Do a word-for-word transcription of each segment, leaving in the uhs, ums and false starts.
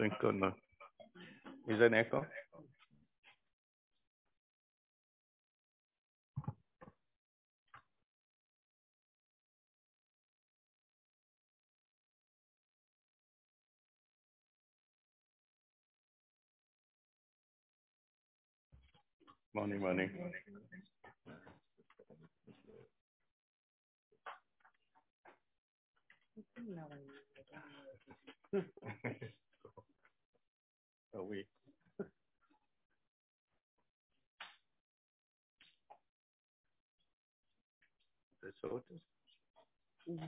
think on the, is there an echo? Morning, morning. Are we? That's sorted. Mm-hmm.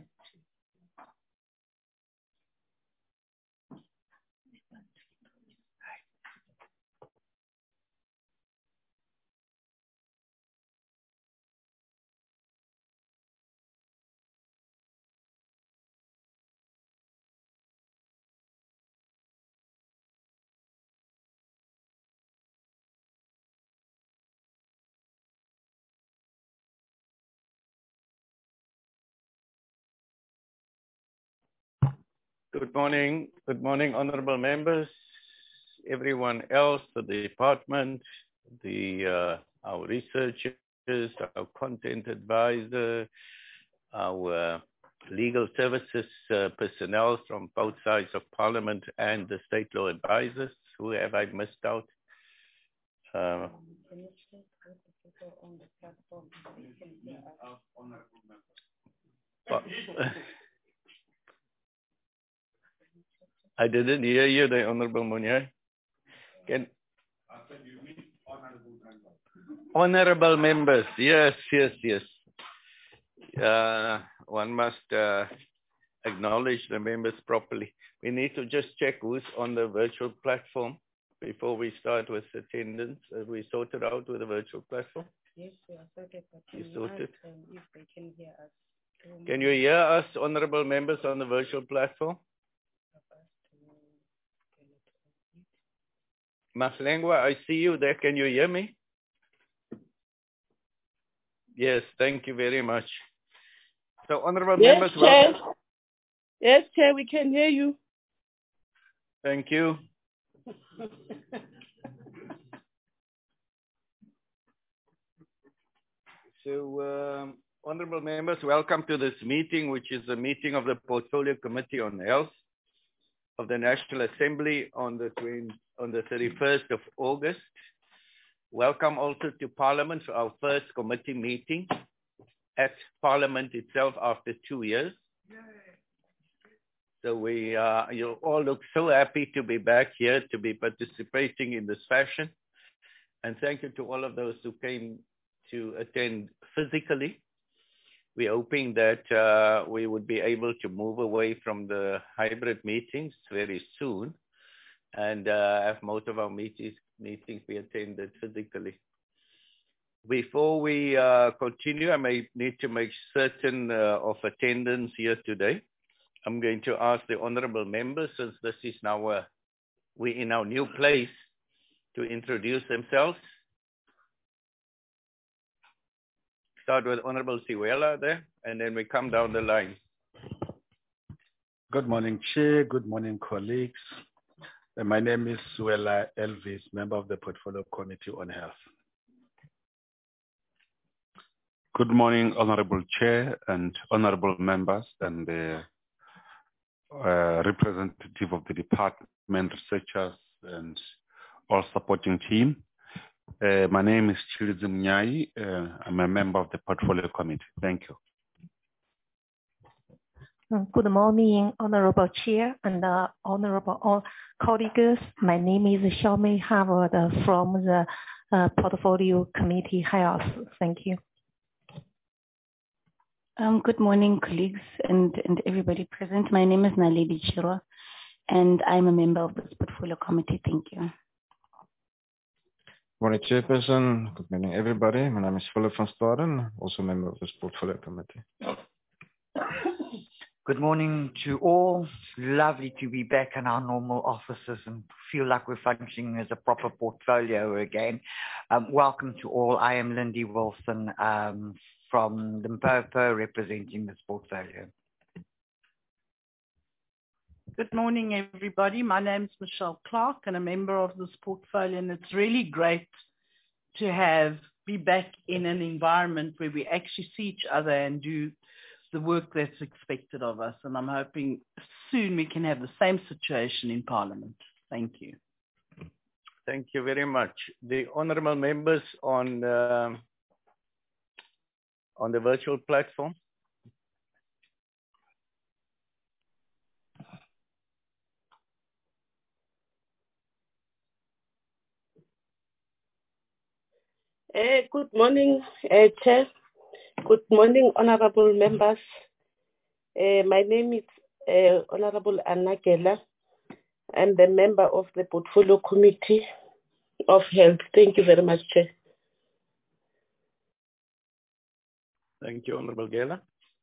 Good morning. Good morning, honorable members, everyone else, the department, the uh, our researchers, our content advisor, our uh, legal services uh, personnel from both sides of parliament and the state law advisors. Who have I missed out? Uh, I didn't hear you, the Honorable Mounier. Can honorable members, yes, yes, yes. Uh, one must uh, acknowledge the members properly. We need to just check who's on the virtual platform before we start with attendance. Are we sorted out with the virtual platform? Yes, we are sorted. But you sorted? Ask, um, if they can hear us. Can you hear us, honorable members, on the virtual platform? Maslengwa, I see you there. Can you hear me? Yes, thank you very much. So, honorable yes, members, Chair. welcome. Yes, Chair, we can hear you. Thank you. So, um, honorable members, welcome to this meeting, which is a meeting of the Portfolio Committee on Health of the National Assembly on the twentieth, on the thirty-first of August. Welcome also to Parliament for our first committee meeting at Parliament itself after two years. So we, uh, you all look so happy to be back here, to be participating in this fashion. And thank you to all of those who came to attend physically. We're hoping that uh, we would be able to move away from the hybrid meetings very soon and uh, have most of our meetings, meetings be attended physically. Before we uh, continue, I may need to make certain uh, of attendance here today. I'm going to ask the honorable members, since this is now uh, we're in our new place, to introduce themselves. Start with Honorable Siwela there, and then we come down the line. Good morning, Chair. Good morning, colleagues. Uh, my name is Siwela Elvis, member of the Portfolio Committee on Health. Good morning, Honorable Chair and honorable members and the uh, representative of the department, researchers, and all supporting team. Uh, my name is Chilizi Mnyai. Uh, I'm a member of the Portfolio Committee. Thank you. Good morning, Honorable Chair and uh, Honorable colleagues. My name is Xiaomei Harvard from the uh, Portfolio Committee Health. Thank you. Um, good morning, colleagues and, and everybody present. My name is Naledi Chirwa, and I'm a member of this Portfolio Committee. Thank you. Morning, Chairperson. Good morning, everybody. My name is Philip van Staden, also a member of this Portfolio Committee. Good morning to all. It's lovely to be back in our normal offices and feel like we're functioning as a proper portfolio again. Um, welcome to all. I am Lindy Wilson um, from Limpopo, representing this portfolio. Good morning, everybody. My name is Michelle Clark and a member of this portfolio, and it's really great to have be back in an environment where we actually see each other and do the work that's expected of us. And I'm hoping soon we can have the same situation in Parliament. Thank you. Thank you very much. The honourable members on uh, on the virtual platform. Uh, good morning, uh, Chair. Good morning, honourable members. Uh, my name is uh, Honourable Anna Gela. I'm the member of the Portfolio Committee of Health. Thank you very much, Chair. Thank you, Honourable Gela.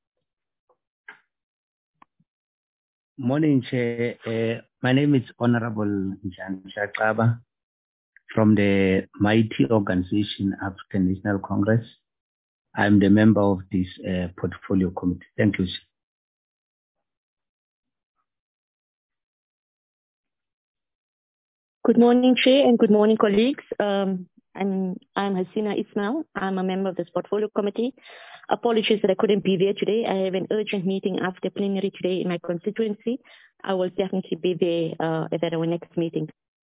Morning, Chair. Uh, my name is Honourable Jan Shakaba from the mighty organization African National Congress. I'm the member of this uh, portfolio committee. Thank you, sir. Good morning, Chair, and good morning, colleagues. Um, I'm, I'm Hasina Ismail. I'm a member of this portfolio committee. Apologies that I couldn't be there today. I have an urgent meeting after plenary today in my constituency. I will definitely be there uh, at our next meeting.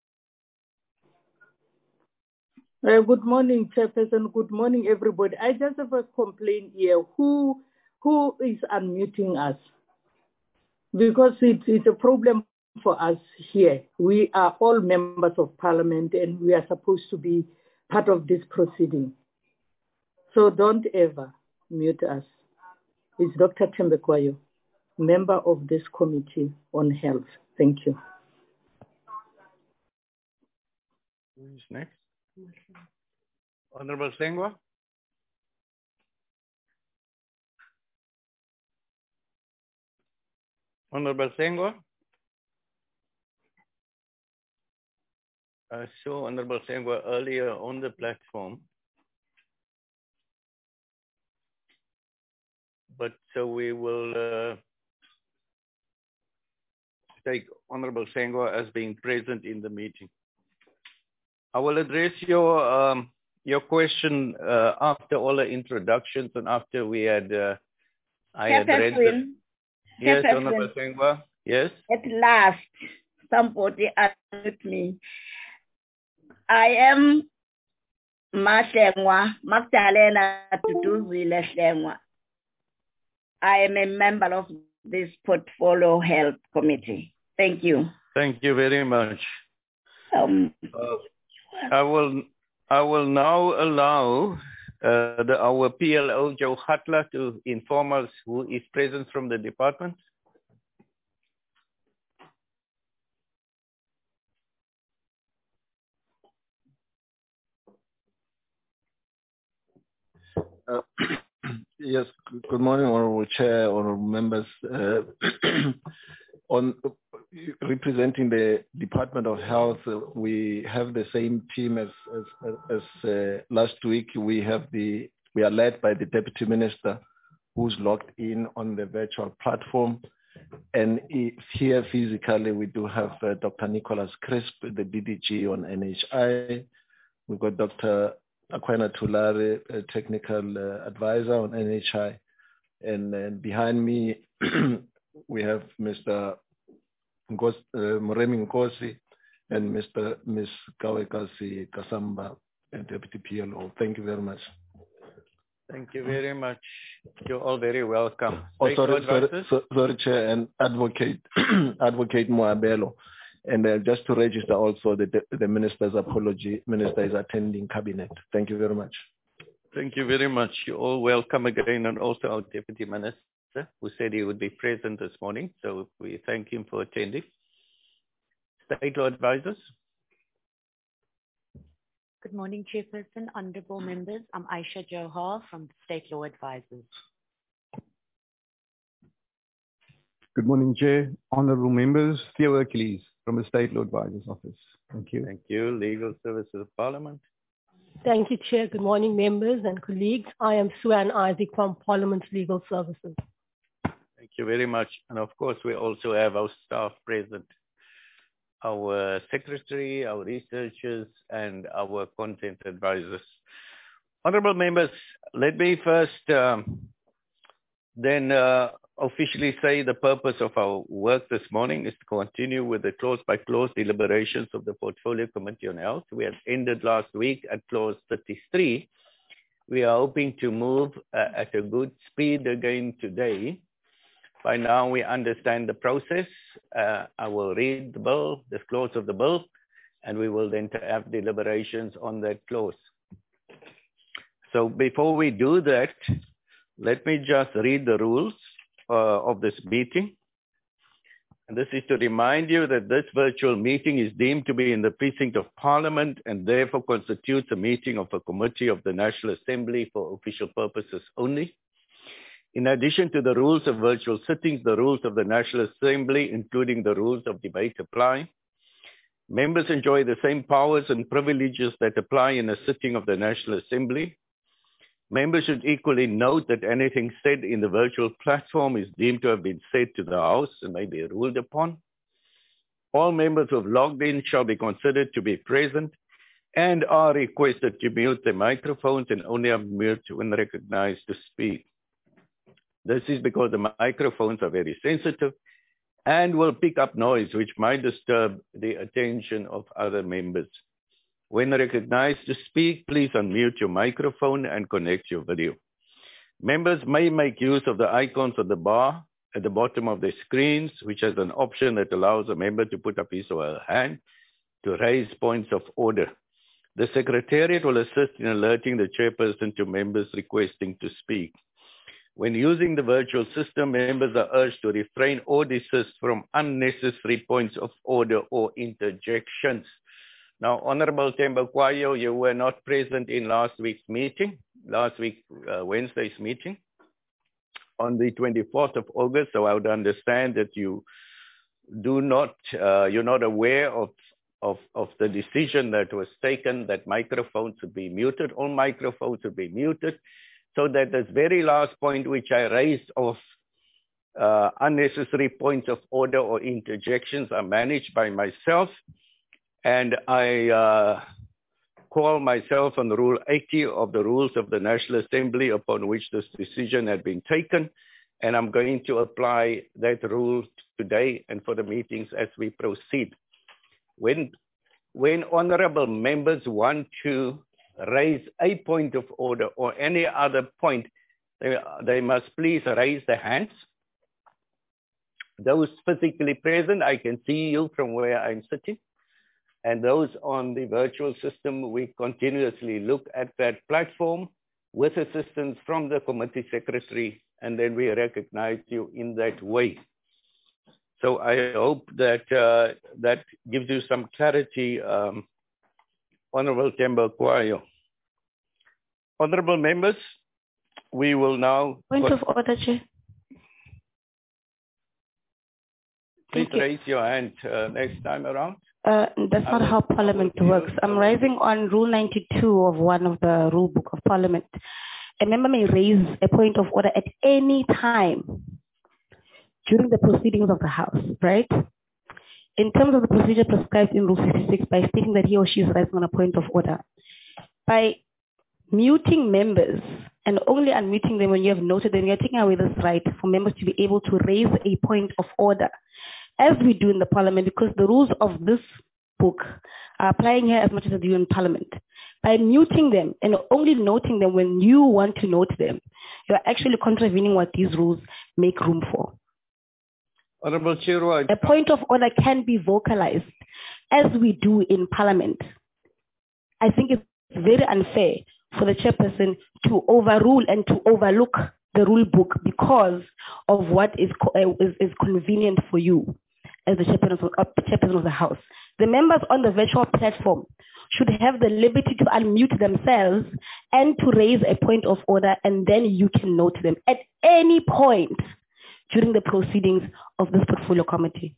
Uh, good morning, Chairperson. Good morning, everybody. I just have a complaint here. Who who is unmuting us? Because it's, it's a problem for us here. We are all members of Parliament and we are supposed to be part of this proceeding. So don't ever mute us. It's Doctor Tembekwayo, member of this Committee on Health. Thank you. Who's next? Honourable Sengwa. Honourable Sengwa. I saw Honourable Sengwa earlier on the platform. But so we will uh, take Honourable Sengwa as being present in the meeting. I will address your um, your question uh, after all the introductions and after we had uh, I had read the, yes, Honourable Sengwa. Yes. At last, somebody asked me. I am Mahlengwa, Magdalena Duduzile Hlengwa. I am a member of this Portfolio Health Committee. Thank you. Thank you very much. Um, uh, I will I will now allow uh, the, our P L O, Joe Hatla, to inform us who is present from the department. Uh, yes, good morning, Honourable Chair, Honourable members. Uh, on representing the Department of Health, uh, we have the same team as as, as uh, last week. We have the we are led by the Deputy Minister, who's logged in on the virtual platform, and here physically we do have uh, Doctor Nicholas Crisp, the D D G on N H I. We've got Doctor Aquina Tulare, a technical uh, advisor on N H I, and, and behind me we have Mister Ngos, uh, Moremi Nkosi and Mister Miss Kawekasi Kasamba, Deputy P L O. Thank you very much. Thank you very much. You're all very welcome. Oh, sorry, sorry, sorry, sorry, Chair, and Advocate Advocate Moabelo. And uh, just to register also the, the minister's apology, minister is attending cabinet. Thank you very much. Thank you very much. You're all welcome again, and also our Deputy Minister, who said he would be present this morning. So we thank him for attending. State Law Advisors. Good morning, Chairperson, honourable members. I'm Aisha Johar from the State Law Advisors. Good morning, Chair, honourable members. Theo Hercules from the State Law Advisors Office. Thank you. Thank you. Legal Services of Parliament. Thank you, Chair. Good morning, members and colleagues. I am Suan Isaac from Parliament's Legal Services. Thank you very much. And of course, we also have our staff present, our secretary, our researchers, and our content advisors. Honorable members, let me first um, then uh, officially say the purpose of our work this morning is to continue with the clause-by-clause deliberations of the Portfolio Committee on Health. We had ended last week at clause thirty-three. We are hoping to move uh, at a good speed again today. By now we understand the process. Uh, I will read the bill, the clause of the bill, and we will then have deliberations on that clause. So before we do that, let me just read the rules uh, of this meeting. And this is to remind you that this virtual meeting is deemed to be in the precinct of Parliament and therefore constitutes a meeting of a committee of the National Assembly for official purposes only. In addition to the rules of virtual sittings, the rules of the National Assembly, including the rules of debate, apply. Members enjoy the same powers and privileges that apply in a sitting of the National Assembly. Members should equally note that anything said in the virtual platform is deemed to have been said to the House and may be ruled upon. All members who have logged in shall be considered to be present and are requested to mute their microphones and only unmute when recognized to speak. This is because the microphones are very sensitive and will pick up noise which might disturb the attention of other members. When recognized to speak, please unmute your microphone and connect your video. Members may make use of the icons of the bar at the bottom of their screens, which has an option that allows a member to put up his or her hand to raise points of order. The Secretariat will assist in alerting the chairperson to members requesting to speak. When using the virtual system, members are urged to refrain or desist from unnecessary points of order or interjections. Now, Honorable Themba Kwayo, you were not present in last week's meeting, last week, uh, Wednesday's meeting on the twenty-fourth of August. So I would understand that you do not, uh, you're not aware of, of, of the decision that was taken that microphones would be muted. All microphones would be muted. So that this very last point which I raised of uh, unnecessary points of order or interjections are managed by myself. And I uh, call myself on Rule eighty of the Rules of the National Assembly upon which this decision had been taken. And I'm going to apply that rule today and for the meetings as we proceed. When, when honorable members want to raise a point of order or any other point, they, they must please raise their hands. Those physically present, I can see you from where I'm sitting. And those on the virtual system, we continuously look at that platform with assistance from the committee secretary, and then we recognize you in that way. So I hope that uh, that gives you some clarity, um, Honorable Themba Kwayo. Honorable members, we will now... Point of order, Chair. Please raise your hand uh, next time around. Uh, that's not how Parliament works. I'm raising on Rule ninety-two of one of the rule book of Parliament. A member may raise a point of order at any time during the proceedings of the House, right? In terms of the procedure prescribed in Rule sixty-six, by stating that he or she is raising on a point of order, by muting members and only unmuting them when you have noted them, you're taking away this right for members to be able to raise a point of order, as we do in the Parliament, because the rules of this book are applying here as much as they do in Parliament. By muting them and only noting them when you want to note them, you're actually contravening what these rules make room for. Honorable Chair, a point of order can be vocalized as we do in Parliament. I think it's very unfair for the chairperson to overrule and to overlook the rule book because of what is, uh, is, is convenient for you as the chairperson of, uh, chairperson of the House. The members on the virtual platform should have the liberty to unmute themselves and to raise a point of order, and then you can note them at any point during the proceedings of this portfolio committee.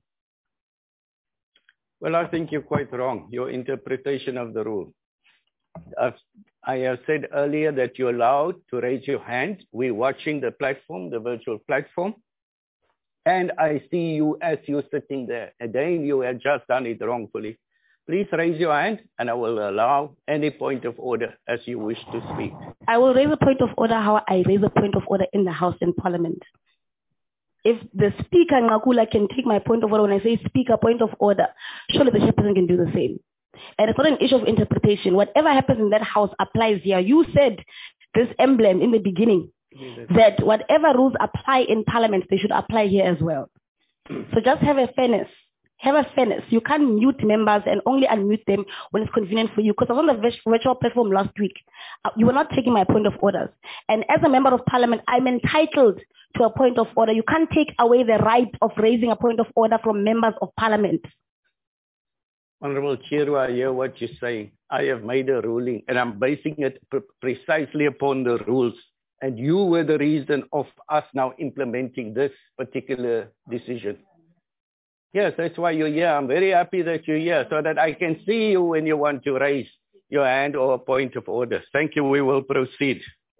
Well, I think you're quite wrong, your interpretation of the rule. I've, I have said earlier that you're allowed to raise your hand. We're watching the platform, the virtual platform. and I see you as you're sitting there. Again, you had just done it wrongfully. Please raise your hand and I will allow any point of order as you wish to speak. I will raise a point of order how I raise a point of order in the House and Parliament. If the Speaker Ngakula can take my point of order when I say Speaker, point of order, surely the chairperson can do the same. And it's not an issue of interpretation. Whatever happens in that House applies here. You said this emblem in the beginning, that whatever rules apply in Parliament, they should apply here as well. So just have a fairness. Have a fairness. You can't mute members and only unmute them when it's convenient for you. Because I was on the virtual platform last week. You were not taking my point of orders. And as a member of Parliament, I'm entitled to a point of order. You can't take away the right of raising a point of order from members of Parliament. Honorable Chair, I hear what you're saying. I have made a ruling and I'm basing it pre precisely upon the rules. And you were the reason of us now implementing this particular decision. Yes, that's why you're here. I'm very happy that you're here so that I can see you when you want to raise your hand or a point of order. Thank you. We will proceed.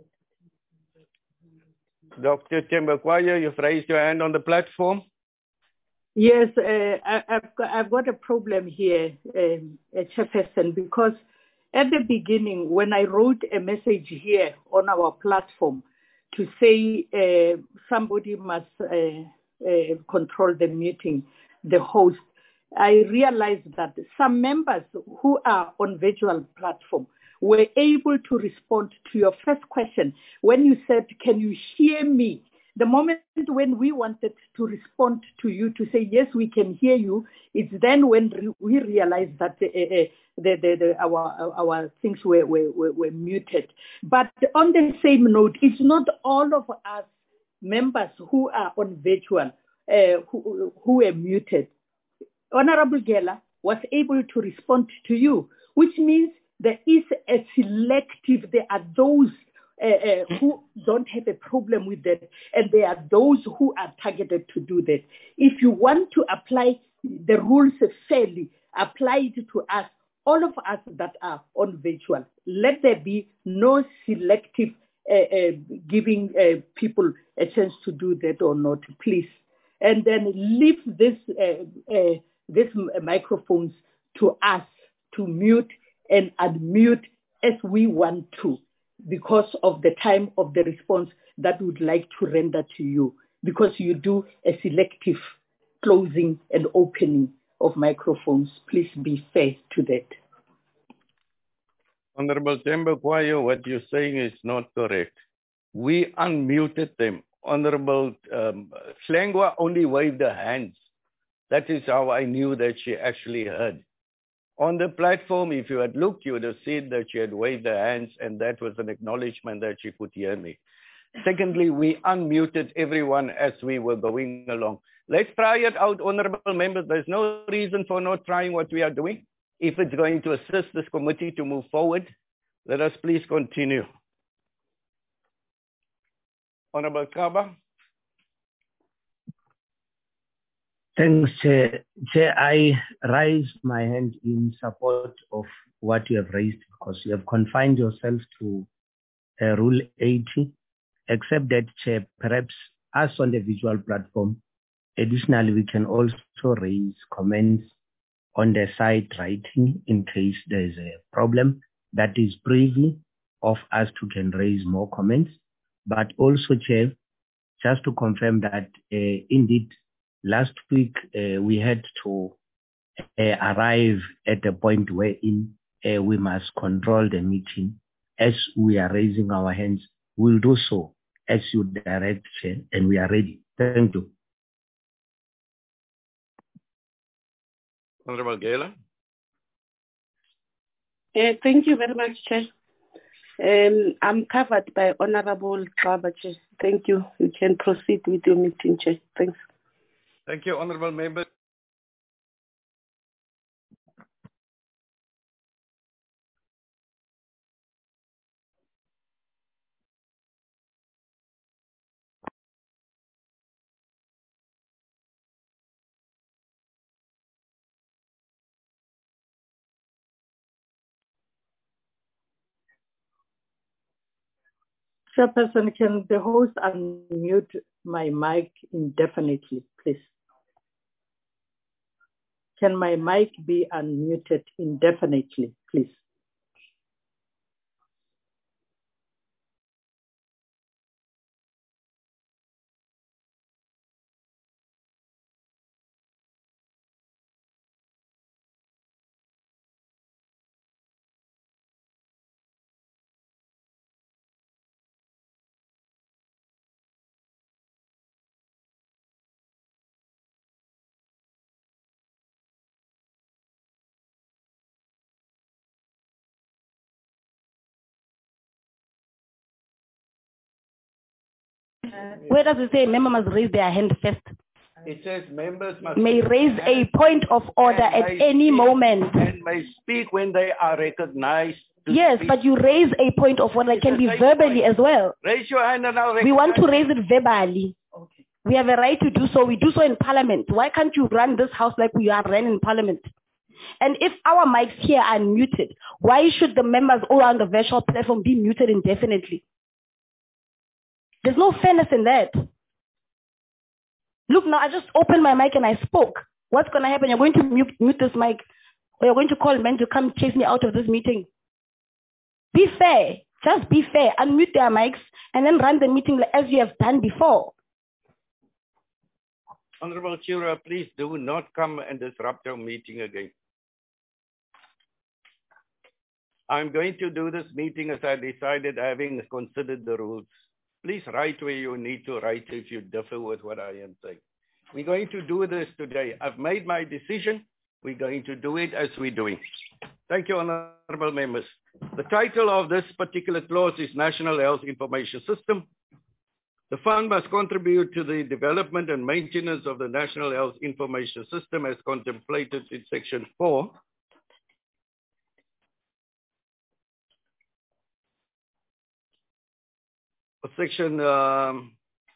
Doctor Tembekwayo, you've raised your hand on the platform. Yes, uh, I, I've, got, I've got a problem here, um, Chairperson, because at the beginning, when I wrote a message here on our platform to say uh, somebody must uh, uh, control the meeting, the host, I realized that some members who are on virtual platform were able to respond to your first question when you said, can you hear me? The moment when we wanted to respond to you to say, yes, we can hear you, it's then when re we realized that uh, uh, the, the, the, our, our things were, were, were, were muted. But on the same note, it's not all of us members who are on virtual uh, who, who were muted. Honorable Gela was able to respond to you, which means there is a selective, there are those uh, uh, who don't have a problem with that, and there are those who are targeted to do that. If you want to apply the rules fairly, apply it to us, all of us that are on virtual. Let there be no selective uh, uh, giving uh, people a chance to do that or not, please. And then leave this, uh, uh, this microphones to us to mute and unmute as we want to, because of the time of the response that we would like to render to you, because you do a selective closing and opening of microphones. Please be fair to that. Honorable Tembekwayo, what you're saying is not correct. We unmuted them. Honorable um, Slengwa only waved her hands. That is how I knew that she actually heard. On the platform, if you had looked, you would have seen that she had waved her hands, and that was an acknowledgement that she could hear me. Secondly, we unmuted everyone as we were going along. Let's try it out, honorable members. There's no reason for not trying what we are doing. If it's going to assist this committee to move forward, let us please continue. Honorable Kaba. Thanks, Chair. Chair, I raise my hand in support of what you have raised, because you have confined yourself to uh, Rule eighty, except that, Chair, perhaps us on the visual platform, additionally, we can also raise comments on the side writing in case there is a problem that is privy of us to can raise more comments. But also, Chair, just to confirm that uh, indeed, last week, uh, we had to uh, arrive at a point wherein uh, we must control the meeting. As we are raising our hands, we'll do so as you direct, Chair, and we are ready. Thank you. Honorable Gela. Uh, thank you very much, Chair. Um, I'm covered by Honorable Kaba, Chair. Thank you. You can proceed with your meeting, Chair. Thanks. Thank you, honorable member. Chairperson, can the host unmute my mic indefinitely, please? Can my mic be unmuted indefinitely, please? Where does it say member must raise their hand first? It says members must May raise a point of order and at may any speak- moment. and may speak when they are recognized. to Yes, speak. but you raise a point of order. It can It's be the same verbally point. as well. Raise your hand and I'll We want to recognize raise it verbally. Okay. We have a right to do so. We do so in parliament. Why can't you run this house like we are running in parliament? And if our mics here are muted, why should the members all on the virtual platform be muted indefinitely? There's no fairness in that. Look, now I just opened my mic and I spoke. What's going to happen? You're going to mute, mute this mic, or you're going to call men to come chase me out of this meeting. Be fair. Just be fair. Unmute their mics and then run the meeting as you have done before. Honorable Chira, please do not come and disrupt our meeting again. I'm going to do this meeting as I decided, having considered the rules. Please write where you need to write if you differ with what I am saying. We're going to do this today. I've made my decision. We're going to do it as we're doing. Thank you, honorable members. The title of this particular clause is National Health Information System. The fund must contribute to the development and maintenance of the National Health Information System as contemplated in section four. Section um,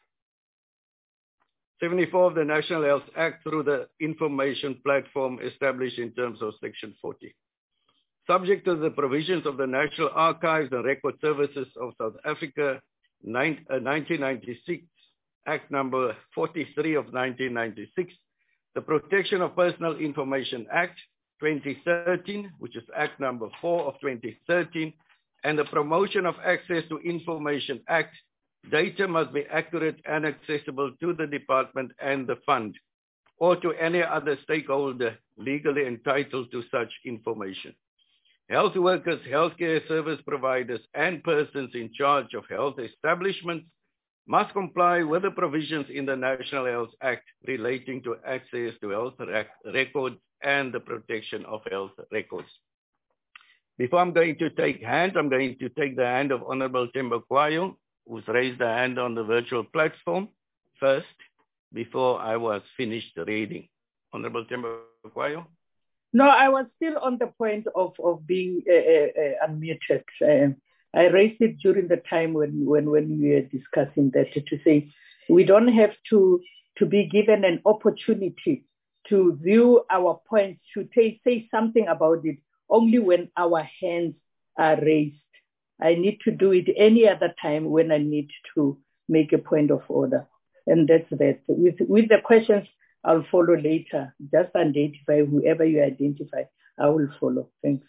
seventy-four of the National Health Act through the information platform established in terms of section forty. Subject to the provisions of the National Archives and Record Services of South Africa, nineteen ninety-six, Act number forty-three of nineteen ninety-six, the Protection of Personal Information Act twenty thirteen, which is Act number four of twenty thirteen, and the Promotion of Access to Information Act, data must be accurate and accessible to the department and the fund, or to any other stakeholder legally entitled to such information. Health workers, healthcare service providers, and persons in charge of health establishments must comply with the provisions in the National Health Act relating to access to health rec records and the protection of health records. Before I'm going to take hands, I'm going to take the hand of Honorable Themba Kwayo, who's raised a hand on the virtual platform first, before I was finished reading. Honorable Themba Kwayo. No, I was still on the point of, of being uh, uh, unmuted. Uh, I raised it during the time when, when, when we were discussing that to say we don't have to, to be given an opportunity to view our points, to say, say something about it only when our hands are raised. I need to do it any other time when I need to make a point of order. And that's that. With, with the questions, I'll follow later. Just identify whoever you identify. I will follow. Thanks.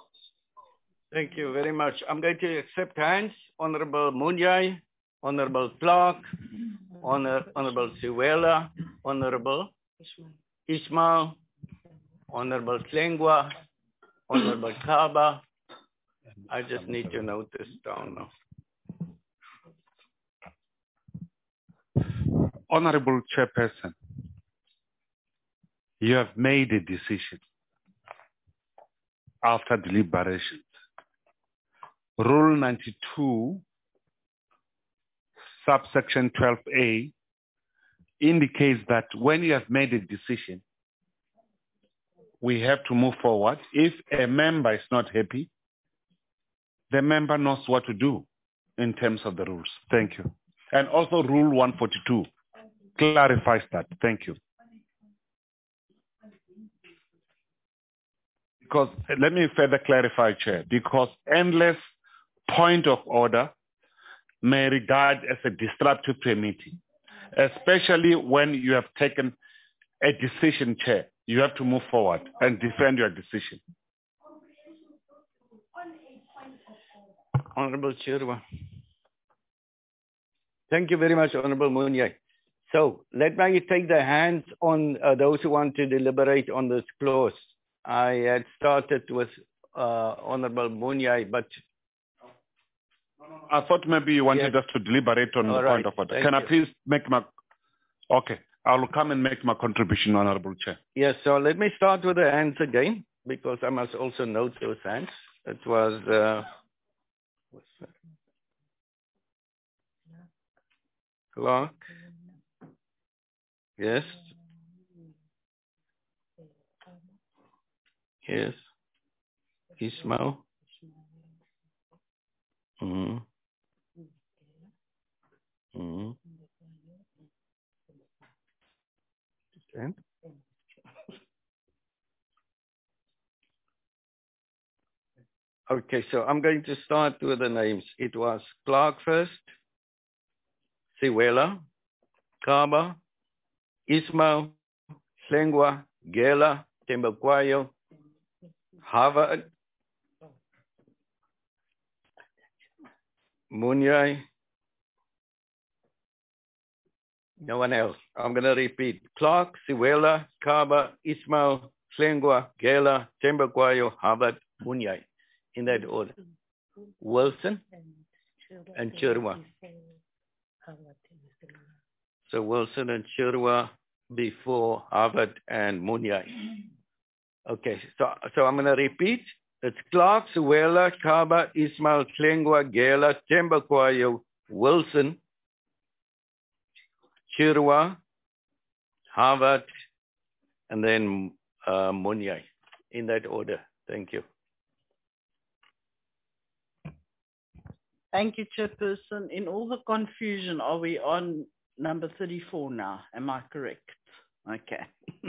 Thank you very much. I'm going to accept hands. Honorable Munyai, Honorable Clark, Honor, Honorable Siwela, Honorable Ismail, Honorable Tlengwa, Honorable Kaba. I just need to note this down now. Honorable Chairperson, you have made a decision after deliberations. Rule ninety-two, subsection twelve A, indicates that when you have made a decision, we have to move forward. If a member is not happy, the member knows what to do in terms of the rules. Thank you. And also Rule one forty-two clarifies that. Thank you. Because, let me further clarify, Chair, because endless point of order may regard as a disruptive to a meeting. especially when you have taken a decision, Chair. You have to move forward and defend your decision. Honorable Chirwa. Thank you very much, Honorable Munyai. So let me take the hands on uh, those who want to deliberate on this clause. I had started with uh, Honorable Munyai, but I thought maybe you wanted yes. us to deliberate on All the right. point of order. Thank Can you. I please make my... Okay, I will come and make my contribution, Honorable Chair. Yes, so let me start with the hands again, because I must also note those hands. It was... Uh, what's that? Clark. Yes. Yes. Ismail. Mm-hmm. Mm-hmm. And? Okay, so I'm going to start with the names. It was Clark first, Siwela, Kaba, Ismail, Sengwa, Gela, Tembakwayo, Harvard, Munyai, no one else. I'm going to repeat. Clark, Siwela, Kaba, Ismail, Sengwa, Gela, Tembakwayo, Harvard, Munyai. In that order. Wilson and Chirwa. So Wilson and Chirwa before Harvard and Munyai. Okay, so, so I'm going to repeat. It's Clark, Siwela, Kaba, Ismail, Klengwa, Gela, Tembakwayo, Wilson, Chirwa, Harvard, and then uh, Munyai. In that order. Thank you. Thank you, Chairperson. In all the confusion, are we on number thirty-four now? Am I correct? Okay.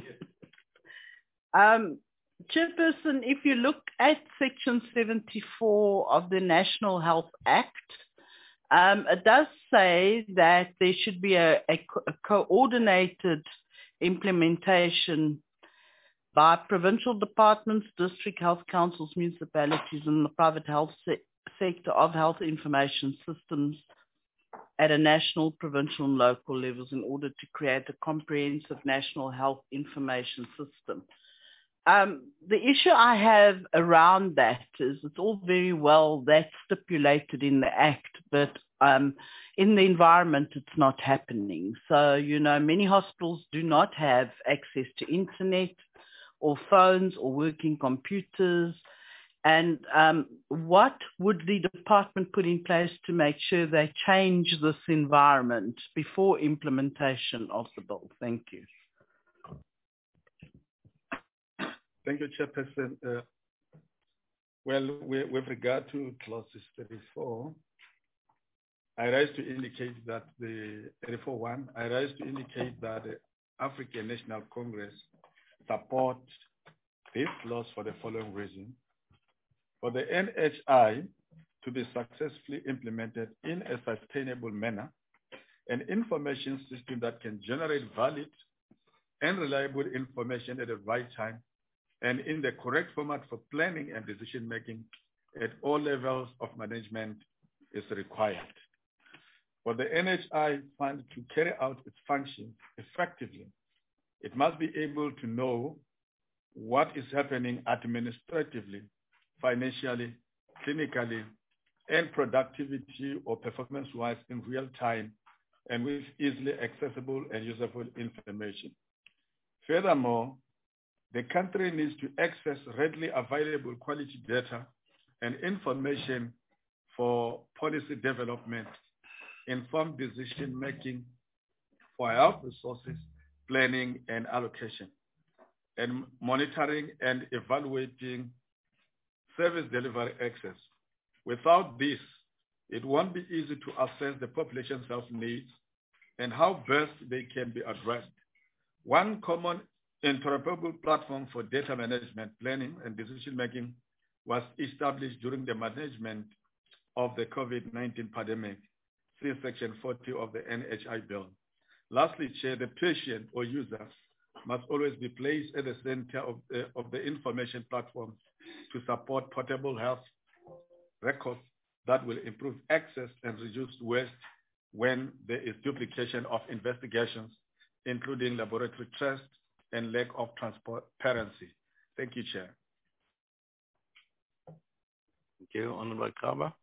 um, Chairperson, if you look at Section seventy-four of the National Health Act, um, it does say that there should be a, a, co a coordinated implementation by provincial departments, district health councils, municipalities, and the private health sector. sector of health information systems at a national, provincial, and local levels in order to create a comprehensive national health information system. Um, the issue I have around that is it's all very well that's stipulated in the Act, but um, in the environment it's not happening. So, you know, many hospitals do not have access to internet or phones or working computers. And um, what would the department put in place to make sure they change this environment before implementation of the bill? Thank you. Thank you, Chairperson. Uh, well, we, with regard to clauses thirty-four, I rise to indicate that the thirty-four one, I rise to indicate that the African National Congress support this clause for the following reason. For the N H I to be successfully implemented in a sustainable manner, an information system that can generate valid and reliable information at the right time and in the correct format for planning and decision-making at all levels of management is required. For the N H I fund to carry out its functions effectively, it must be able to know what is happening administratively, financially, clinically, and productivity or performance-wise in real time and with easily accessible and usable information. Furthermore, the country needs to access readily available quality data and information for policy development, informed decision-making for health resources, planning and allocation, and monitoring and evaluating service delivery access. Without this, it won't be easy to assess the population's health needs and how best they can be addressed. One common interoperable platform for data management, planning, and decision-making was established during the management of the COVID nineteen pandemic, see Section forty of the N H I bill. Lastly, Chair, the patient or user must always be placed at the center of the, of the information platform to support portable health records that will improve access and reduce waste when there is duplication of investigations, including laboratory tests and lack of transparency. Thank you, Chair. Thank you. Honorable Kaba.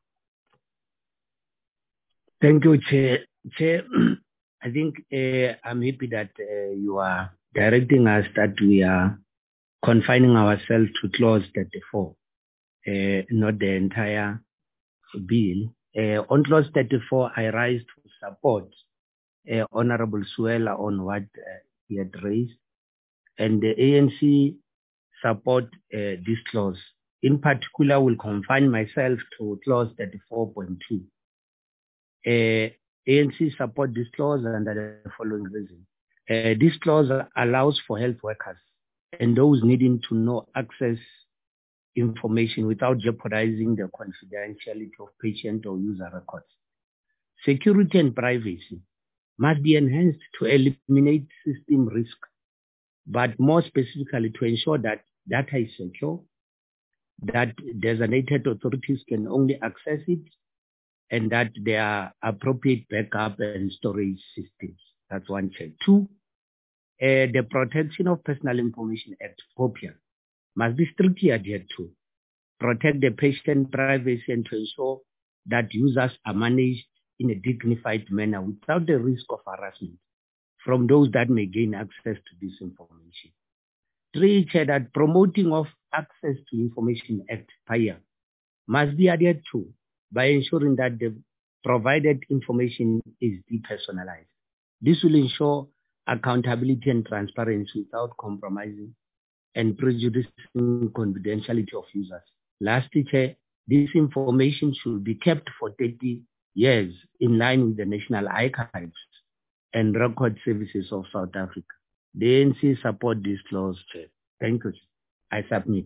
Thank you, Chair. Chair, I think uh, I'm happy that uh, you are directing us that we are confining ourselves to clause thirty-four, uh, not the entire bill. Uh, on clause thirty-four, I rise to support uh, Honorable Suela on what uh, he had raised, and the A N C support uh, this clause. In particular, will confine myself to clause thirty-four point two. Uh, A N C support this clause under the following reason. Uh, this clause allows for health workers and those needing to know access information without jeopardizing the confidentiality of patient or user records. Security and privacy must be enhanced to eliminate system risk, but more specifically to ensure that data is secure, that designated authorities can only access it, and that there are appropriate backup and storage systems. That's one check. Two, uh, the Protection of Personal Information Act, POPIA, must be strictly adhered to. Protect the patient privacy and to ensure that users are managed in a dignified manner without the risk of harassment from those that may gain access to this information. Three, Chair, that promoting of access to Information Act, PIA, must be adhered to by ensuring that the provided information is depersonalized. This will ensure accountability and transparency without compromising and prejudicing confidentiality of users. Lastly, Chair, this information should be kept for thirty years in line with the National Archives and Record Services of South Africa. The A N C support this clause, Chair. Thank you. I submit.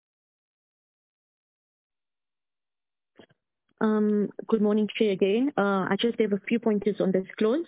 Um, good morning, Chair, again. Uh, I just have a few pointers on this clause.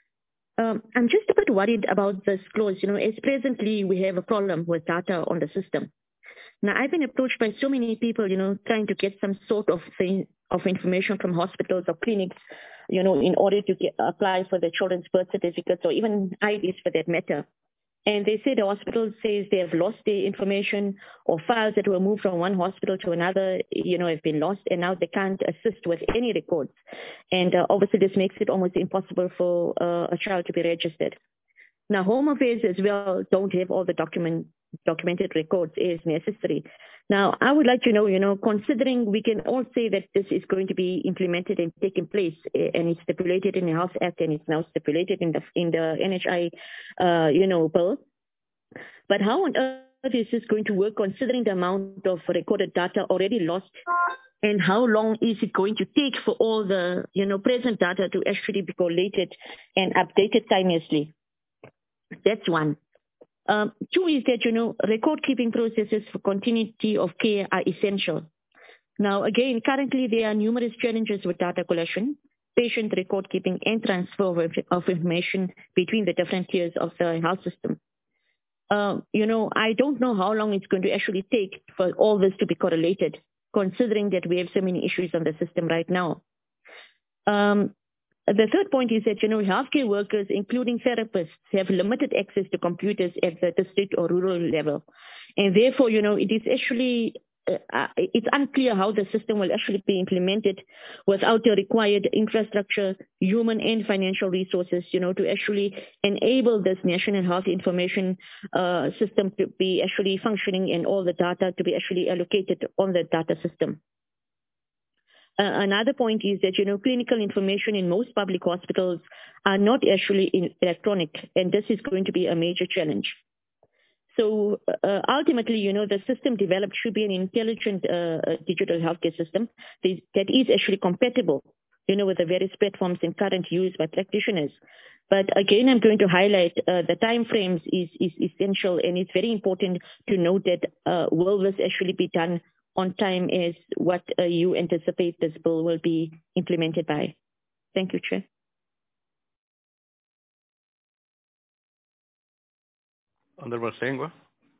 Um, I'm just a bit worried about this clause. You know, as presently we have a problem with data on the system. Now, I've been approached by so many people, you know, trying to get some sort of thing, of information from hospitals or clinics, you know, in order to get, apply for the children's birth certificates or even I Ds for that matter. And they say the hospital says they have lost their information, or files that were moved from one hospital to another, you know, have been lost, and now they can't assist with any records. And uh, obviously this makes it almost impossible for uh, a child to be registered. Now, Home Affairs as well don't have all the document, documented records as necessary. Now, I would like to know, you know, considering we can all say that this is going to be implemented and taking place, and it's stipulated in the Health Act, and it's now stipulated in the in the N H I, uh, you know, bill. But how on earth is this going to work, considering the amount of recorded data already lost, and how long is it going to take for all the, you know, present data to actually be collated and updated timelessly? That's one. Um, two is that, you know, record-keeping processes for continuity of care are essential. Now, again, currently there are numerous challenges with data collection, patient record-keeping, and transfer of, of information between the different tiers of the health system. Uh, you know, I don't know how long it's going to actually take for all this to be correlated, considering that we have so many issues on the system right now. Um, The third point is that, you know, healthcare workers, including therapists, have limited access to computers at the district or rural level. And therefore, you know, it is actually, uh, it's unclear how the system will actually be implemented without the required infrastructure, human and financial resources, you know, to actually enable this national health information uh, system to be actually functioning and all the data to be actually allocated on the data system. Uh, another point is that, you know, clinical information in most public hospitals are not actually in electronic, and this is going to be a major challenge. So uh, ultimately, you know, the system developed should be an intelligent uh, digital healthcare system that is actually compatible, you know, with the various platforms in current use by practitioners. But again, I'm going to highlight uh, the time frames is, is essential, and it's very important to note that uh, will this actually be done on time as what uh, you anticipate this bill will be implemented by. Thank you, Chair. Honorable Sengwa.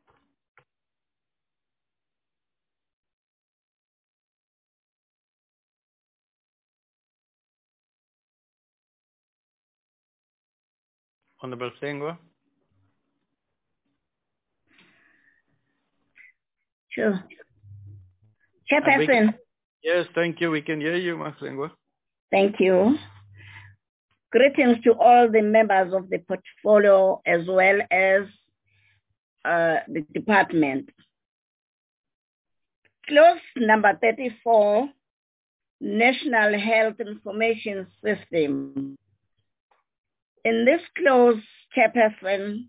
Honorable Sengwa. Sure. Chairperson. Yes, thank you. We can hear you, Mas Sengwa. Thank you. Greetings to all the members of the portfolio as well as uh, the department. Clause number thirty-four, National Health Information System. In this clause, Chairperson,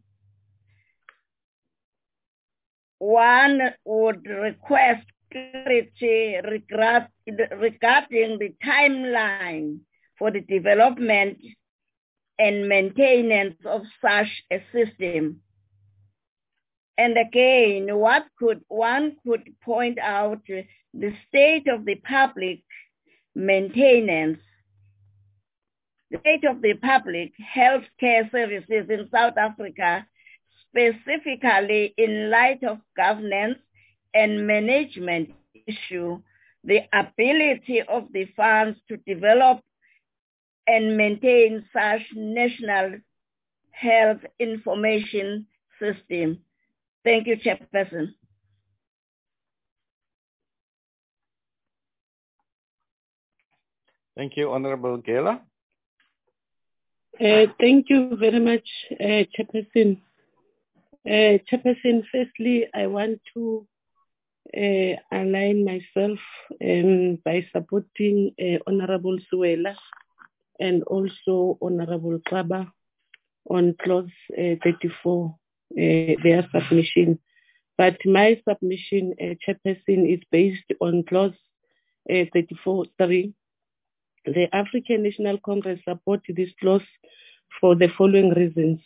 one would request clarity regarding the timeline for the development and maintenance of such a system. And again, what could one could point out the state of the public maintenance, the state of the public healthcare services in South Africa, specifically in light of governance and management issue, the ability of the funds to develop and maintain such national health information system. Thank you, Chairperson. Thank you, Honorable Gela. Uh, thank you very much, uh, Chairperson. Uh, Chairperson, firstly, I want to uh, align myself um, by supporting uh, Honorable Suela and also Honorable Kaba on clause uh, thirty-four, uh, their submission. But my submission, uh, Chairperson, is based on clause uh, thirty-four three. The African National Congress supports this clause for the following reasons.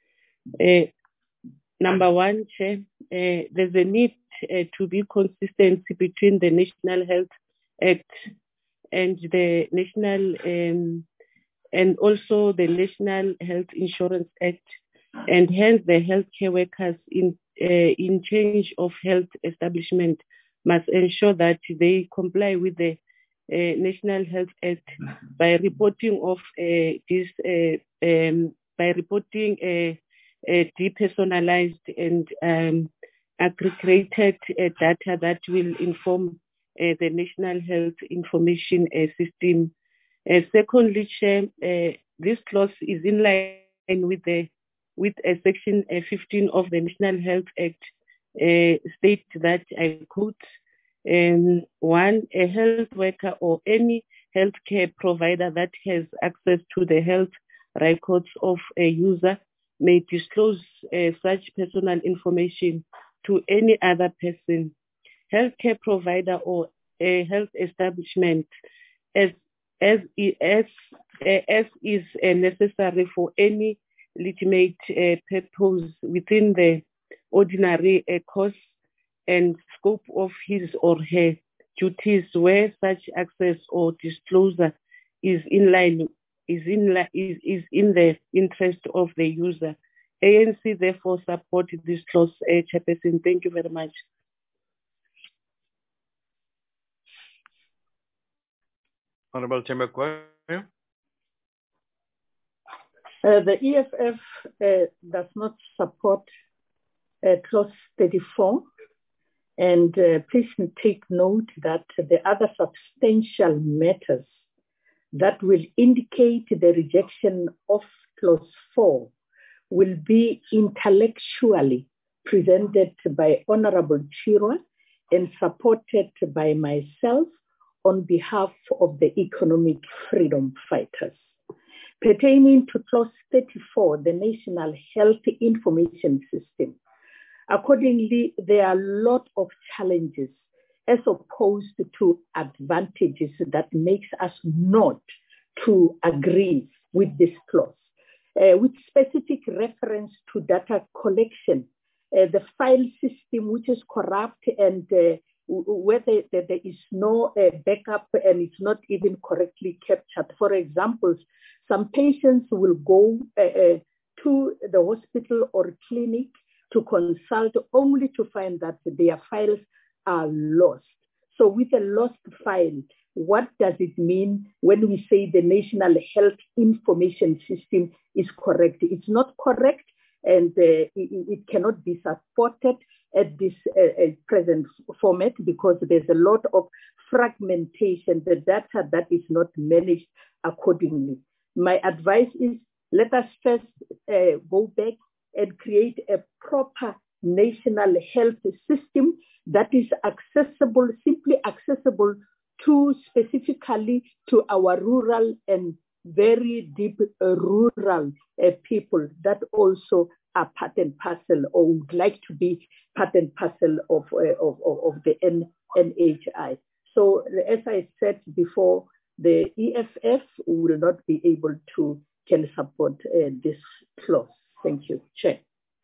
Uh, number one, Chair, uh, there's a need uh, to be consistent between the National Health Act and the National um, and also the National Health Insurance Act, and hence the healthcare workers in uh, in change of health establishment must ensure that they comply with the uh, National Health Act by reporting of uh, this uh, um, by reporting a, a depersonalized and um, aggregated uh, data that will inform uh, the National Health Information uh, System. Uh, secondly, Chair, uh, this clause is in line with the with uh, Section uh, fifteen of the National Health Act, uh, state that I quote, um, one, a health worker or any healthcare provider that has access to the health records of a user may disclose uh, such personal information to any other person, healthcare provider or a health establishment as as as as is uh, necessary for any legitimate uh, purpose within the ordinary uh, course and scope of his or her duties, where such access or disclosure is in line is in li- is, is in the interest of the user. A N C therefore supports this clause, uh, Chairperson. Thank you very much. Honorable Chamber Choir. Uh, the E F F uh, does not support uh, clause thirty-four, and uh, please take note that the other substantial matters that will indicate the rejection of clause four will be intellectually presented by Honorable Chirwa and supported by myself on behalf of the economic freedom fighters. Pertaining to clause thirty-four, the National Health Information System, accordingly, there are a lot of challenges as opposed to advantages that makes us not to agree with this clause. Uh, with specific reference to data collection, uh, the file system which is corrupt and uh, where there, there is no uh, backup and it's not even correctly captured. For example, some patients will go uh, uh, to the hospital or clinic to consult only to find that their files are lost. So with a lost file, what does it mean when we say the National Health Information System is correct? It's not correct, and uh, it, it cannot be supported at this uh, present format because there's a lot of fragmentation, the data that is not managed accordingly. My advice is let us first uh, go back and create a proper national health system that is accessible, simply accessible to specifically to our rural and very deep uh, rural uh, people that also are part and parcel or would like to be part and parcel of, uh, of, of, of the N H I. So as I said before, the E F F will not be able to can support uh, this clause. Thank you, Chair.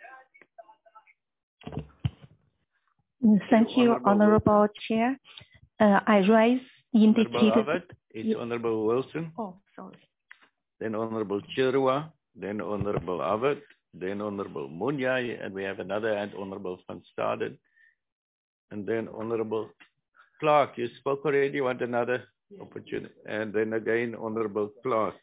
Thank you, Honorable Chair. Uh, I rise indicated. Honorable is Ye- Honorable Wilson, Oh, sorry. then Honorable Chirwa, then Honorable Abbott, then Honorable Munyai, and we have another and Honorable Van Staden, and then Honorable Clark. You spoke already, you want another opportunity, and then again Honorable Clark.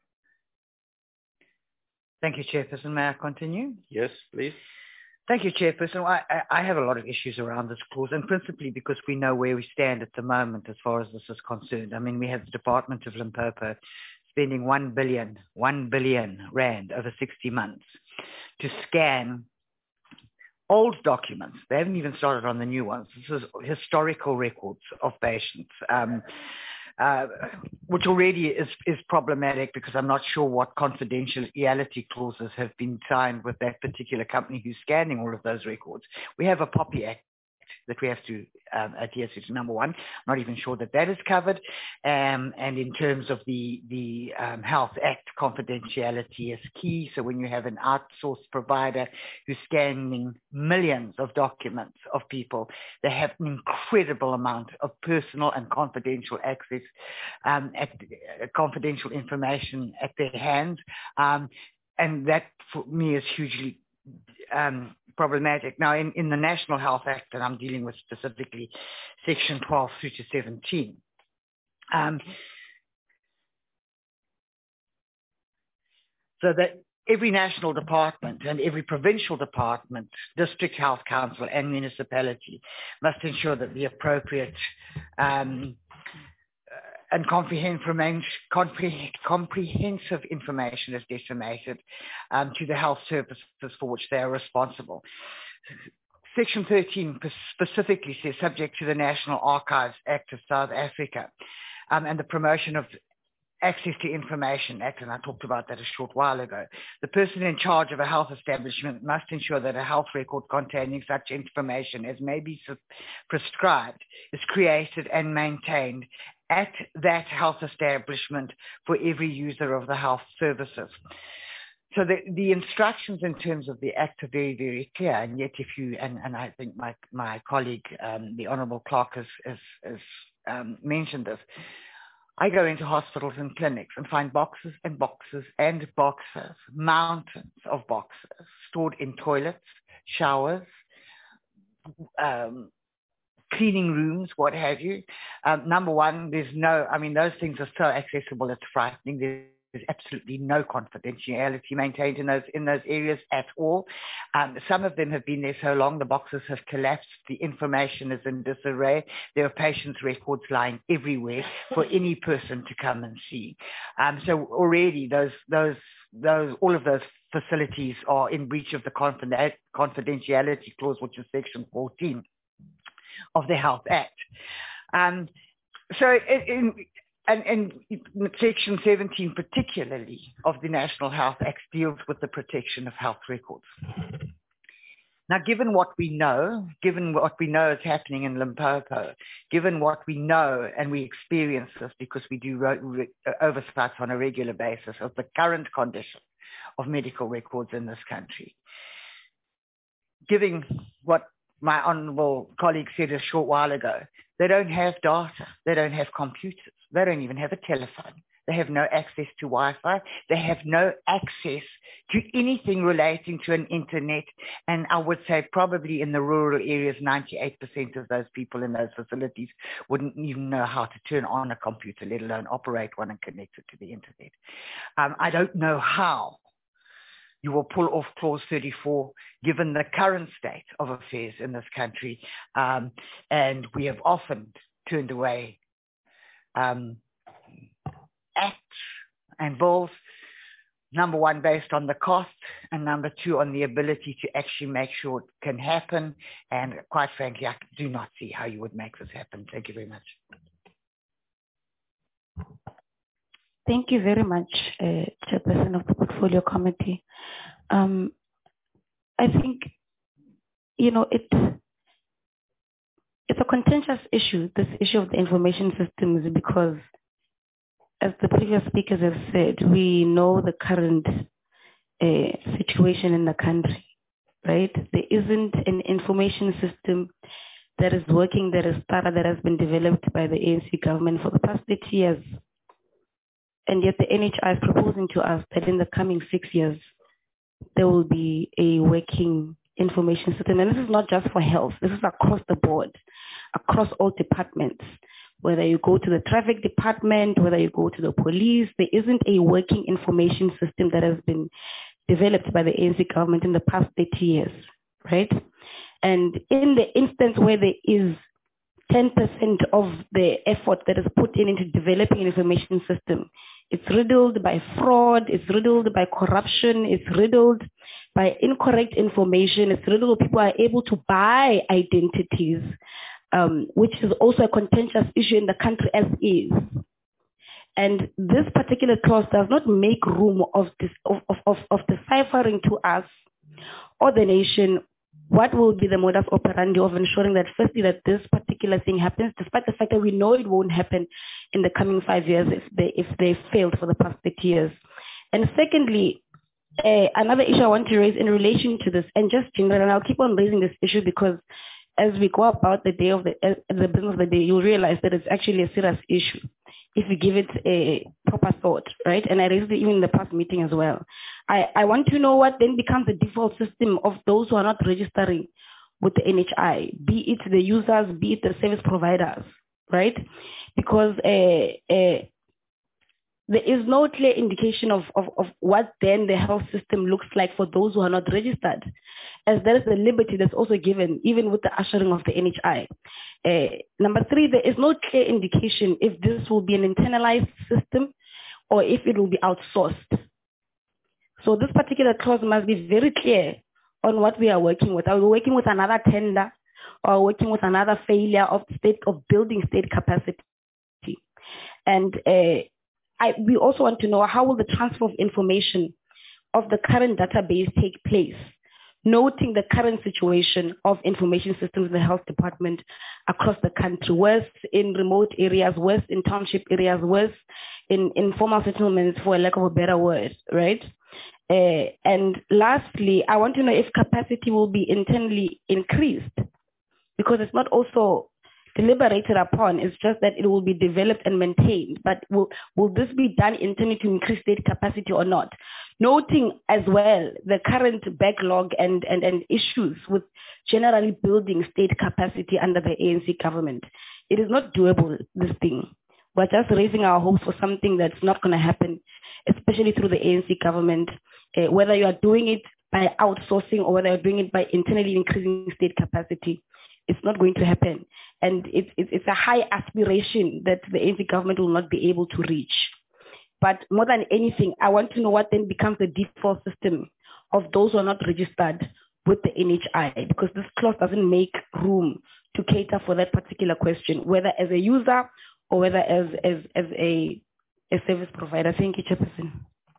Thank you, Chairperson. May I continue? Yes, please. Thank you, Chairperson. I, I, I have a lot of issues around this clause, and principally because we know where we stand at the moment as far as this is concerned. I mean, we have the Department of Limpopo spending one billion, one billion rand over sixty months to scan old documents. They haven't even started on the new ones. This is historical records of patients. Um, Uh, which already is, is problematic because I'm not sure what confidentiality clauses have been signed with that particular company who's scanning all of those records. We have a POPI Act that we have to um, adhere to, number one. I'm not even sure that that is covered. Um, and in terms of the, the um, Health Act, confidentiality is key. So when you have an outsourced provider who's scanning millions of documents of people, they have an incredible amount of personal and confidential access, um, at, uh, confidential information at their hands. Um, and that for me is hugely um, problematic. Now, in, in the National Health Act, and I'm dealing with specifically Section twelve through to seventeen, um, so that every national department and every provincial department, district health council and municipality must ensure that the appropriate um, and comprehensive, comprehensive information is disseminated um, to the health services for which they are responsible. Section thirteen specifically says, subject to the National Archives Act of South Africa um, and the Promotion of Access to Information Act, and I talked about that a short while ago. The person in charge of a health establishment must ensure that a health record containing such information as may be prescribed is created and maintained at that health establishment for every user of the health services. So the, the instructions in terms of the Act are very, very clear, and yet if you, and, and I think my, my colleague, um, the Honourable Clark has, has, has um, mentioned this, I go into hospitals and clinics and find boxes and boxes and boxes, mountains of boxes stored in toilets, showers, um, cleaning rooms, what have you. Um, number one, there's no, I mean, those things are so accessible, it's frightening. There's There's absolutely no confidentiality maintained in those in those areas at all. Um, some of them have been there so long, the boxes have collapsed, the information is in disarray. There are patients' records lying everywhere for any person to come and see. Um, so already those those those all of those facilities are in breach of the confidentiality clause, which is Section fourteen of the Health Act. Um, so in, in And, and Section seventeen particularly of the National Health Act deals with the protection of health records. Now, given what we know, given what we know is happening in Limpopo, given what we know, and we experience this because we do re- oversights on a regular basis of the current condition of medical records in this country, given what my honourable colleague said a short while ago, they don't have data, they don't have computers, they don't even have a telephone, They have no access to Wi-Fi. They have no access to anything relating to an internet. And I would say probably in the rural areas, ninety-eight percent of those people in those facilities wouldn't even know how to turn on a computer, let alone operate one and connect it to the internet. Um, I don't know how you will pull off clause thirty-four, given the current state of affairs in this country. Um, and we have often turned away um, acts and bills, number one, based on the cost, and number two, on the ability to actually make sure it can happen. And quite frankly, I do not see how you would make this happen. Thank you very much. Thank you very much, uh, Chairperson of the Portfolio Committee. Um, I think, you know, it, it's a contentious issue, this issue of the information systems, because as the previous speakers have said, we know the current uh, situation in the country, right? There isn't an information system that is working, that is thorough, that has been developed by the A N C government for the past thirty years. And yet the N H I is proposing to us that in the coming six years, there will be a working information system. And this is not just for health. This is across the board, across all departments. Whether you go to the traffic department, whether you go to the police, there isn't a working information system that has been developed by the A N C government in the past thirty years, right? And in the instance where there is ten percent of the effort that is put in into developing an information system, it's riddled by fraud, it's riddled by corruption, it's riddled by incorrect information, it's riddled with people are able to buy identities, um, which is also a contentious issue in the country as is. And this particular clause does not make room of, this, of, of, of deciphering to us or the nation what will be the modus operandi of ensuring that firstly that this particular thing happens, despite the fact that we know it won't happen in the coming five years if they if they failed for the past thirty years. And secondly, uh, another issue I want to raise in relation to this, and just general, and I'll keep on raising this issue because as we go about the day of the uh, the business of the day, you'll realize that it's actually a serious issue if you give it a proper thought, right? And I raised it even in the past meeting as well. I, I want to know what then becomes the default system of those who are not registering with the N H I, be it the users, be it the service providers, right? Because uh, uh, there is no clear indication of, of, of what then the health system looks like for those who are not registered, as there is a liberty that's also given, even with the ushering of the N H I. Uh, number three, there is no clear indication if this will be an internalized system or if it will be outsourced. So this particular clause must be very clear on what we are working with. Are we working with another tender or working with another failure of state of building state capacity? And uh, I, we also want to know how will the transfer of information of the current database take place, noting the current situation of information systems in the health department across the country, worse in remote areas, worse in township areas, worse in informal settlements, for a lack of a better word, right? Uh, and lastly, I want to know if capacity will be internally increased, because it's not also deliberated upon, it's just that it will be developed and maintained. But will, will this be done internally to increase state capacity or not? Noting as well the current backlog and, and, and issues with generally building state capacity under the A N C government. It is not doable, this thing. We're just raising our hopes for something that's not going to happen, especially through the A N C government, uh, whether you are doing it by outsourcing or whether you're doing it by internally increasing state capacity. It's not going to happen. And it's, it's, it's a high aspiration that the A N C government will not be able to reach. But more than anything, I want to know what then becomes the default system of those who are not registered with the N H I, because this clause doesn't make room to cater for that particular question, whether as a user or whether as, as, as a, a service provider. Thank you, Chairperson.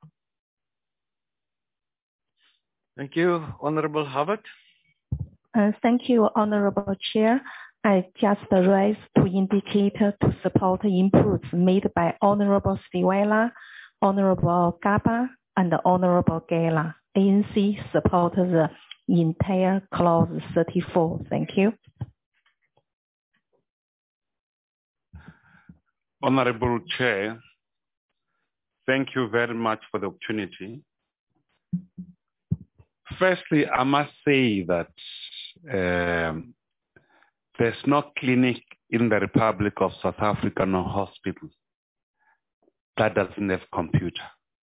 Thank you. Honorable Howard. Uh, thank you, Honorable Chair. I just rise to indicate to support inputs made by Honorable Siwela, Honorable Gaba, and Honorable Gela. A N C support the entire clause thirty-four. Thank you. Honorable Chair, Thank you very much for the opportunity. Firstly, I must say that um, there's no clinic in the Republic of South Africa, no hospital that doesn't have computer.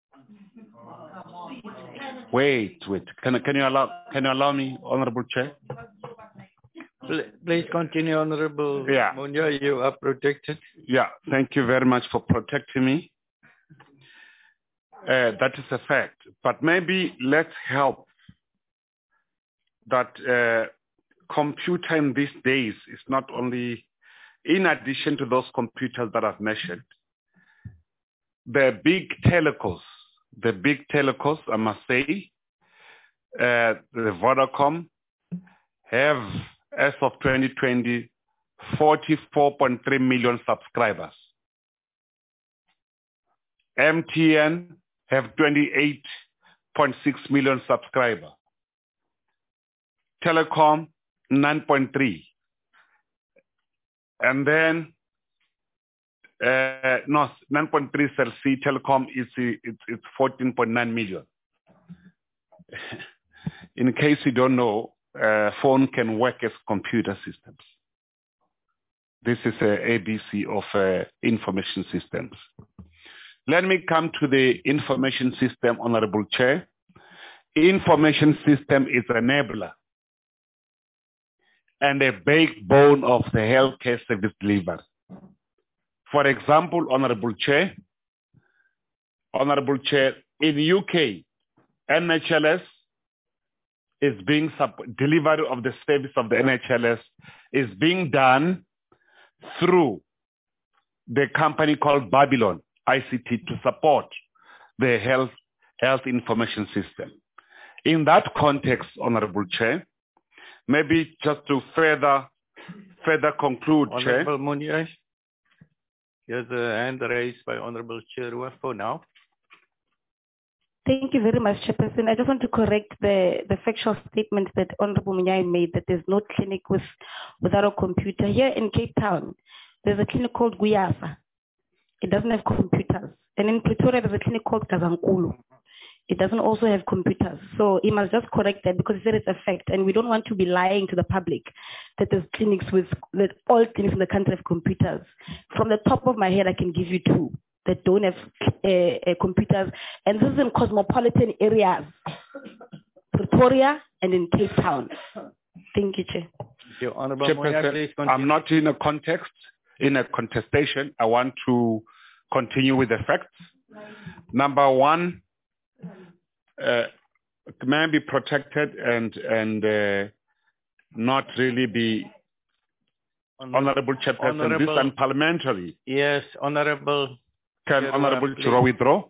Wait, wait. Can, can you allow can you allow me, Honorable Chair? Please continue, Honorable Yeah. Munya. You are protected. Yeah, thank you very much for protecting me. Uh, that is a fact. But maybe let's help that uh, computer in these days is not only, in addition to those computers that I've mentioned, the big telecos, the big telecos, I must say, uh, the Vodacom have, as of twenty twenty, forty-four point three million subscribers. M T N have twenty-eight point six million subscribers. Telecom, nine point three. And then, uh, no, nine point three Cell C Telecom is it's, it's fourteen point nine million. In case you don't know, uh, phone can work as computer systems. This is a A B C of uh, information systems. Let me come to the information system, Honorable Chair. Information system is an enabler and a backbone of the healthcare service delivery. For example, Honorable Chair, Honorable Chair, in U K, N H L S is being, delivery of the service of the N H L S is being done through the company called Babylon I C T to support the health, health information system. In that context, Honorable Chair, maybe just to further, further conclude, Chair. Honorable Munya, here's a hand raised by Honorable Chair for now. Thank you very much, Chairperson. I just want to correct the, the factual statement that Honorable Munyai made that there's no clinic with, without a computer. Here in Cape Town, there's a clinic called Guyafa. It doesn't have computers. And in Pretoria, there's a clinic called Kazankulu. It doesn't also have computers. So he must just correct that because he said it's a fact. And we don't want to be lying to the public that there's clinics with, that all clinics in the country have computers. From the top of my head, I can give you two that don't have uh, uh, computers. And this is in cosmopolitan areas, Pretoria and in Cape Town. Thank you, Chair. Your Honorable Chairperson, please I'm not in a context, in a contestation. I want to continue with the facts. Number one, uh, may be protected and and uh, not really be Honorable Chairperson, Honorable, this unparliamentary. Yes, Honorable. Can Chairwa, Honorable please. Chiro withdraw?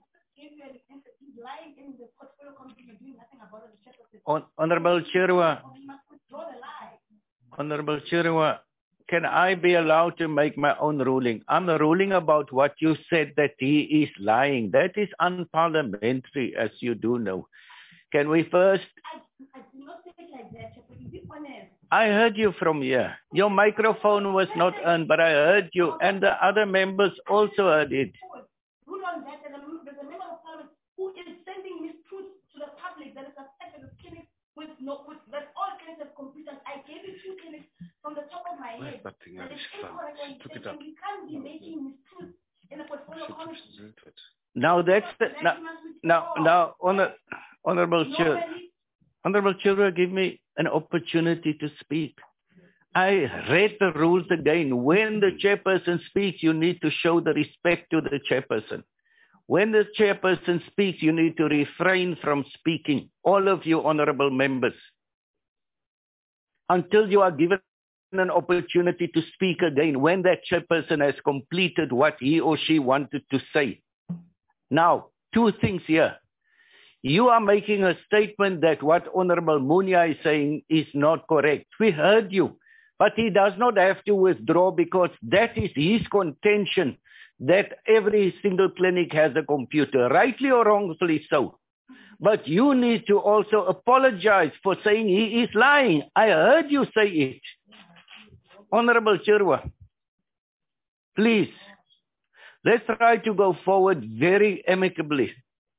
Hon Honorable Chirwa, Honorable Chirwa, can I be allowed to make my own ruling? I'm ruling about what you said that he is lying. That is unparliamentary, as you do know. Can we first... I, I do not say it like that, but you be honest. I heard you from here. Your microphone was not on, but I heard you, and the other members also heard it. Rule on that, and there's a member of parliament who is sending mistruths to the public that is affected with clinics with no, with that all clinics have computers. I gave you two clinics from the top of my head. That is incorrect when you say, and we can't be making mistruths in the portfolio committee. Now that's the, now, now, now, honor, Honorable Chair, Honorable Chair, give me an opportunity to speak. I read the rules again. When the chairperson speaks, you need to show the respect to the chairperson. When the chairperson speaks, you need to refrain from speaking. All of you honorable members. Until you are given an opportunity to speak again, when that chairperson has completed what he or she wanted to say. Now, two things here. You are making a statement that what Honorable Munya is saying is not correct. We heard you. But he does not have to withdraw because that is his contention that every single clinic has a computer, rightly or wrongfully so. But you need to also apologize for saying he is lying. I heard you say it. Honorable Chirwa, please. Let's try to go forward very amicably.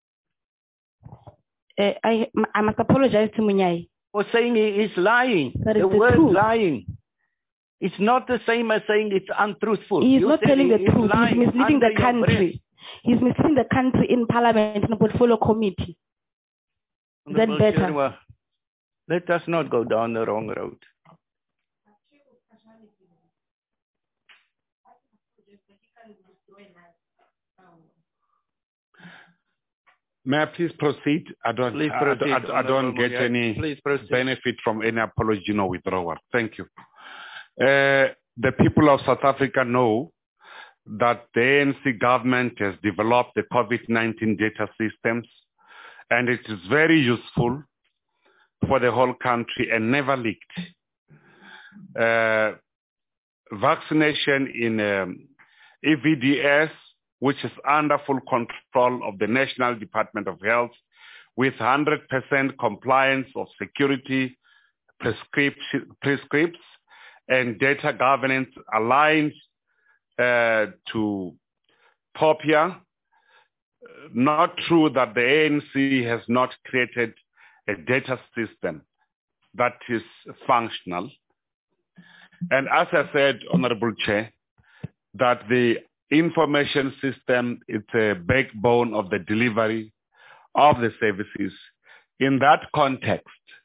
Uh, I, I must apologize to Munyai. For saying he is lying. That is the the word truth. lying. It's not the same as saying it's untruthful. He is You not said telling he the is truth. He's lying misleading the under your breath. country. He's misleading the country in parliament, in the portfolio committee. Is that Honorable better? Sherwa, let us not go down the wrong road. May I please proceed? I don't, Please I, proceed, I, I, I don't get Honorable any Please proceed. benefit from any apology or withdrawal. Thank you. Uh, the people of South Africa know that the A N C government has developed the COVID nineteen data systems, and it is very useful for the whole country and never leaked. Uh, vaccination in um, E V D S, which is under full control of the National Department of Health, with one hundred percent compliance of security prescription, prescripts and data governance aligned uh, to POPIA. Not true that the A N C has not created a data system that is functional. And as I said, Honorable Chair, that the information system is a backbone of the delivery of the services. In that context,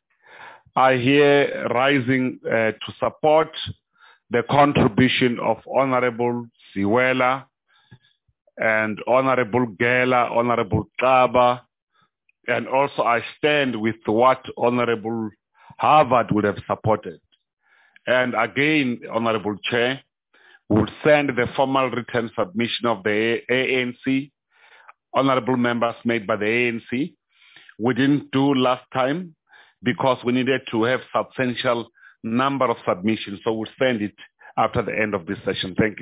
I hear rising uh, to support the contribution of Honorable Siwela and Honorable Gela, Honorable Kaba, and also I stand with what Honorable Harvard would have supported. And again, Honorable Chair, will send the formal written submission of the A N C, honorable members made by the A N C. We didn't do last time because we needed to have substantial number of submissions, so we'll send it after the end of this session. Thank you.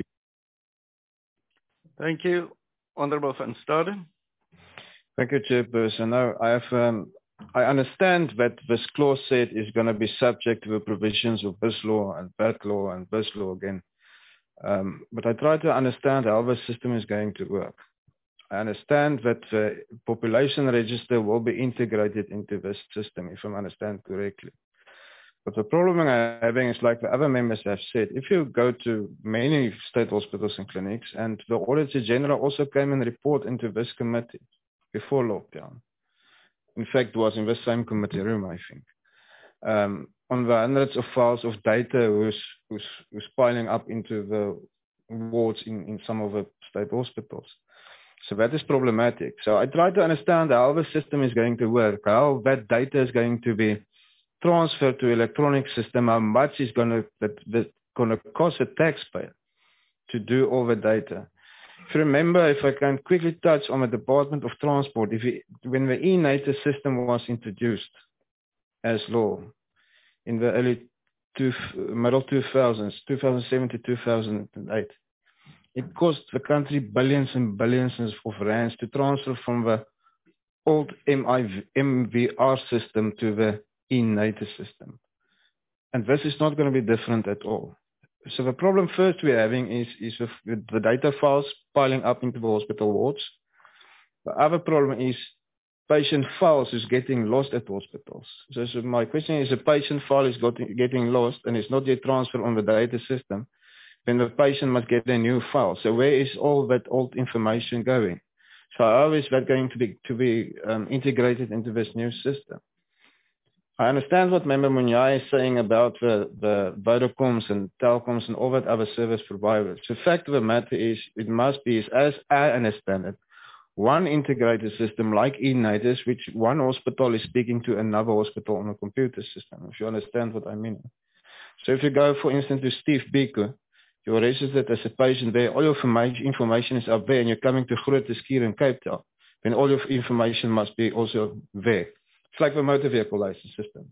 Thank you, Honorable Van Staden. Thank you, Chairperson. Now, I have, um, I understand that this clause said is going to be subject to the provisions of this law and that law and this law again. Um, but I try to understand how the system is going to work. I understand that the population register will be integrated into this system, if I understand correctly. But the problem I'm having is, like the other members have said, if you go to many state hospitals and clinics, and the Auditor General also came and reported into this committee before lockdown. In fact, it was in the same committee room, I think. Um, on the hundreds of files of data who's, who's, who's piling up into the wards in, in some of the state hospitals. So that is problematic. So I try to understand how the system is going to work, how that data is going to be transferred to electronic system, how much is going to, that, that going to cost a taxpayer to do all the data. If you remember, if I can quickly touch on the Department of Transport, if it, when the e-NATIS system was introduced as law in the early two, middle two thousands, two thousand seven to two thousand eight, it cost the country billions and billions of rands to transfer from the old M V R system to the e-NATIS system. And this is not going to be different at all. So the problem first we're having is, is with the data files piling up into the hospital wards. The other problem is patient files is getting lost at hospitals. So, so my question is, a patient file is got, getting lost and it's not yet transferred on the data system, then the patient must get a new file. So where is all that old information going? So how is that going to be, to be um, integrated into this new system? I understand what Member Munyai is saying about the, the Vodacoms and Telcoms and all that other service providers. The fact of the matter is, it must be, as I understand it, one integrated system like e-NATIS, which one hospital is speaking to another hospital on a computer system, if you understand what I mean. So if you go, for instance, to Steve Biko, you're registered as a patient there, all your information, information is up there, and you're coming to Groote Schuur in Cape Town, then all your information must be also there. It's like the motor vehicle license system.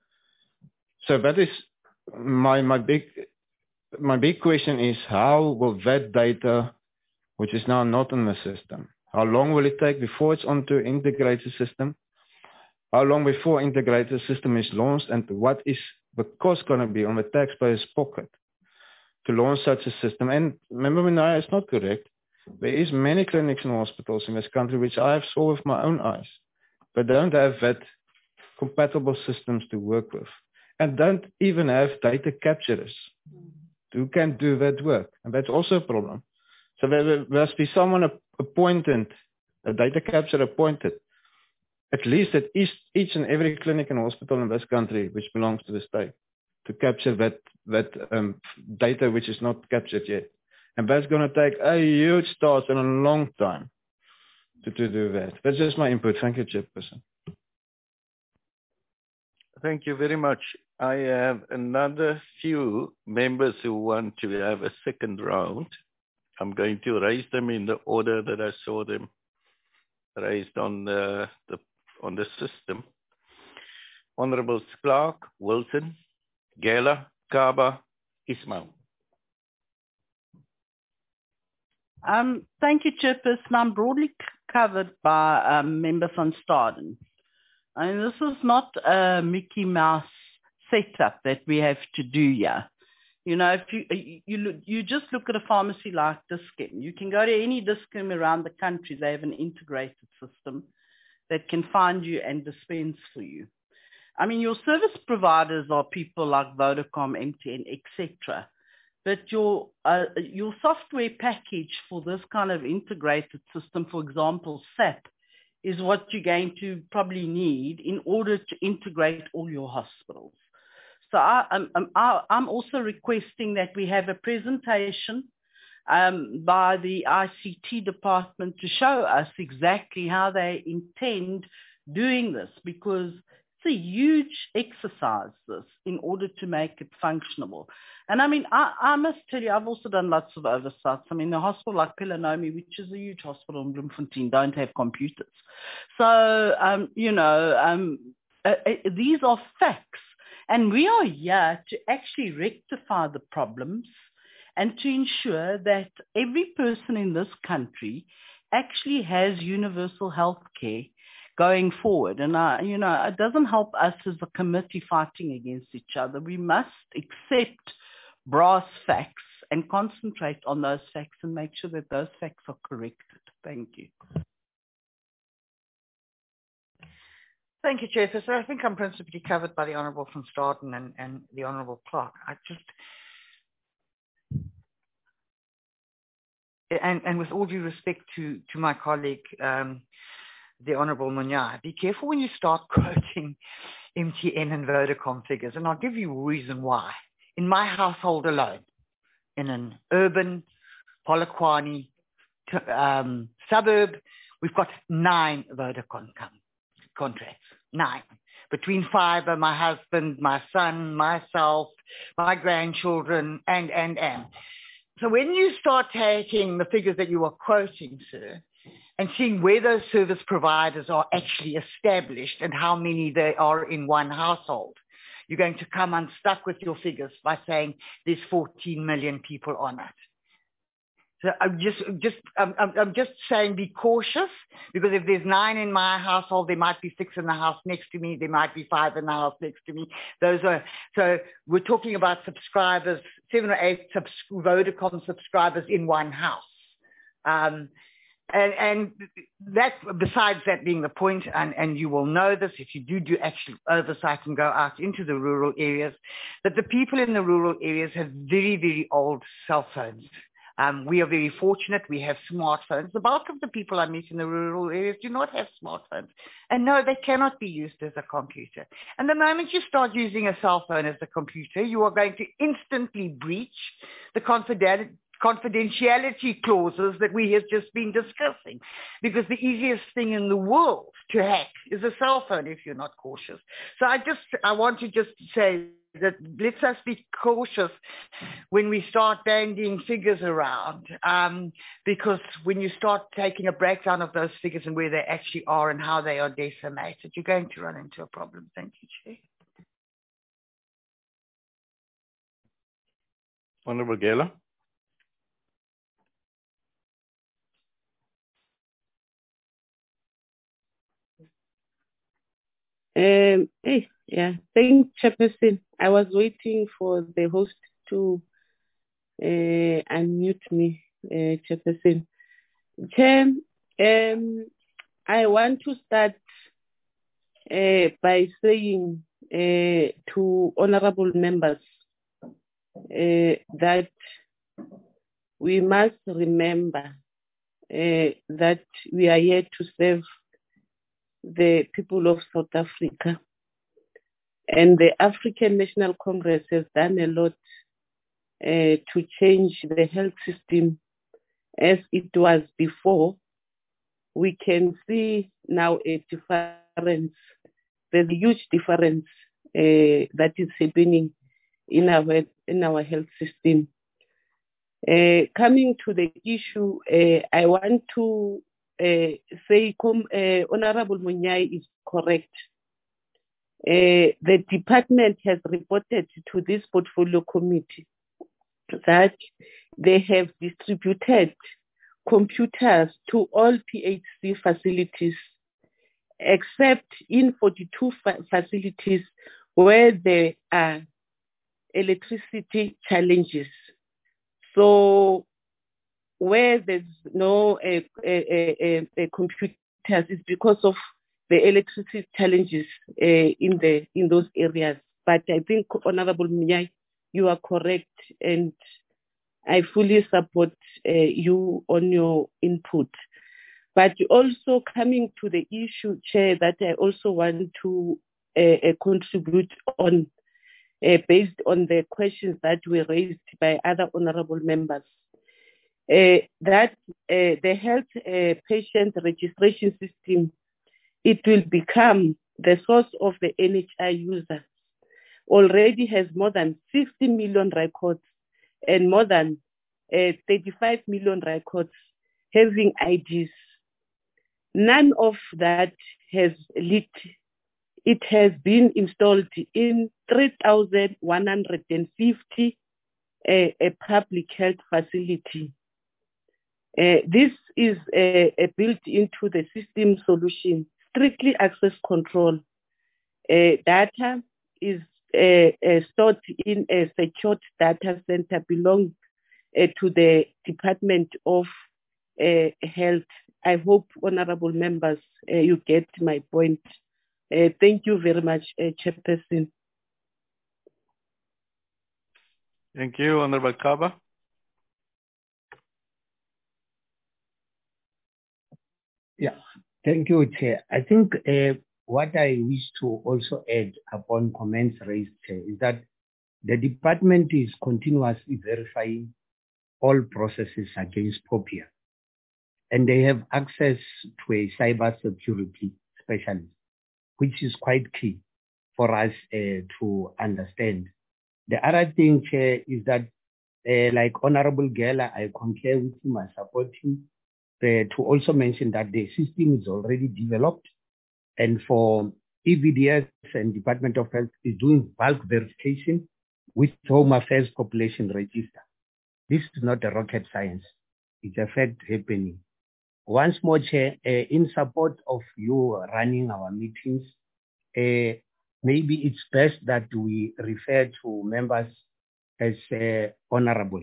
So that is my, my big, my big question is, how will that data, which is now not in the system, how long will it take before it's onto an integrated system? How long before integrated system is launched, and what is the cost going to be on the taxpayer's pocket to launch such a system? And remember, Minaya, it's not correct. There is many clinics and hospitals in this country which I have saw with my own eyes, but don't have that compatible systems to work with, and don't even have data capturers who can do that work, and that's also a problem. So there must be someone appointed, a data capturer appointed, at least at each, each and every clinic and hospital in this country which belongs to the state, to capture that that um, data which is not captured yet. And that's going to take a huge task and a long time to, to do that. That's just my input. Thank you, Chairperson. Thank you very much. I have another few members who want to have a second round. I'm going to raise them in the order that I saw them raised on the, the on the system. Honorable Clark, Wilson, Gela, Kaba, Ismail. Um, thank you, Chairperson. I'm broadly c- covered by um, Member van Staden. I mean, this is not a Mickey Mouse setup that we have to do here. You know, if you you look, you just look at a pharmacy like Dis-Chem. You can go to any Dis-Chem around the country. They have an integrated system that can find you and dispense for you. I mean, your service providers are people like Vodacom, M T N, et cetera. But your uh, your software package for this kind of integrated system, for example, S A P, is what you're going to probably need in order to integrate all your hospitals. So I, I'm, I'm, I'm also requesting that we have a presentation um, by the I C T department to show us exactly how they intend doing this, because it's a huge exercise, this, in order to make it functionable. And I mean, I, I must tell you, I've also done lots of oversights. I mean, the hospital like Pelanomi, which is a huge hospital in Bloemfontein, don't have computers. So, um, you know, um, uh, uh, these are facts. And we are here to actually rectify the problems and to ensure that every person in this country actually has universal health care going forward. And, uh, you know, it doesn't help us as a committee fighting against each other. We must accept brass facts and concentrate on those facts and make sure that those facts are corrected. Thank you. Thank you, Chair. So I think I'm principally covered by the Honourable van Staden and, and the Honourable Clark. I just, and, and with all due respect to, to my colleague, um, the Honourable Munyai, be careful when you start quoting M T N and Vodacom figures, and I'll give you a reason why. In my household alone, in an urban Polokwane um, suburb, we've got nine Vodacom contracts. Nine. Between fiber, my husband, my son, myself, my grandchildren, and, and, and. So when you start taking the figures that you are quoting, sir, and seeing where those service providers are actually established and how many there are in one household, you're going to come unstuck with your figures by saying there's fourteen million people on it. So I'm just, just, I'm, I'm just saying be cautious, because if there's nine in my household, there might be six in the house next to me. There might be five in the house next to me. Those are, so we're talking about subscribers, seven or eight subs, Vodacom subscribers in one house. Um, and, and that, besides that being the point, and, and you will know this if you do do actual oversight and go out into the rural areas, that the people in the rural areas have very, very old cell phones. Um, we are very fortunate. We have smartphones. The bulk of the people I meet in the rural areas do not have smartphones. And no, they cannot be used as a computer. And the moment you start using a cell phone as a computer, you are going to instantly breach the confidentiality confidentiality clauses that we have just been discussing, because the easiest thing in the world to hack is a cell phone if you're not cautious. So I just, I want to just say that let's us be cautious when we start bandying figures around, um, because when you start taking a breakdown of those figures and where they actually are and how they are decimated, you're going to run into a problem. Thank you, Chair. Honourable Gela. Um, hey, yeah, thank you, Chairperson. I was waiting for the host to uh, unmute me, uh, Chairperson. Chair, um, I want to start uh, by saying uh, to honorable members uh, that we must remember uh, that we are here to serve the people of South Africa. And the African National Congress has done a lot uh, to change the health system as it was before. We can see now a difference. There's a huge difference uh, that is happening in our in our health system. Uh, coming to the issue, uh, I want to uh, say com- uh, Honorable Munyai is correct. Uh, the department has reported to this portfolio committee that they have distributed computers to all P H C facilities, except in forty-two fa- facilities where there are electricity challenges. So where there's no uh, uh, uh, uh, computers is because of the electricity challenges uh, in the in those areas. But I think, Honorable Munyai, you are correct, and I fully support uh, you on your input. But also coming to the issue, Chair, that I also want to uh, uh, contribute on, uh, based on the questions that were raised by other honorable members, uh, that uh, the health uh, patient registration system, it will become the source of the N H I users. Already has more than sixty million records and more than uh, thirty-five million records having I Ds. None of that has leaked. It has been installed in three thousand one hundred fifty uh, a public health facility. Uh, this is uh, uh, built into the system solution, strictly access control. Uh, data is uh, uh, stored in a secured data center belonging uh, to the Department of uh, Health. I hope, honorable members, uh, you get my point. Uh, thank you very much, uh, Chairperson. Thank you, Honorable Kaba. Yeah, thank you, Chair. I think uh, what I wish to also add upon comments raised, Chair, is that the department is continuously verifying all processes against POPIA, and they have access to a cyber security specialist, which is quite key for us uh, to understand. The other thing, Chair, is that uh, like Honorable Gela, I concur with him, I support him, uh, to also mention that the system is already developed, and for E V D S and Department of Health is doing bulk verification with Home Affairs Population Register. This is not a rocket science. It's a fact happening. Once more, Chair, uh, in support of you running our meetings, uh, maybe it's best that we refer to members as uh, honorable.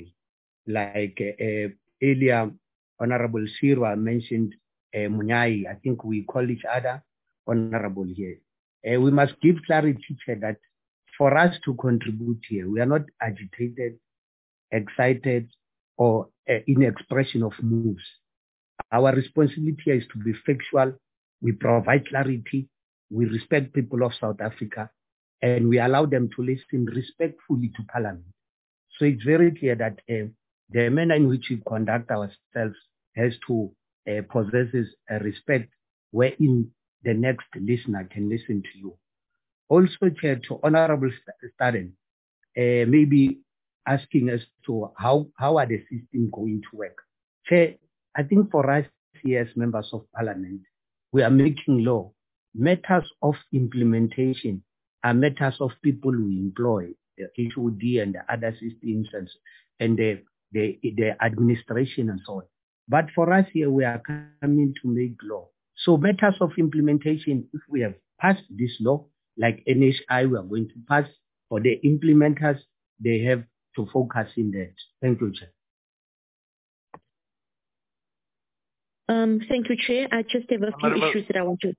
Like uh, uh, earlier, Honorable Sirwa mentioned uh, Munyai. I think we call each other honorable here. Uh, we must give clarity, Chair, that for us to contribute here, we are not agitated, excited, or uh, in expression of moves. Our responsibility is to be factual. We provide clarity. We respect people of South Africa, and we allow them to listen respectfully to Parliament. So it's very clear that uh, the manner in which we conduct ourselves has to uh, possess a respect wherein the next listener can listen to you. Also, Chair, to Honorable Staden, uh, maybe asking us to how, how are the system going to work. Chair, I think for us here as members of Parliament, we are making law. Matters of implementation are matters of people we employ, the H O D and the other systems and, and the, the, the administration and so on. But for us here, we are coming to make law. So matters of implementation, if we have passed this law, like N H I, we are going to pass. For the implementers, they have to focus in that. Thank you, Chair. Um, thank you, Chair. I just have a few Honorable- issues that I want to.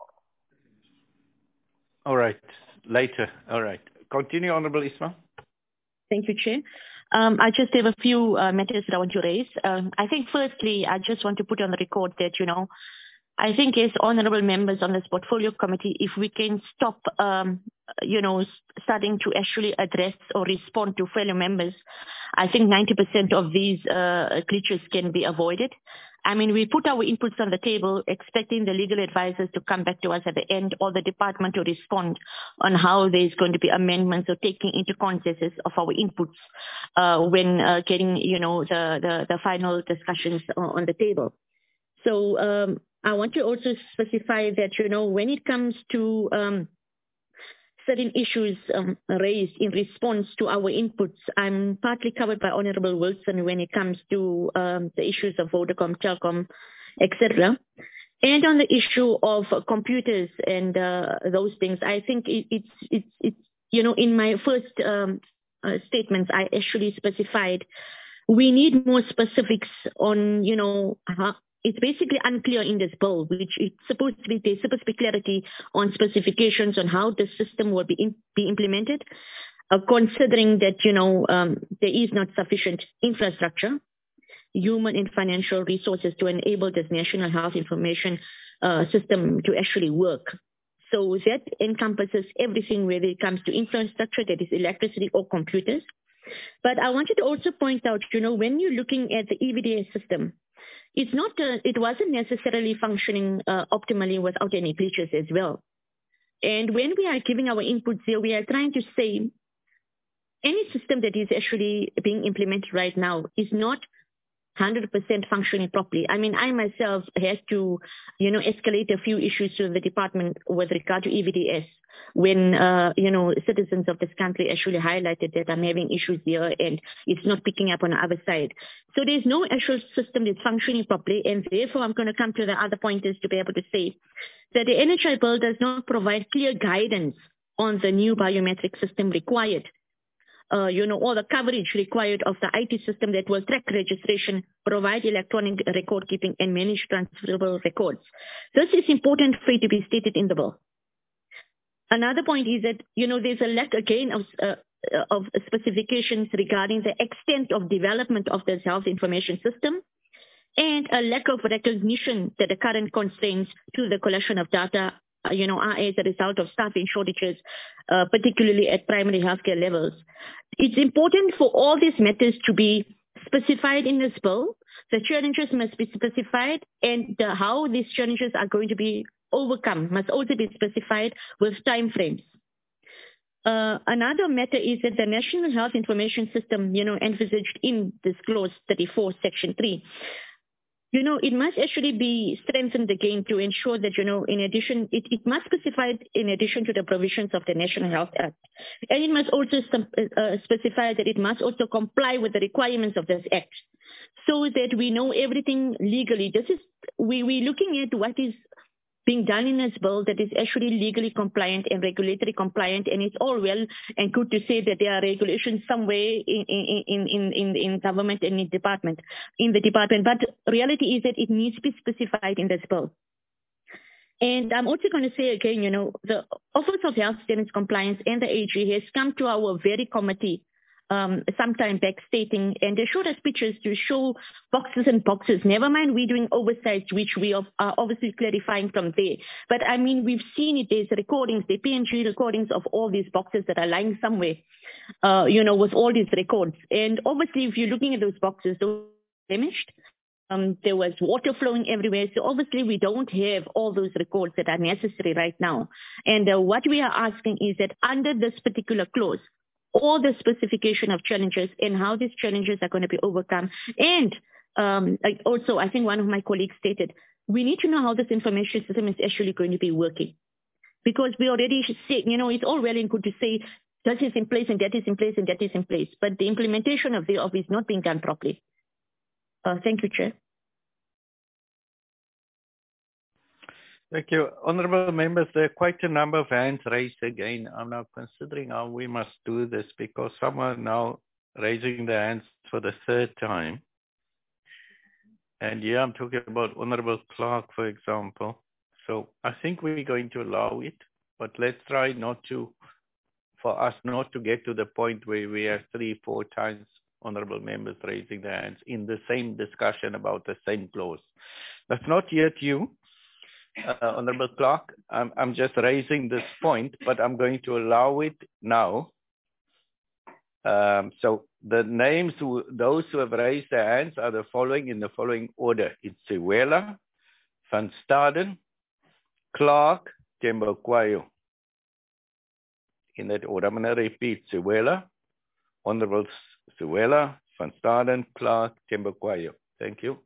All right. Later. All right. Continue, Honorable Ismail. Thank you, Chair. Um, I just have a few uh, matters that I want to raise. Um, I think firstly, I just want to put on the record that, you know, I think as honorable members on this portfolio committee, if we can stop, um, you know, starting to actually address or respond to fellow members, I think ninety percent of these uh, glitches can be avoided. I mean, we put our inputs on the table, expecting the legal advisors to come back to us at the end or the department to respond on how there's going to be amendments or taking into consensus of our inputs uh, when uh, getting, you know, the, the, the final discussions on the table. So um, I want to also specify that, you know, when it comes to um, certain issues um, raised in response to our inputs, I'm partly covered by Honorable Wilson when it comes to um, the issues of Vodacom, Telkom, et cetera. And on the issue of uh, computers and uh, those things, I think it, it's, it's, it's, you know, in my first um, uh, statements, I actually specified we need more specifics on, you know, how, it's basically unclear in this bill, which it's supposed to be, there's supposed to be clarity on specifications on how the system will be in, be implemented, uh, considering that, you know, um, there is not sufficient infrastructure, human and financial resources to enable this national health information uh, system to actually work. So that encompasses everything, whether it comes to infrastructure, that is electricity or computers. But I wanted to also point out, you know, when you're looking at the E V D S system, it's not, uh, it wasn't necessarily functioning uh, optimally without any glitches as well. And when we are giving our inputs here, we are trying to say any system that is actually being implemented right now is not one hundred percent functioning properly. I mean, I myself had to, you know, escalate a few issues to the department with regard to E V D S when, uh, you know, citizens of this country actually highlighted that I'm having issues here and it's not picking up on the other side. So there's no actual system that's functioning properly, and therefore I'm going to come to the other pointers to be able to say that the N H I bill does not provide clear guidance on the new biometric system required. Uh, you know, all the coverage required of the I T system that will track registration, provide electronic record keeping, and manage transferable records. This is important for it to be stated in the bill. Another point is that, you know, there's a lack again of, uh, of specifications regarding the extent of development of this health information system and a lack of recognition that the current constraints to the collection of data, uh, you know, are as a result of staffing shortages, uh, particularly at primary healthcare levels. It's important for all these matters to be specified in this bill. The challenges must be specified, and the, how these challenges are going to be overcome must also be specified with timeframes. Uh, another matter is that the National Health Information System, you know, envisaged in this clause thirty-four, section three, you know, it must actually be strengthened again to ensure that, you know, in addition, it, it must specify in addition to the provisions of the National Health Act. And it must also uh, specify that it must also comply with the requirements of this Act so that we know everything legally. This is, we, we're looking at what is being done in this bill that is actually legally compliant and regulatory compliant, and it's all well and good to say that there are regulations somewhere in in in in, in government and in department in the department, but reality is that it needs to be specified in this bill. And I'm also going to say again, you know, the Office of Health Standards Compliance and the A G has come to our very committee Um, sometime back stating, and they showed us pictures to show boxes and boxes. Never mind we doing oversights, which we are obviously clarifying from there. But I mean, we've seen it, there's recordings, the P N G recordings of all these boxes that are lying somewhere, uh, you know, with all these records. And obviously, if you're looking at those boxes, those were damaged. Um, there was water flowing everywhere. So obviously, we don't have all those records that are necessary right now. And uh, what we are asking is that under this particular clause, all the specification of challenges and how these challenges are going to be overcome. And um, also, I think one of my colleagues stated, we need to know how this information system is actually going to be working. Because we already say, you know, it's all well and good to say that is in place and that is in place and that is in place. But the implementation of the of is not being done properly. Uh, thank you, Chair. Thank you. Honorable members, there are quite a number of hands raised again. I'm now considering how we must do this because some are now raising their hands for the third time. And yeah, I'm talking about Honorable Clark, for example. So I think we're going to allow it, but let's try not to, for us not to get to the point where we have three, four times honorable members raising their hands in the same discussion about the same clause. That's not yet you, uh, Honorable Clark. I'm, I'm just raising this point, but I'm going to allow it now. Um, so the names, who, those who have raised their hands are the following in the following order. It's Sewela, Van Staden, Clark, Thembekwayo. In that order, I'm going to repeat. Sewela, Honorable Sewela, Van Staden, Clark, Thembekwayo. Thank you.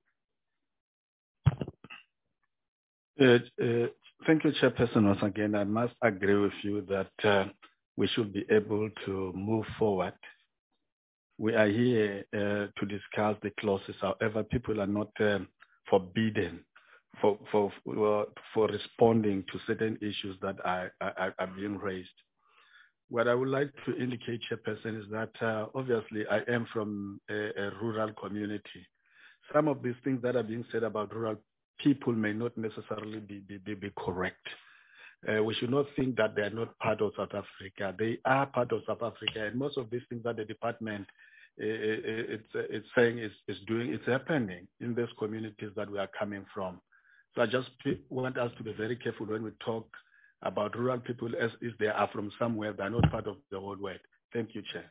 Uh, uh, thank you, Chairperson. Once again, I must agree with you that uh, we should be able to move forward. We are here uh, to discuss the clauses. However, people are not um, forbidden for, for, for, for responding to certain issues that are, are, are being raised. What I would like to indicate, Chairperson, is that uh, obviously I am from a, a rural community. Some of these things that are being said about rural people may not necessarily be, be, be, be correct. Uh, we should not think that they are not part of South Africa. They are part of South Africa, and most of these things that the department uh, it's, it's saying is, is doing, it's happening in these communities that we are coming from. So I just want us to be very careful when we talk about rural people as if they are from somewhere, they are not part of the whole world. Thank you, Chair.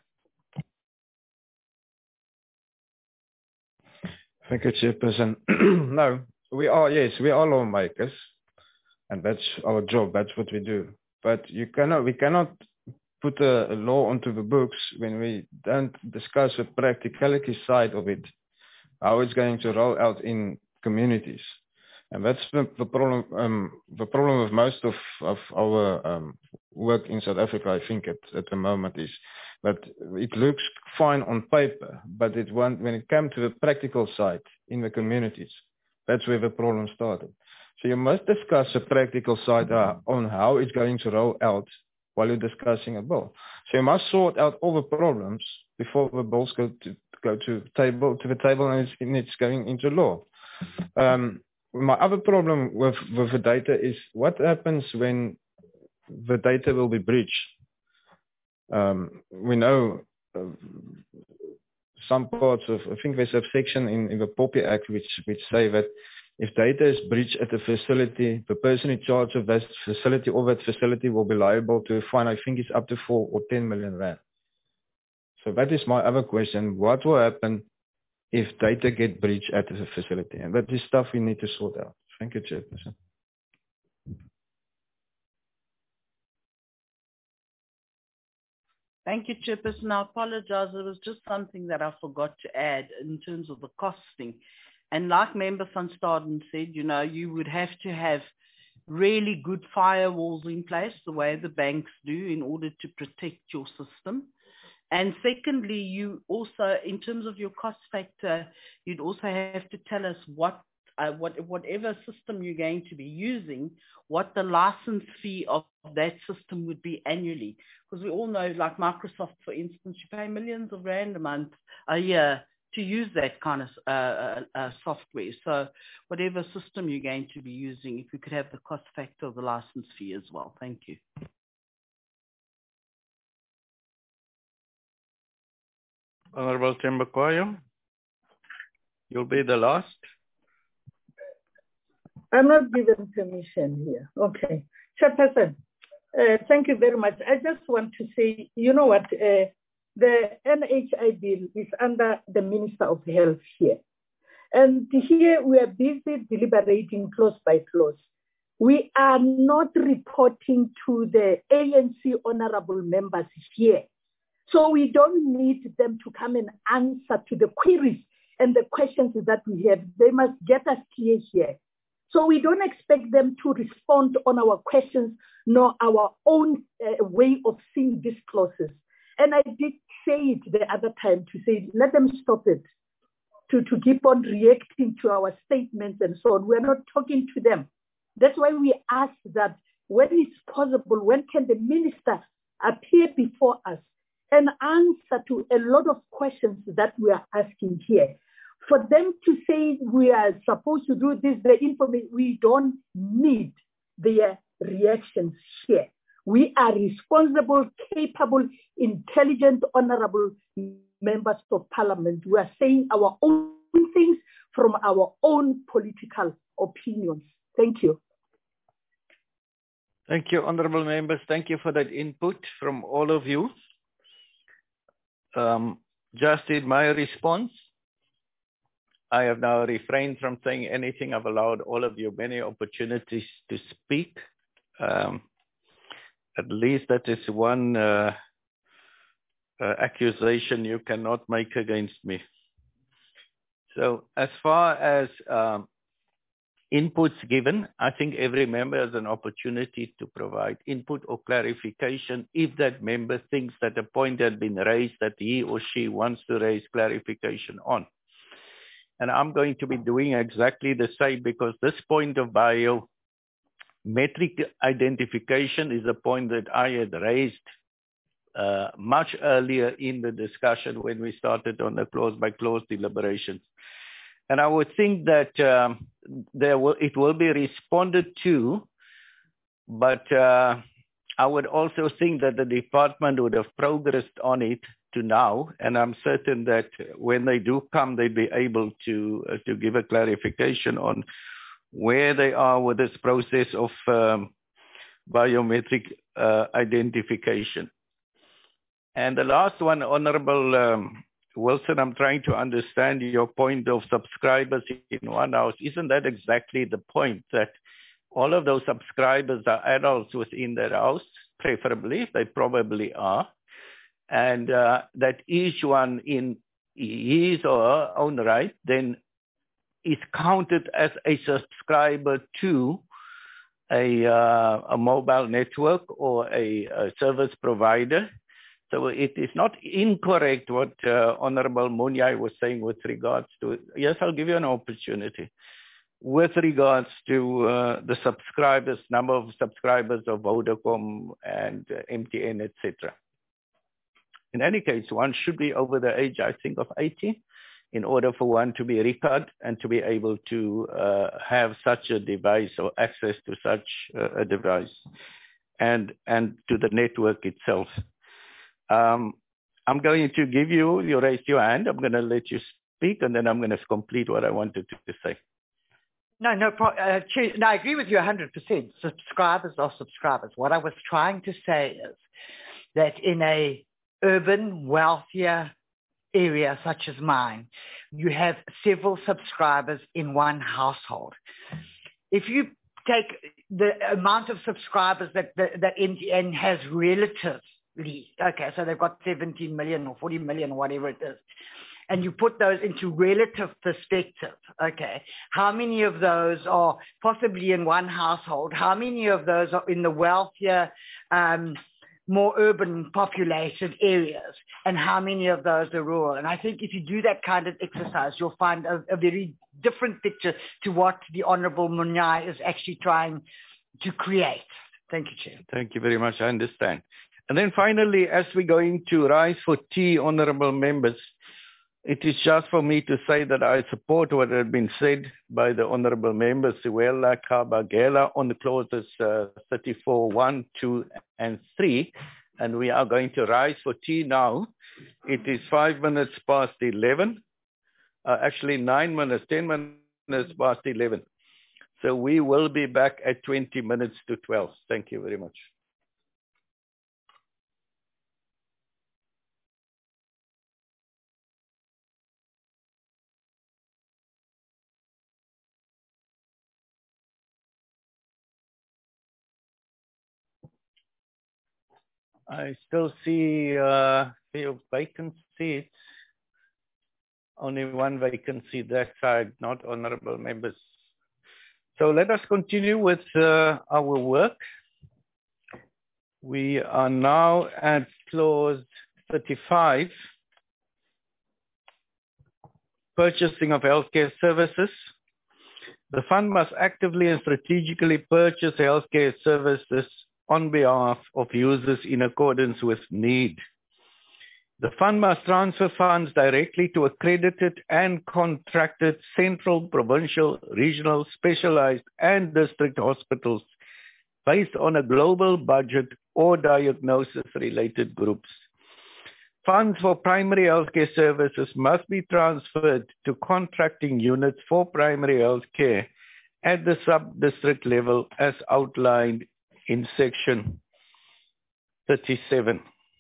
Thank you, Chairperson. No, we are, yes, we are lawmakers, and that's our job, that's what we do. But you cannot, we cannot put a, a law onto the books when we don't discuss the practicality side of it, how it's going to roll out in communities. And that's the, the problem. Um, the problem with most of, of our um, work in South Africa, I think, at, at the moment is that it looks fine on paper, but it when, when it comes to the practical side in the communities, that's where the problem started. So you must discuss the practical side uh, on how it's going to roll out while you're discussing a bill. So you must sort out all the problems before the bills go to go to table to the table and it's, and it's going into law. Um, My other problem with, with the data is what happens when the data will be breached. Um, we know uh, some parts of, I think there's a section in, in the POPI Act which, which say that if data is breached at a facility, the person in charge of that facility or that facility will be liable to a fine, I think it's up to four or ten million rand. So that is my other question. What will happen if data get breached at the facility? And that is stuff we need to sort out. Thank you, Chairperson. Thank you, Chairperson. I apologize. There was just something that I forgot to add in terms of the costing. And like Member Van Staden said, you know, you would have to have really good firewalls in place, the way the banks do, in order to protect your system. And secondly, you also, in terms of your cost factor, you'd also have to tell us what, uh, what, whatever system you're going to be using, what the license fee of that system would be annually. Because we all know, like Microsoft, for instance, you pay millions of rand a month, a year, to use that kind of uh, uh, uh, software. So whatever system you're going to be using, if we could have the cost factor of the license fee as well. Thank you. Honorable Thembekwayo, you'll be the last. I'm not given permission here. Okay. Chairperson, uh, thank you very much. I just want to say, you know what, uh, the N H I bill is under the Minister of Health here. And here we are busy deliberating clause by clause. We are not reporting to the A N C honorable members here. So we don't need them to come and answer to the queries and the questions that we have. They must get us clear here. So we don't expect them to respond on our questions, nor our own uh, way of seeing these clauses. And I did say it the other time to say, let them stop it, to, to keep on reacting to our statements and so on. We're not talking to them. That's why we ask that when it's possible, when can the minister appear before us and answer to a lot of questions that we are asking here. For them to say we are supposed to do this, the information, we don't need their reactions here. We are responsible, capable, intelligent, honorable members of parliament. We are saying our own things from our own political opinions. Thank you. Thank you, honorable members. Thank you for that input from all of you. Um, just in my response, I have now refrained from saying anything. I've allowed all of you many opportunities to speak. Um, at least that is one uh, uh, accusation you cannot make against me. So as far as um, inputs given, I think every member has an opportunity to provide input or clarification if that member thinks that a point had been raised that he or she wants to raise clarification on. And I'm going to be doing exactly the same because this point of biometric identification is a point that I had raised uh, much earlier in the discussion when we started on the clause-by-clause deliberations. And I would think that um, there will, it will be responded to, but uh, I would also think that the department would have progressed on it to now, and I'm certain that when they do come, they'll be able to uh, to give a clarification on where they are with this process of um, biometric uh, identification. And the last one, Honorable um, Wilson, I'm trying to understand your point of subscribers in one house. Isn't that exactly the point, that all of those subscribers are adults within their house, preferably, they probably are, and uh, that each one in his or her own right then is counted as a subscriber to a, uh, a mobile network or a, a service provider. So it is not incorrect what uh, Honorable Munyai was saying with regards to, yes, I'll give you an opportunity, with regards to uh, the subscribers, number of subscribers of Vodacom and uh, M T N, et cetera. In any case, one should be over the age, I think, of eighty in order for one to be recorded and to be able to uh, have such a device or access to such uh, a device and, and to the network itself. Um, I'm going to give you, you raised your hand, I'm going to let you speak, and then I'm going to complete what I wanted to, to say. No, no, uh, no, I agree with you one hundred percent. Subscribers are subscribers. What I was trying to say is that in a urban, wealthier area such as mine, you have several subscribers in one household. If you take the amount of subscribers that, that, that M T N has relatively, okay, so they've got seventeen million or forty million, whatever it is, and you put those into relative perspective, okay, how many of those are possibly in one household? How many of those are in the wealthier, um, more urban populated areas, and how many of those are rural? And I think if you do that kind of exercise, you'll find a, a very different picture to what the Honorable Munyai is actually trying to create. Thank you, Chair. Thank you very much. I understand. And then finally, as we're going to rise for tea, Honorable members, it is just for me to say that I support what had been said by the Honorable Members, Siwela Kabagela, on the clauses uh, thirty-four, one, two, and three. And we are going to rise for tea now. It is five minutes past eleven. Uh, actually, nine minutes, ten minutes past eleven. So we will be back at twenty minutes to twelve. Thank you very much. I still see uh, few vacant seats. Only one vacancy that side, not honorable members. So let us continue with uh, our work. We are now at clause thirty-five, purchasing of healthcare services. The fund must actively and strategically purchase healthcare services on behalf of users in accordance with need. The fund must transfer funds directly to accredited and contracted central, provincial, regional, specialized, and district hospitals based on a global budget or diagnosis-related groups. Funds for primary healthcare services must be transferred to contracting units for primary healthcare at the sub-district level as outlined in section thirty-seven.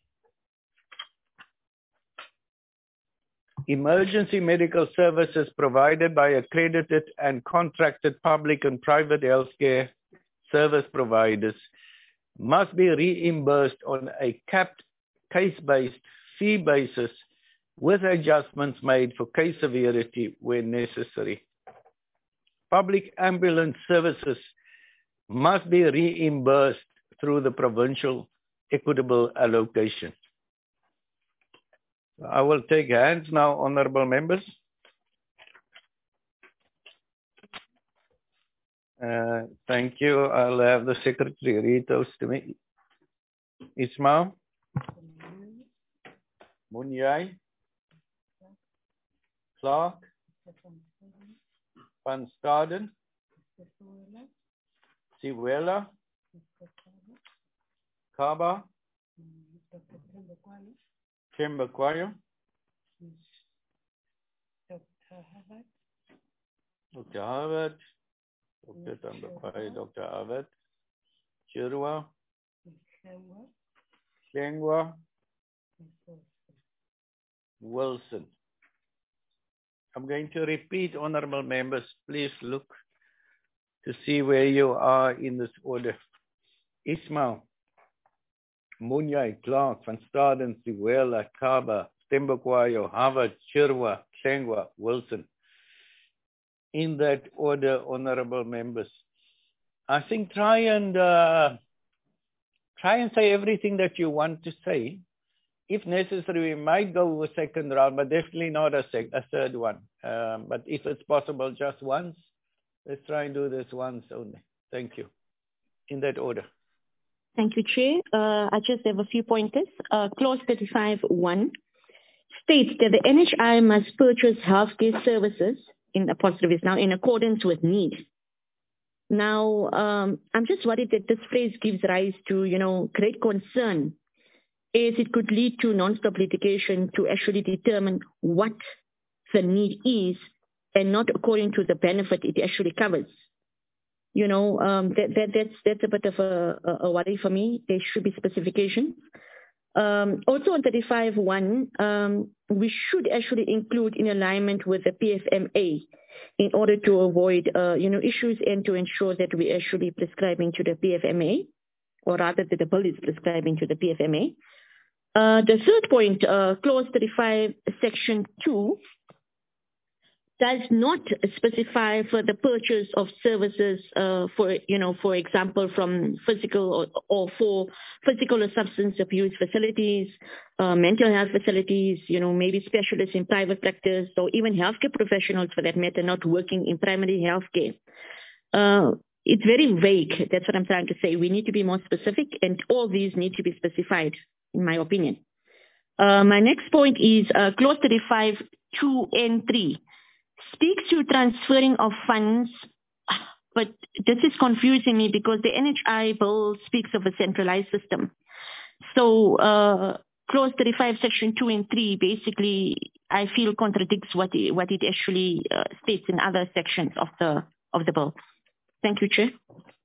Emergency medical services provided by accredited and contracted public and private healthcare service providers must be reimbursed on a capped case-based fee basis with adjustments made for case severity where necessary. Public ambulance services must be reimbursed through the provincial equitable allocation. I will take hands now, honorable members. Uh, thank you. I'll have the secretary read those to me. Ismail? Munyai? Clark? Van Staden? Siwela? Kaba? Chembakwayo? Doctor Harvard? Doctor Tambakwayo, Doctor Harvard? Chirwa? Shengwa? Wilson. I'm going to repeat, honorable members. Please look to see where you are in this order. Ismail, Munyai, Clark, Van Staden, Siwela, Kaba, Tembakwayo, Harvard, Chirwa, Shengwa, Wilson. In that order, honorable members. I think try and uh, try and say everything that you want to say. If necessary, we might go a second round, but definitely not a, sec a third one. Um, but if it's possible, just once. Let's try and do this once only. Thank you. In that order. Thank you, Chair. Uh, I just have a few pointers. Uh, clause thirty-five one states that the N H I must purchase healthcare services, in apostrophe now, in accordance with need. Now, um, I'm just worried that this phrase gives rise to, you know, great concern, as it could lead to non-stop litigation to actually determine what the need is and not according to the benefit it actually covers. You know, um, that, that, that's, that's a bit of a, a worry for me. There should be specifications. Um, also on thirty-five one, um, we should actually include in alignment with the P F M A in order to avoid, uh, you know, issues and to ensure that we actually prescribing to the P F M A, or rather that the bill is prescribing to the P F M A. Uh, the third point, uh, clause thirty-five, section two, does not specify for the purchase of services, uh, for, you know, for example, from physical or, or for physical or substance abuse facilities, uh, mental health facilities, you know, maybe specialists in private practice, or even healthcare professionals for that matter, not working in primary healthcare. Uh, it's very vague. That's what I'm trying to say. We need to be more specific, and all these need to be specified, in my opinion. Uh, my next point is uh, clause thirty-five two and three. Speaks to transferring of funds, but this is confusing me because the N H I bill speaks of a centralized system. So uh, clause thirty-five, section two and three, basically, I feel contradicts what it, what it actually uh, states in other sections of the of the bill. Thank you, Chair.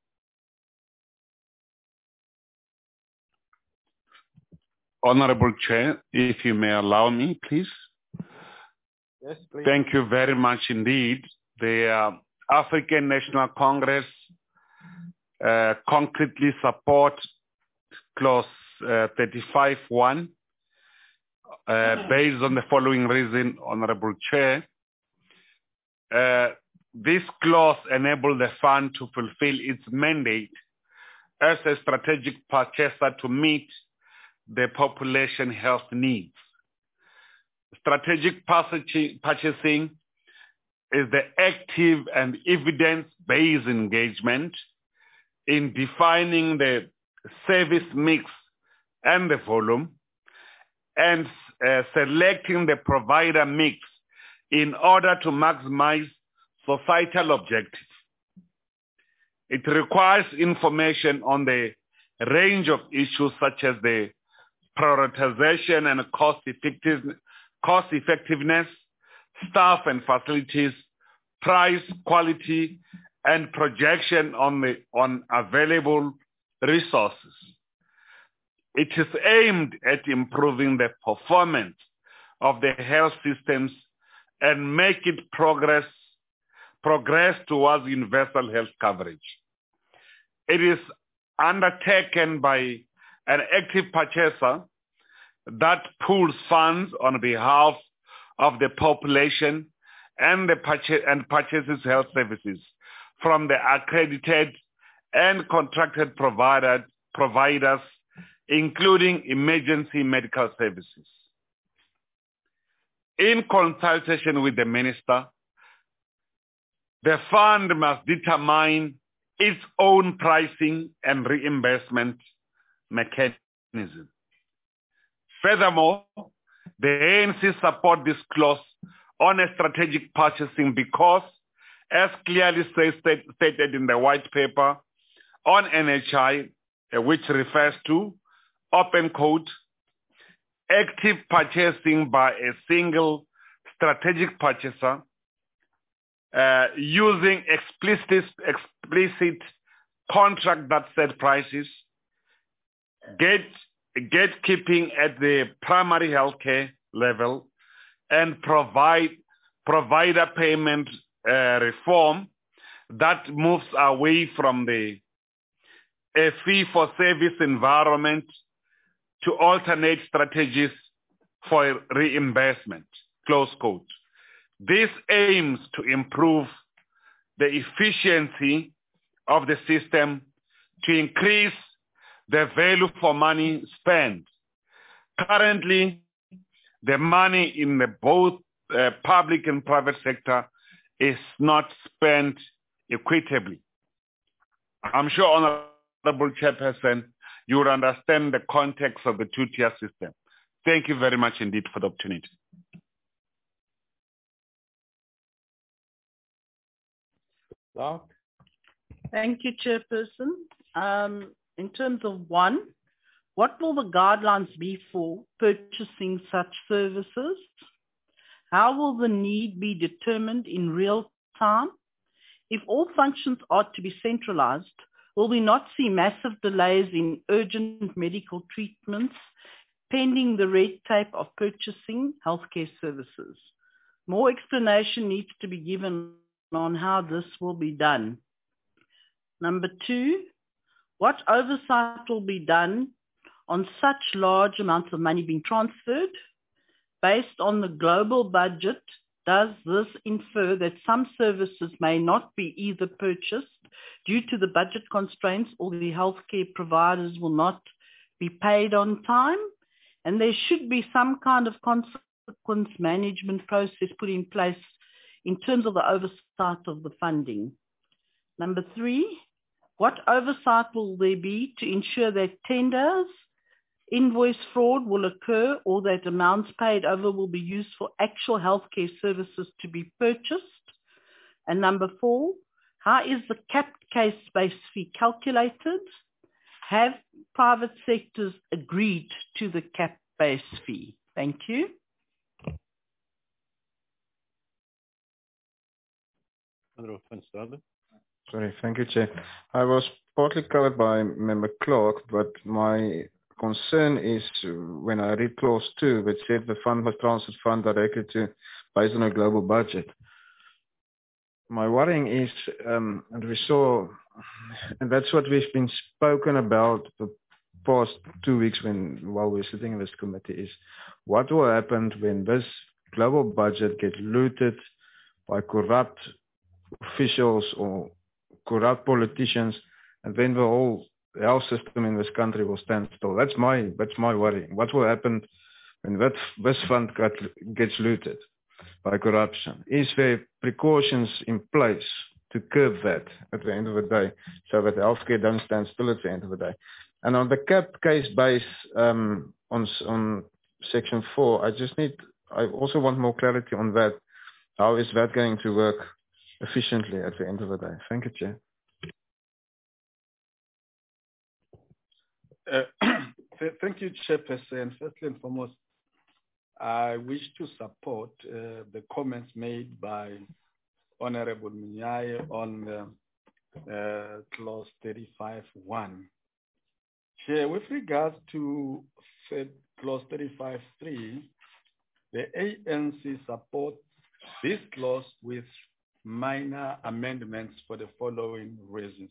Honorable Chair, if you may allow me, please. Yes, please. Thank you very much indeed. The uh, African National Congress uh, concretely support clause uh, thirty-five one uh, based on the following reason, Honorable Chair. Uh, this clause enables the fund to fulfill its mandate as a strategic purchaser to meet the population health needs. Strategic purchasing is the active and evidence-based engagement in defining the service mix and the volume, and uh, selecting the provider mix in order to maximize societal objectives. It requires information on the range of issues such as the prioritization and cost effective, cost effectiveness, staff and facilities, price, quality, and projection on the on available resources. It is aimed at improving the performance of the health systems and make it progress progress towards universal health coverage. It is undertaken by an active purchaser that pools funds on behalf of the population and, the purchase, and purchases health services from the accredited and contracted provider, providers, including emergency medical services. In consultation with the minister, the fund must determine its own pricing and reimbursement mechanism. Furthermore, the A N C support this clause on a strategic purchasing because, as clearly stated in the white paper on N H I, which refers to open quote, active purchasing by a single strategic purchaser uh, using explicit, explicit contract that set prices, gate, gatekeeping at the primary healthcare level, and provide provider payment uh, reform that moves away from the a fee-for-service environment to alternate strategies for reimbursement, close quote. This aims to improve the efficiency of the system to increase the value for money spent. Currently, the money in the both uh, public and private sector is not spent equitably. I'm sure, Honorable Chairperson, you would understand the context of the two-tier system. Thank you very much indeed for the opportunity. Thank you, Chairperson. Um, in terms of one, what will the guidelines be for purchasing such services? How will the need be determined in real time? If all functions are to be centralized, will we not see massive delays in urgent medical treatments pending the red tape of purchasing healthcare services? More explanation needs to be given on how this will be done. Number two, what oversight will be done on such large amounts of money being transferred? Based on the global budget, does this infer that some services may not be either purchased due to the budget constraints or the healthcare providers will not be paid on time? And there should be some kind of consequence management process put in place in terms of the oversight of the funding. Number three, what oversight will there be to ensure that tenders, invoice fraud will occur or that amounts paid over will be used for actual healthcare services to be purchased? And number four, how is the capped case-based fee calculated? Have private sectors agreed to the capped-based fee? Thank you. Sorry, thank you, Chair. I was partly covered by Member Clark, but my concern is when I read clause two, which said the fund must transfer fund directly to based on a global budget. My worrying is, um, and we saw, and that's what we've been spoken about the past two weeks when while we're sitting in this committee, is what will happen when this global budget gets looted by corrupt officials or corrupt politicians, and then the whole health system in this country will stand still. That's my that's my worry. What will happen when that this fund got, gets looted by corruption? Is there precautions in place to curb that at the end of the day, so that healthcare doesn't stand still at the end of the day? And on the cap case base, um, on on section four, I just need, I also want more clarity on that. How is that going to work efficiently at the end of the day? Thank you, Chair. Uh, th thank you, Chairperson. First and foremost, I wish to support uh, the comments made by Honorable Minyae on uh, uh, clause thirty-five one. Chair, with regards to clause thirty-five three, the A N C supports this clause with minor amendments for the following reasons.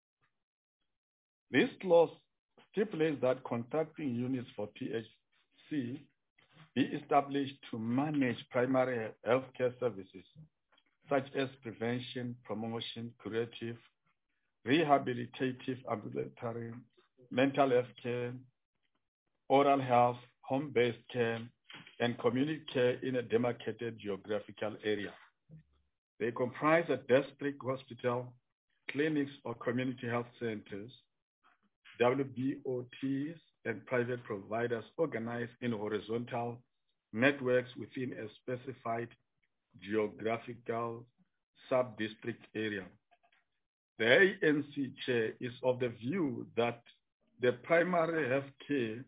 This clause stipulates that contracting units for P H C be established to manage primary healthcare services such as prevention, promotion, curative, rehabilitative, ambulatory, mental health care, oral health, home-based care, and community care in a demarcated geographical area. They comprise a district hospital, clinics or community health centers, W B O Ts, and private providers organized in horizontal networks within a specified geographical sub-district area. The A N C chair is of the view that the primary health care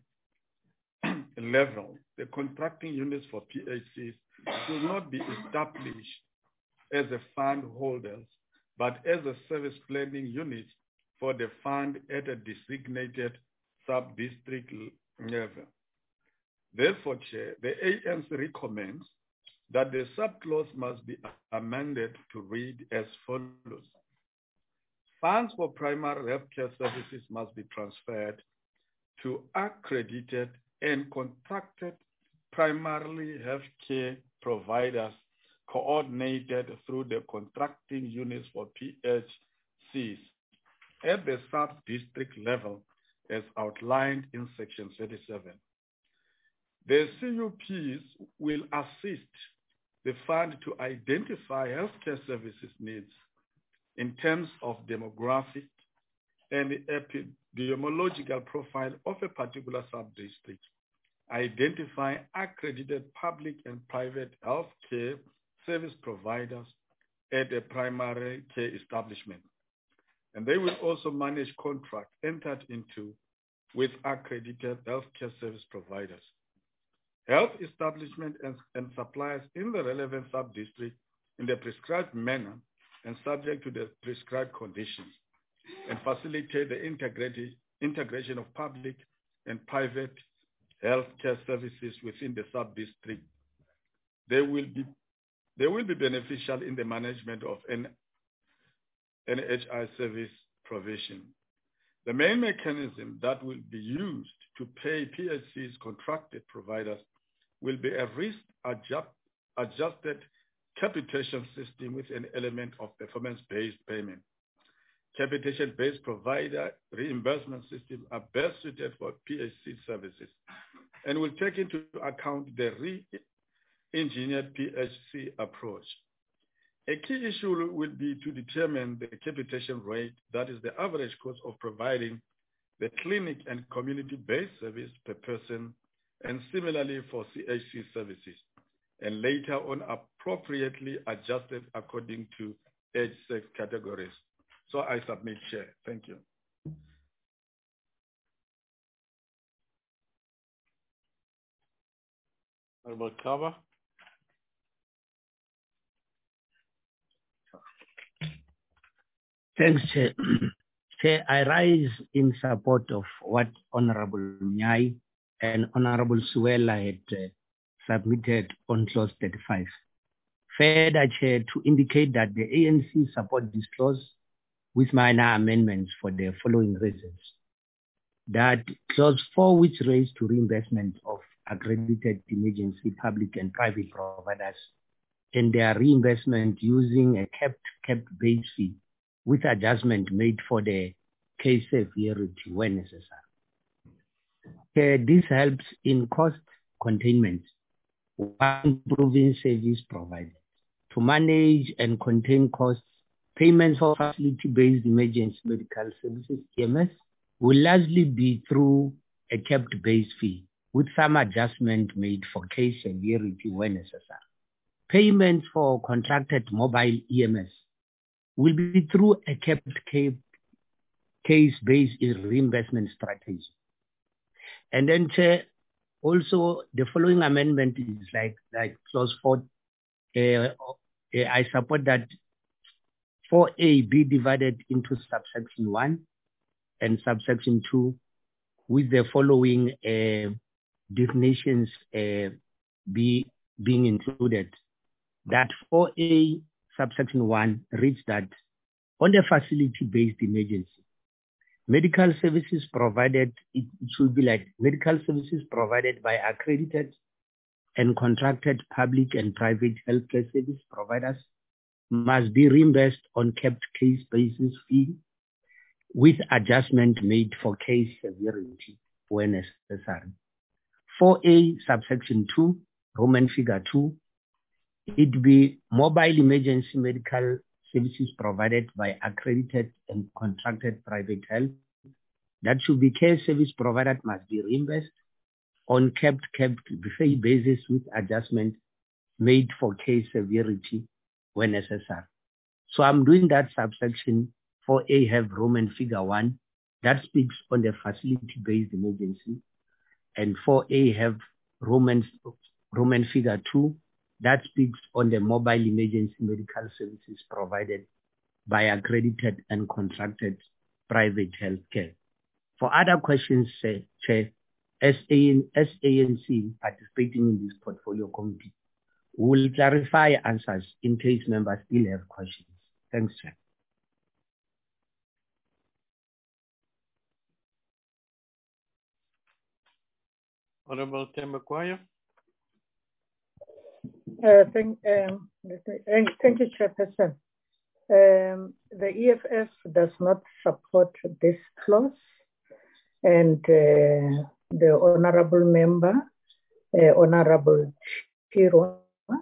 level, the contracting units for P H Cs should not be established as a fund holders, but as a service planning unit for the fund at a designated sub-district level. Therefore, Chair, the A N C recommends that the subclause must be amended to read as follows. Funds for primary healthcare services must be transferred to accredited and contracted primarily healthcare providers coordinated through the contracting units for P H Cs at the sub-district level as outlined in section thirty-seven. The C U Ps will assist the fund to identify healthcare services needs in terms of demographic and the epidemiological profile of a particular sub-district, identify accredited public and private healthcare service providers at a primary care establishment. And they will also manage contracts entered into with accredited healthcare service providers, health establishment and, and suppliers in the relevant sub-district in the prescribed manner and subject to the prescribed conditions, and facilitate the integrated, integration of public and private healthcare services within the sub-district. They will be, they will be beneficial in the management of an N H I service provision. The main mechanism that will be used to pay P H C's contracted providers will be a risk-adjusted capitation system with an element of performance-based payment. Capitation-based provider reimbursement systems are best suited for P H C services and will take into account the re-engineered P H C approach. A key issue will be to determine the capitation rate, that is the average cost of providing the clinic and community-based service per person, and similarly for C H C services, and later on appropriately adjusted according to age sex categories. So I submit, Chair. Thank you. Honorable Kaba. Thanks, Chair. Chair, I rise in support of what Honorable Nyai and Honorable Suela had uh, submitted on clause thirty-five. Further, Chair, to indicate that the A N C support this clause with minor amendments for the following reasons. That clause four, which relates to reimbursement of accredited emergency public and private providers and their reimbursement using a capped, capped base fee with adjustment made for the case severity when necessary. Uh, this helps in cost containment while improving service provided. To manage and contain costs, payments for facility-based emergency medical services, E M S, will largely be through a capped base fee with some adjustment made for case severity when necessary. Payments for contracted mobile E M S will be through a kept case-based reimbursement strategy. And then, Chair, also the following amendment is like like clause four. Uh, I support that four A be divided into subsection one and subsection two, with the following uh, definitions uh, be being included. That four A subsection one reads that on the facility-based emergency, medical services provided, it should be like medical services provided by accredited and contracted public and private healthcare service providers must be reimbursed on kept case basis fee with adjustment made for case severity when necessary. four A subsection two, Roman figure two, it be mobile emergency medical services provided by accredited and contracted private health. That should be care service provided must be reimbursed on kept kept fee basis with adjustment made for case severity when necessary. So I'm doing that subsection. four A have Roman figure one that speaks on the facility-based emergency, and four A have Roman Roman figure two that speaks on the mobile emergency medical services provided by accredited and contracted private healthcare. For other questions, uh, Chair, S A N C participating in this portfolio committee will clarify answers in case members still have questions. Thanks, Chair. Honorable Themba-Khwaya. Uh, thank, um, thank, thank you, Chairperson. Um, the E F F does not support this clause, and uh, the honorable member, uh, Honorable Chiro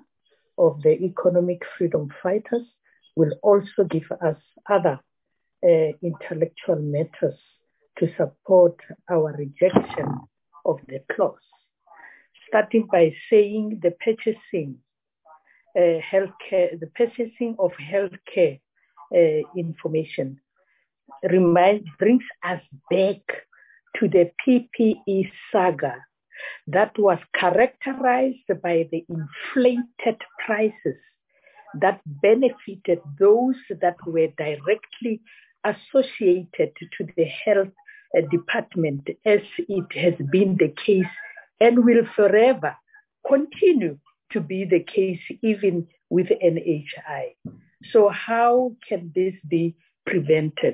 of the Economic Freedom Fighters, will also give us other uh, intellectual matters to support our rejection of the clause, starting by saying the purchasing uh, healthcare, the purchasing of healthcare uh, information remind, brings us back to the P P E saga that was characterized by the inflated prices that benefited those that were directly associated to the health uh, department, as it has been the case and will forever continue to be the case even with N H I. So how can this be prevented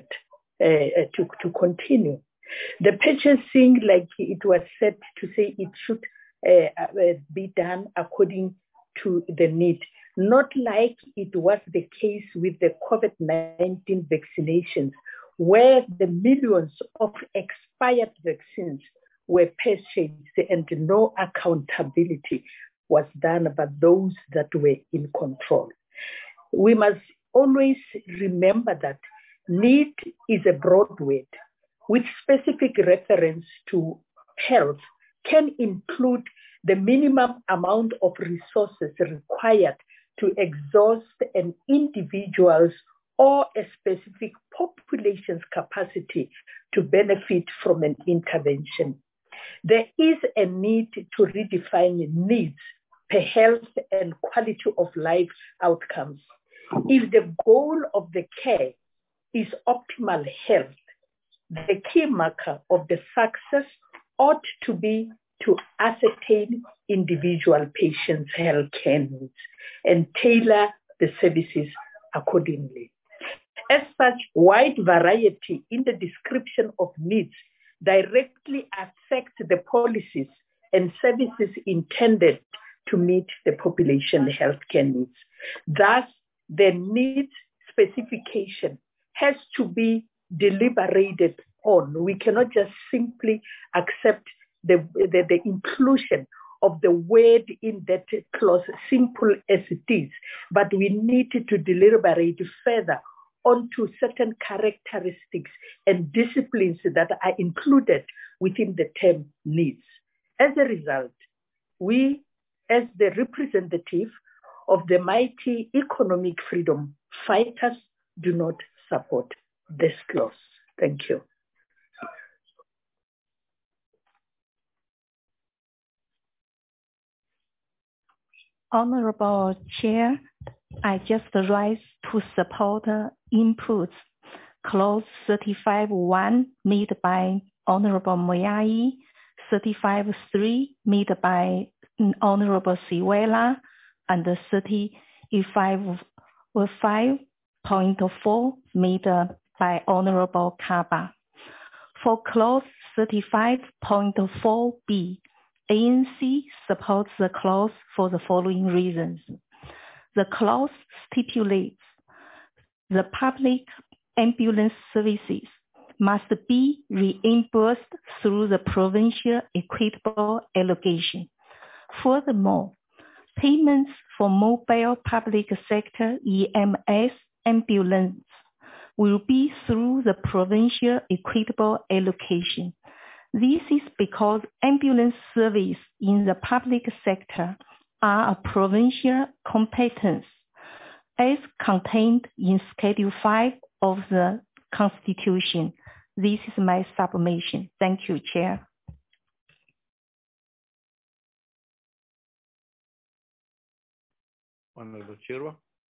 uh, to, to continue? The purchasing, like it was said to say, it should uh, uh, be done according to the need, not like it was the case with the COVID nineteen vaccinations, where the millions of expired vaccines were purchased and no accountability was done by those that were in control. We must always remember that need is a broad word with specific reference to health, can include the minimum amount of resources required to exhaust an individual's or a specific population's capacity to benefit from an intervention. There is a need to redefine needs per health and quality of life outcomes. If the goal of the care is optimal health, the key marker of the success ought to be to ascertain individual patients' health care needs and tailor the services accordingly. As such, wide variety in the description of needs directly affects the policies and services intended to meet the population healthcare needs. Thus, the needs specification has to be deliberated on. We cannot just simply accept the, the, the inclusion of the word in that clause, simple as it is, but we need to deliberate further onto certain characteristics and disciplines that are included within the term needs. As a result, we, as the representative of the mighty economic freedom fighters, do not support this clause. Thank you. Honorable Chair, I just rise to support inputs clause thirty-five one made by Honorable Moyai, thirty-five three made by Honorable Siwela, and thirty-five five point four made by Honorable Kaba. For clause thirty-five point four B, A N C supports the clause for the following reasons. The clause stipulates the public ambulance services must be reimbursed through the provincial equitable allocation. Furthermore, payments for mobile public sector E M S ambulance will be through the provincial equitable allocation. This is because ambulance service in the public sector are a provincial competence as contained in Schedule five of the Constitution. This is my submission. Thank you, Chair. Honorable Chirwa.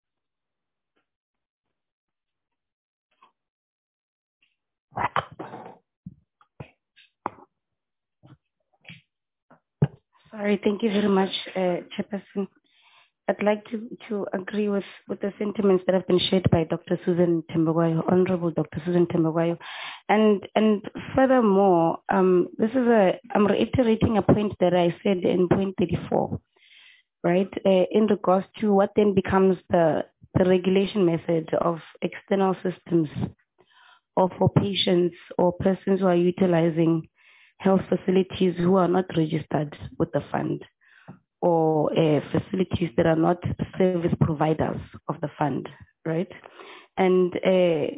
Sorry, thank you very much, uh, Chairperson. I'd like to, to agree with, with the sentiments that have been shared by Doctor Susan Tembagwayo, Honorable Doctor Susan Tembagwayo. And, and furthermore, um, this is a, I'm reiterating a point that I said in point thirty-four, right? Uh, in regards to what then becomes the, the regulation method of external systems or for patients or persons who are utilizing health facilities who are not registered with the fund, or uh, facilities that are not service providers of the fund, right? And uh,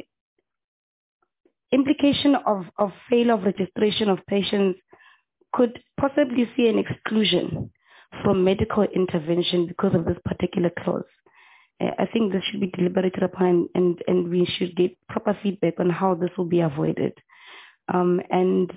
implication of, of failure of registration of patients could possibly see an exclusion from medical intervention because of this particular clause. Uh, I think this should be deliberated upon, and, and we should get proper feedback on how this will be avoided. Um, and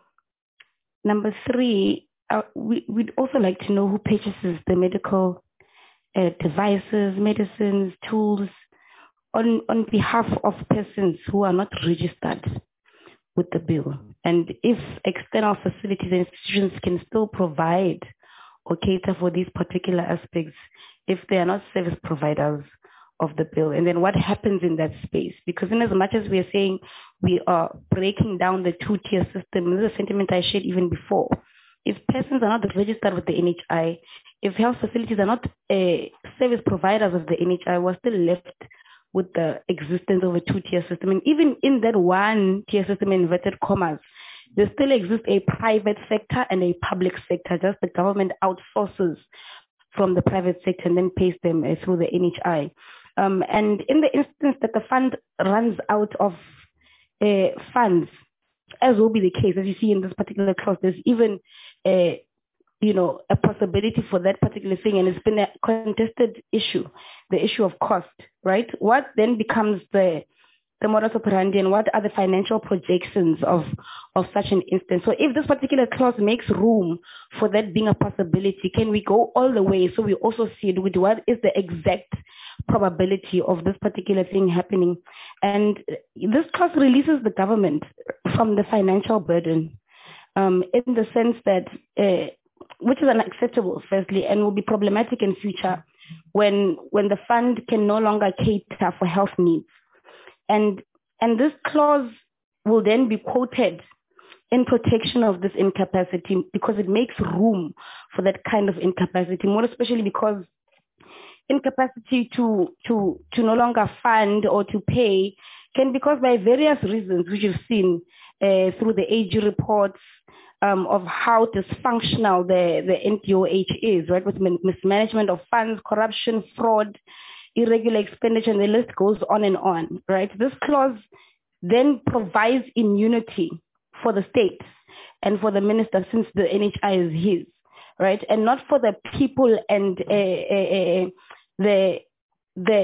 number three, uh, we, we'd also like to know who purchases the medical uh, devices, medicines, tools on, on behalf of persons who are not registered with the bill. And if external facilities and institutions can still provide or cater for these particular aspects if they are not service providers of the bill. And then what happens in that space? Because in as much as we are saying we are breaking down the two-tier system, this is a sentiment I shared even before. If persons are not registered with the N H I, if health facilities are not uh, service providers of the N H I, we're still left with the existence of a two-tier system. And even in that one-tier system, in inverted commas, there still exists a private sector and a public sector. Just the government outsources from the private sector and then pays them uh, through the N H I. Um, and in the instance that the fund runs out of uh, funds, as will be the case, as you see in this particular clause, there's even a, you know, a possibility for that particular thing, and it's been a contested issue, the issue of cost, right? What then becomes the the modus operandi, and what are the financial projections of, of such an instance? So if this particular clause makes room for that being a possibility, can we go all the way so we also see it with what is the exact probability of this particular thing happening? And this clause releases the government from the financial burden um, in the sense that, uh, which is unacceptable, firstly, and will be problematic in future when, when the fund can no longer cater for health needs. And, and this clause will then be quoted in protection of this incapacity because it makes room for that kind of incapacity, more especially because incapacity to, to, to no longer fund or to pay can be caused by various reasons, which you've seen uh, through the A G reports um, of how dysfunctional the, the N P O H is, right, with mismanagement of funds, corruption, fraud, irregular expenditure, and the list goes on and on, right? This clause then provides immunity for the states and for the minister, since the N H I is his, right? And not for the people and uh, uh, uh, the the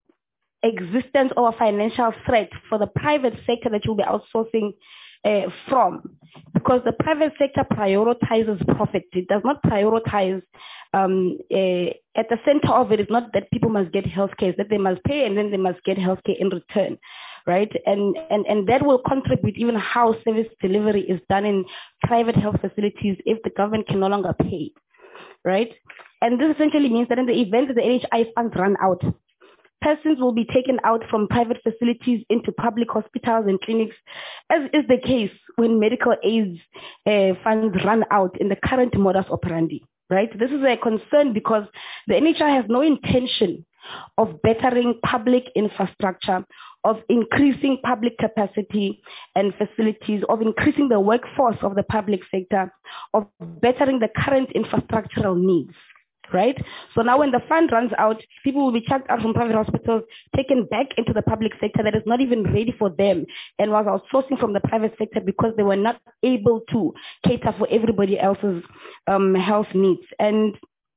existence of a financial threat for the private sector that you'll be outsourcing uh, from, because the private sector prioritizes profit. It does not prioritize, um, uh, at the center of it is not that people must get healthcare, it's that they must pay and then they must get healthcare in return, right? And, and, and that will contribute even how service delivery is done in private health facilities if the government can no longer pay, right? And this essentially means that in the event that the N H I funds run out, persons will be taken out from private facilities into public hospitals and clinics, as is the case when medical aid uh, funds run out in the current modus operandi, right? This is a concern because the N H I has no intention of bettering public infrastructure, of increasing public capacity and facilities, of increasing the workforce of the public sector, of bettering the current infrastructural needs. Right? So now when the fund runs out, people will be chucked out from private hospitals, taken back into the public sector that is not even ready for them and was outsourcing from the private sector because they were not able to cater for everybody else's um, health needs. And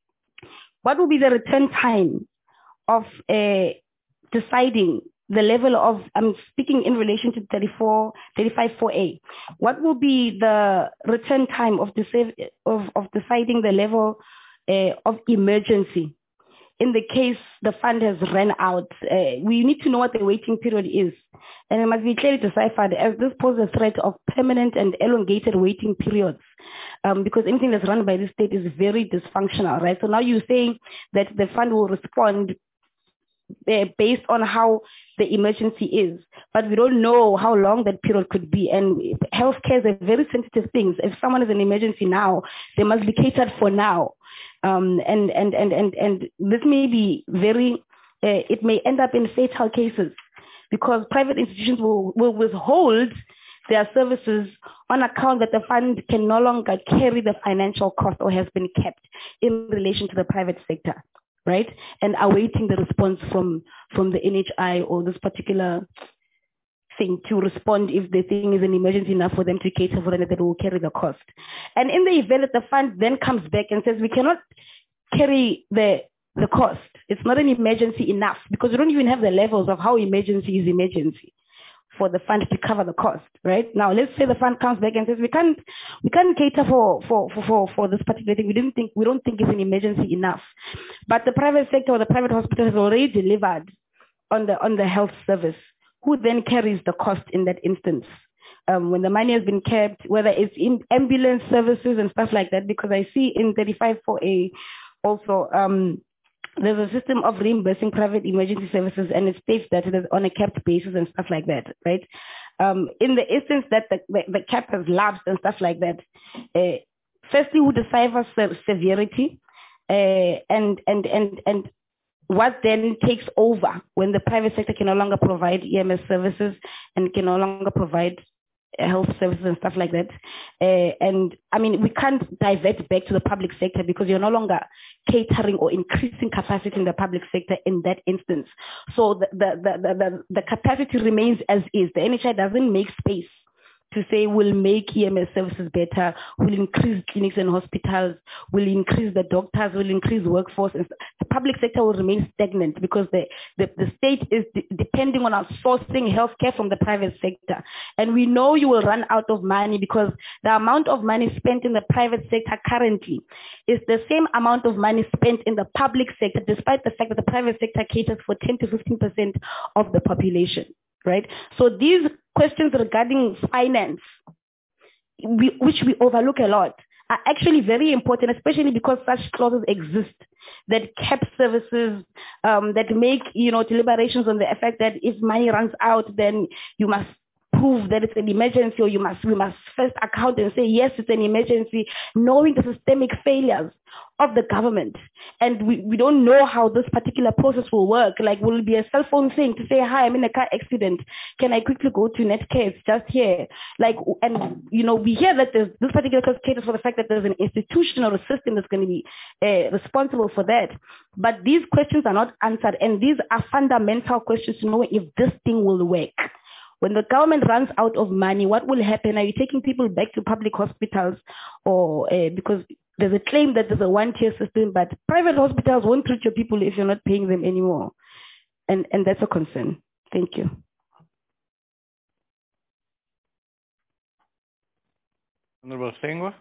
what will be the return time of uh, deciding the level of, I'm speaking in relation to thirty-four, thirty-five four A, what will be the return time of, of, of deciding the level Uh, of emergency in the case the fund has run out? Uh, we need to know what the waiting period is, and it must be clearly deciphered, as this poses a threat of permanent and elongated waiting periods, um, because anything that's run by the state is very dysfunctional, right? So now you're saying that the fund will respond uh, based on how the emergency is, but we don't know how long that period could be. And healthcare is a very sensitive thing. If someone is in emergency now, they must be catered for now. Um, and, and, and, and, and this may be very, uh, it may end up in fatal cases because private institutions will, will withhold their services on account that the fund can no longer carry the financial cost or has been kept in relation to the private sector, right? And awaiting the response from, from the N H I or this particular thing to respond if the thing is an emergency enough for them to cater for them, that will carry the cost. And in the event that the fund then comes back and says we cannot carry the the cost, it's not an emergency enough because we don't even have the levels of how emergency is emergency for the fund to cover the cost, right? Now let's say the fund comes back and says we can't we can't cater for for for for, for this particular thing. We didn't think we don't think it's an emergency enough. But the private sector or the private hospital has already delivered on the on the health service. Who then carries the cost in that instance? Um, when the money has been kept, whether it's in ambulance services and stuff like that, because I see in thirty-five four A also um, there's a system of reimbursing private emergency services, and it states that it is on a capped basis and stuff like that, right? Um, in the instance that the, the, the cap has lapsed and stuff like that, uh, firstly, who decides severity, uh, and and and and what then takes over when the private sector can no longer provide E M S services and can no longer provide health services and stuff like that. Uh, and I mean, we can't divert back to the public sector because you're no longer catering or increasing capacity in the public sector in that instance. So the, the, the, the, the capacity remains as is. The N H I doesn't make space to say we'll make E M S services better, we'll increase clinics and hospitals, we'll increase the doctors, we'll increase workforce. And the public sector will remain stagnant because the, the, the state is de depending on outsourcing healthcare from the private sector. And we know you will run out of money because the amount of money spent in the private sector currently is the same amount of money spent in the public sector, despite the fact that the private sector caters for ten to fifteen percent of the population. Right? So these questions regarding finance, we, which we overlook a lot, are actually very important, especially because such clauses exist that cap services, um, that make, you know, deliberations on the effect that if money runs out, then you must prove that it's an emergency, or you must, we must first account and say, yes, it's an emergency, knowing the systemic failures of the government. And we, we don't know how this particular process will work. Like, will it be a cell phone thing to say, hi, I'm in a car accident. Can I quickly go to Netcare? It's just here. Like, and, you know, we hear that there's this particular case caters for the fact that there's an institution or a system that's going to be uh, responsible for that. But these questions are not answered. And these are fundamental questions to know if this thing will work. When the government runs out of money, what will happen? Are you taking people back to public hospitals, or uh, because there's a claim that there's a one-tier system, but private hospitals won't treat your people if you're not paying them anymore, and and that's a concern. Thank you. Honorable Sengwa.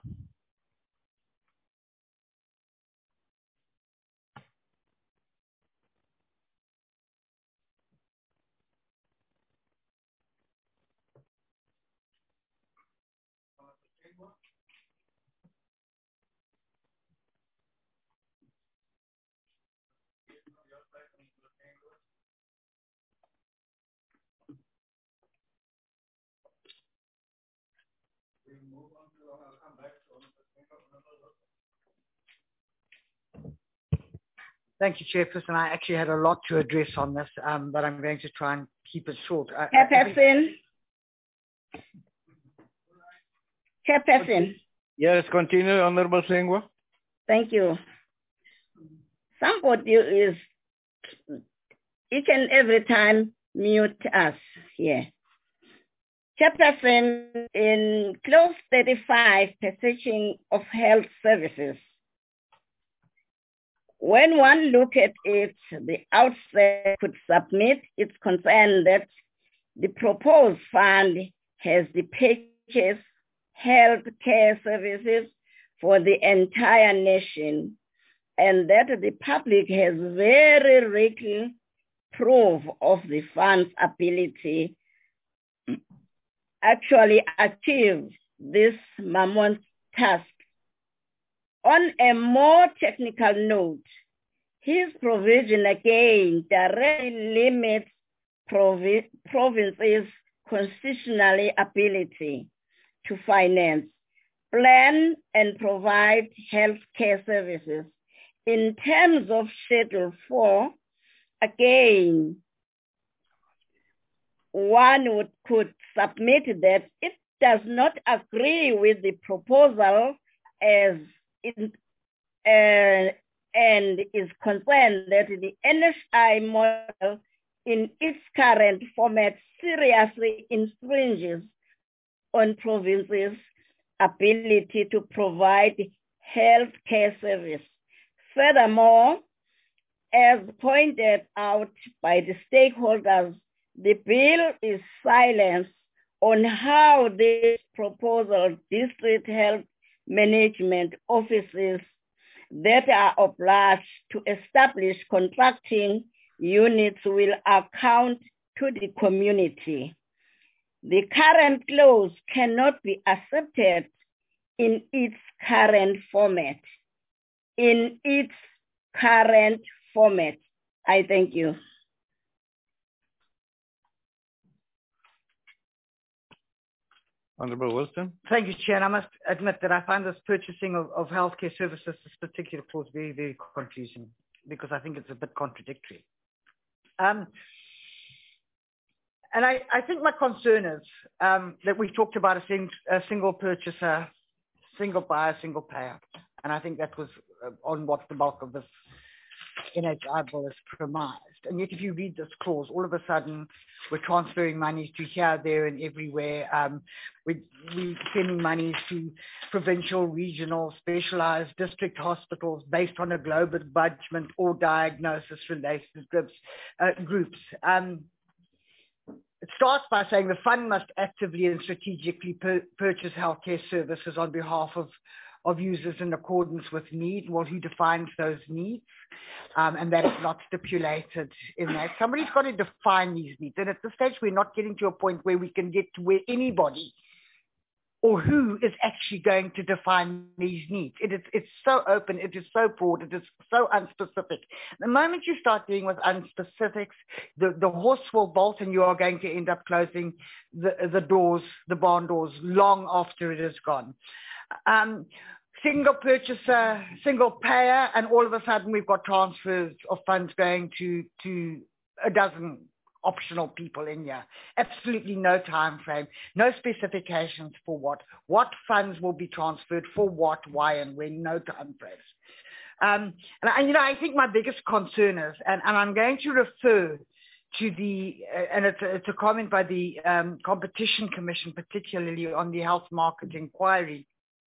Thank you, Chairperson. I actually had a lot to address on this, um, but I'm going to try and keep it short. I, Chairperson. Chairperson. Yes, continue, Honorable Sengwa. Thank you. Somebody is each and every time mute us here. Chairperson, in clause thirty-five, position of health services. When one look at it, the outset could submit its concern that the proposed fund has the purchase health care services for the entire nation, and that the public has very little proof of the fund's ability actually achieve this mammoth task. On a more technical note, his provision again directly limits provi provinces' constitutional ability to finance, plan, and provide health care services. In terms of Schedule four, again, one would, could submit that it does not agree with the proposal as in, uh, and is concerned that the N H I model in its current format seriously infringes on provinces' ability to provide health care service. Furthermore, as pointed out by the stakeholders, the bill is silent on how this proposal district health management offices that are obliged to establish contracting units will account to the community. The current clause cannot be accepted in its current format. In its current format. I thank you. Honorable Wilson. Thank you, Chair. And I must admit that I find this purchasing of, of healthcare services, this particular clause, very, very confusing, because I think it's a bit contradictory. Um, and I, I think my concern is um, that we've talked about a, sing, a single purchaser, single buyer, single payer. And I think that was uh, on what the bulk of this N H I bill is premised. And yet if you read this clause, all of a sudden we're transferring monies to here, there, and everywhere. Um, we, we're sending monies to provincial, regional, specialized district hospitals based on a global budget or diagnosis-related groups. Uh, groups. Um, it starts by saying the fund must actively and strategically pur purchase healthcare services on behalf of of users in accordance with need. Well, who defines those needs? Um, and that is not stipulated in that. Somebody's got to define these needs. And at this stage, we're not getting to a point where we can get to where anybody or who is actually going to define these needs. It is, it's so open, it is so broad, it is so unspecific. The moment you start dealing with unspecifics, the, the horse will bolt and you are going to end up closing the, the doors, the barn doors, long after it is gone. Um, single purchaser, single payer, and all of a sudden we've got transfers of funds going to, to a dozen optional people in here. Absolutely no time frame, no specifications for what, what funds will be transferred for what, why, and when, no time frames. Um, and, I, you know, I think my biggest concern is, and, and I'm going to refer to the, uh, and it's a, it's a comment by the um, Competition Commission, particularly on the health market inquiry,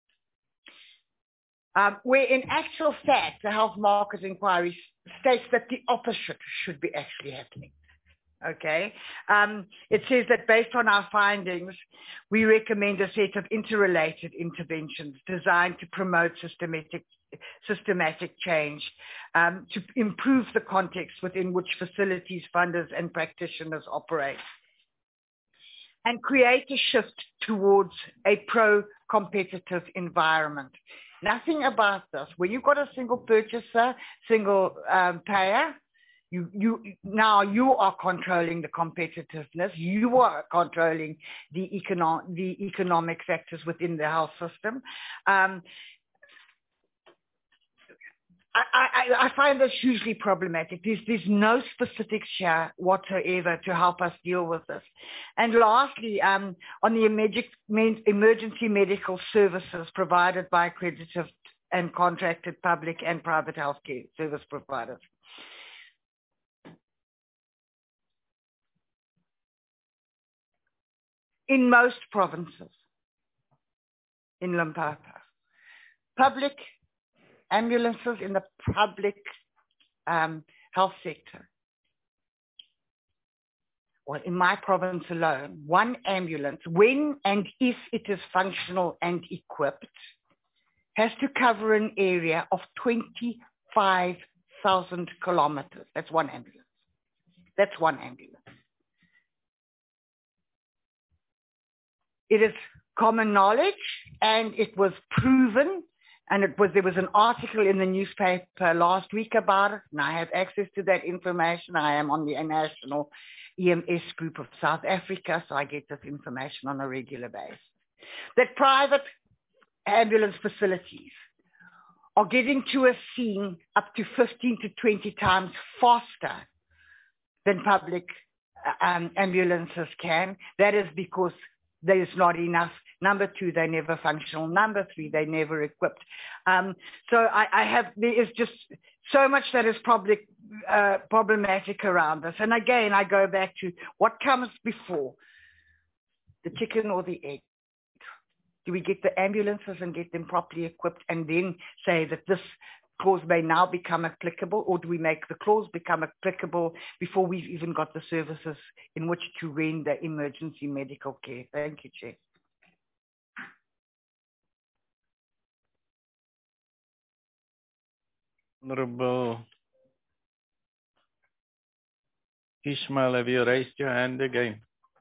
um, where in actual fact, the health market inquiry states that the opposite should be actually happening. Okay. Um, it says that based on our findings, we recommend a set of interrelated interventions designed to promote systematic, systematic change, um, to improve the context within which facilities, funders, and practitioners operate, and create a shift towards a pro-competitive environment. Nothing about this. When you've got a single purchaser, single um, payer, You, you, now you are controlling the competitiveness. You are controlling the, econo- the economic factors within the health system. Um, I, I, I find this hugely problematic. There's, there's no specifics here whatsoever to help us deal with this. And lastly, um, on the emergency medical services provided by accredited and contracted public and private healthcare service providers. In most provinces in Limpopo, public ambulances in the public um, health sector. Well, in my province alone, one ambulance, when and if it is functional and equipped, has to cover an area of twenty-five thousand kilometers. That's one ambulance. That's one ambulance. It is common knowledge, and it was proven, and it was there was an article in the newspaper last week about it, and I have access to that information. I am on the National E M S Group of South Africa, so I get this information on a regular basis. That private ambulance facilities are getting to a scene up to fifteen to twenty times faster than public um, ambulances can. That is because there is not enough. Number two, they're never functional. Number three, they're never equipped. Um, so I, I have, there is just so much that is probably, uh, problematic around this. And again, I go back to what comes before, the chicken or the egg? Do we get the ambulances and get them properly equipped and then say that this clause may now become applicable, or do we make the clause become applicable before we've even got the services in which to render emergency medical care? Thank you, Chair. Honorable Ismail, have you raised your hand again?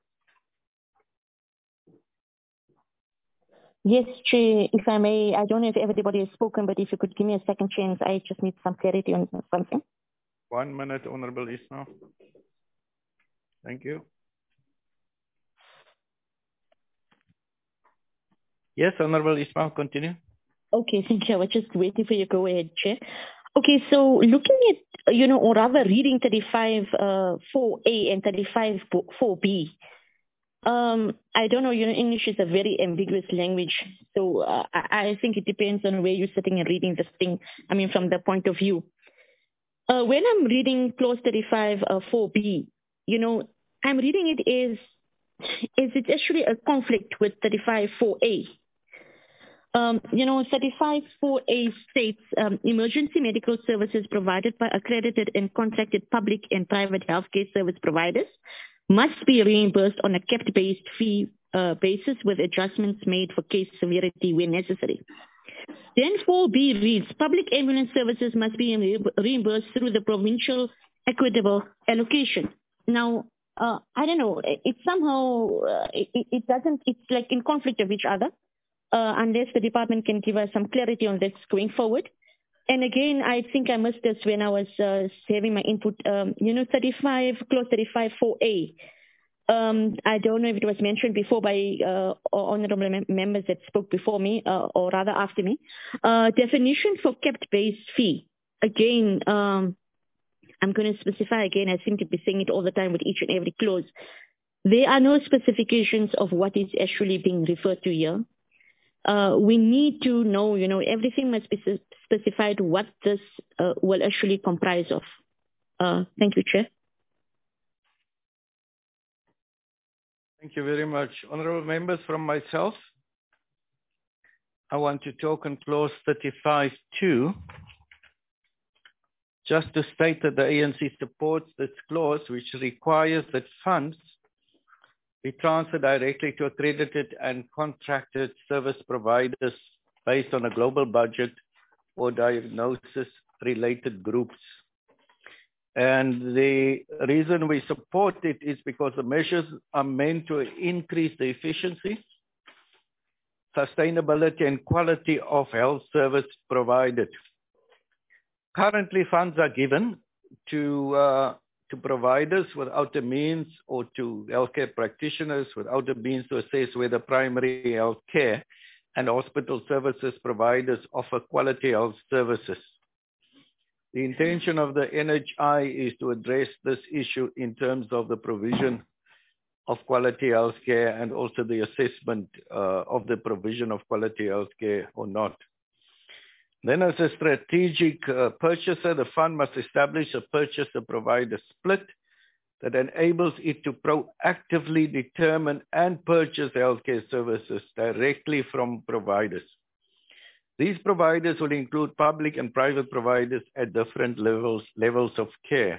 Yes, Chair, if I may, I don't know if everybody has spoken, but if you could give me a second chance, I just need some clarity on something. One minute, Honorable Ismail. Thank you. Yes, Honorable Ismail, continue. Okay, thank you. I was just waiting for you to go ahead, Chair. Okay, so looking at, you know, or rather reading thirty-five four A and thirty-five four B, Um, I don't know, you know, English is a very ambiguous language. So uh, I, I think it depends on where you're sitting and reading this thing. I mean, from the point of view. Uh, when I'm reading clause thirty-five four B, you know, I'm reading it as, is it actually a conflict with thirty-five four A? Um, you know, thirty-five four A states um, emergency medical services provided by accredited and contracted public and private healthcare service providers must be reimbursed on a capped-based fee uh, basis with adjustments made for case severity where necessary. Then four B reads, public ambulance services must be reimbursed through the provincial equitable allocation. Now, uh, I don't know, it, it somehow, uh, it, it doesn't, it's like in conflict of each other, uh, unless the department can give us some clarity on this going forward. And again, I think I missed this when I was uh, having my input. Um, you know, thirty-five, clause thirty-five four A. Um, I don't know if it was mentioned before by uh, honorable mem- members that spoke before me, uh, or rather after me. Uh, definition for capped-based fee. Again, um, I'm going to specify again. I seem to be saying it all the time with each and every clause. There are no specifications of what is actually being referred to here. Uh, we need to know, you know, everything must be specified what this uh, will actually comprise of. Uh, thank you, Chair. Thank you very much. Honorable members, from myself, I want to talk on clause thirty-five two. Just to state that the A N C supports this clause, which requires that funds be transferred directly to accredited and contracted service providers based on a global budget or diagnosis-related groups. And the reason we support it is because the measures are meant to increase the efficiency, sustainability, and quality of health service provided. Currently, funds are given to uh, to providers without the means, or to healthcare practitioners without the means to assess whether primary health care and hospital services providers offer quality health services. The intention of the N H I is to address this issue in terms of the provision of quality health care and also the assessment uh, of the provision of quality health care or not. Then as a strategic uh, purchaser, the fund must establish a purchaser-provider split that enables it to proactively determine and purchase healthcare services directly from providers. These providers will include public and private providers at different levels, levels of care.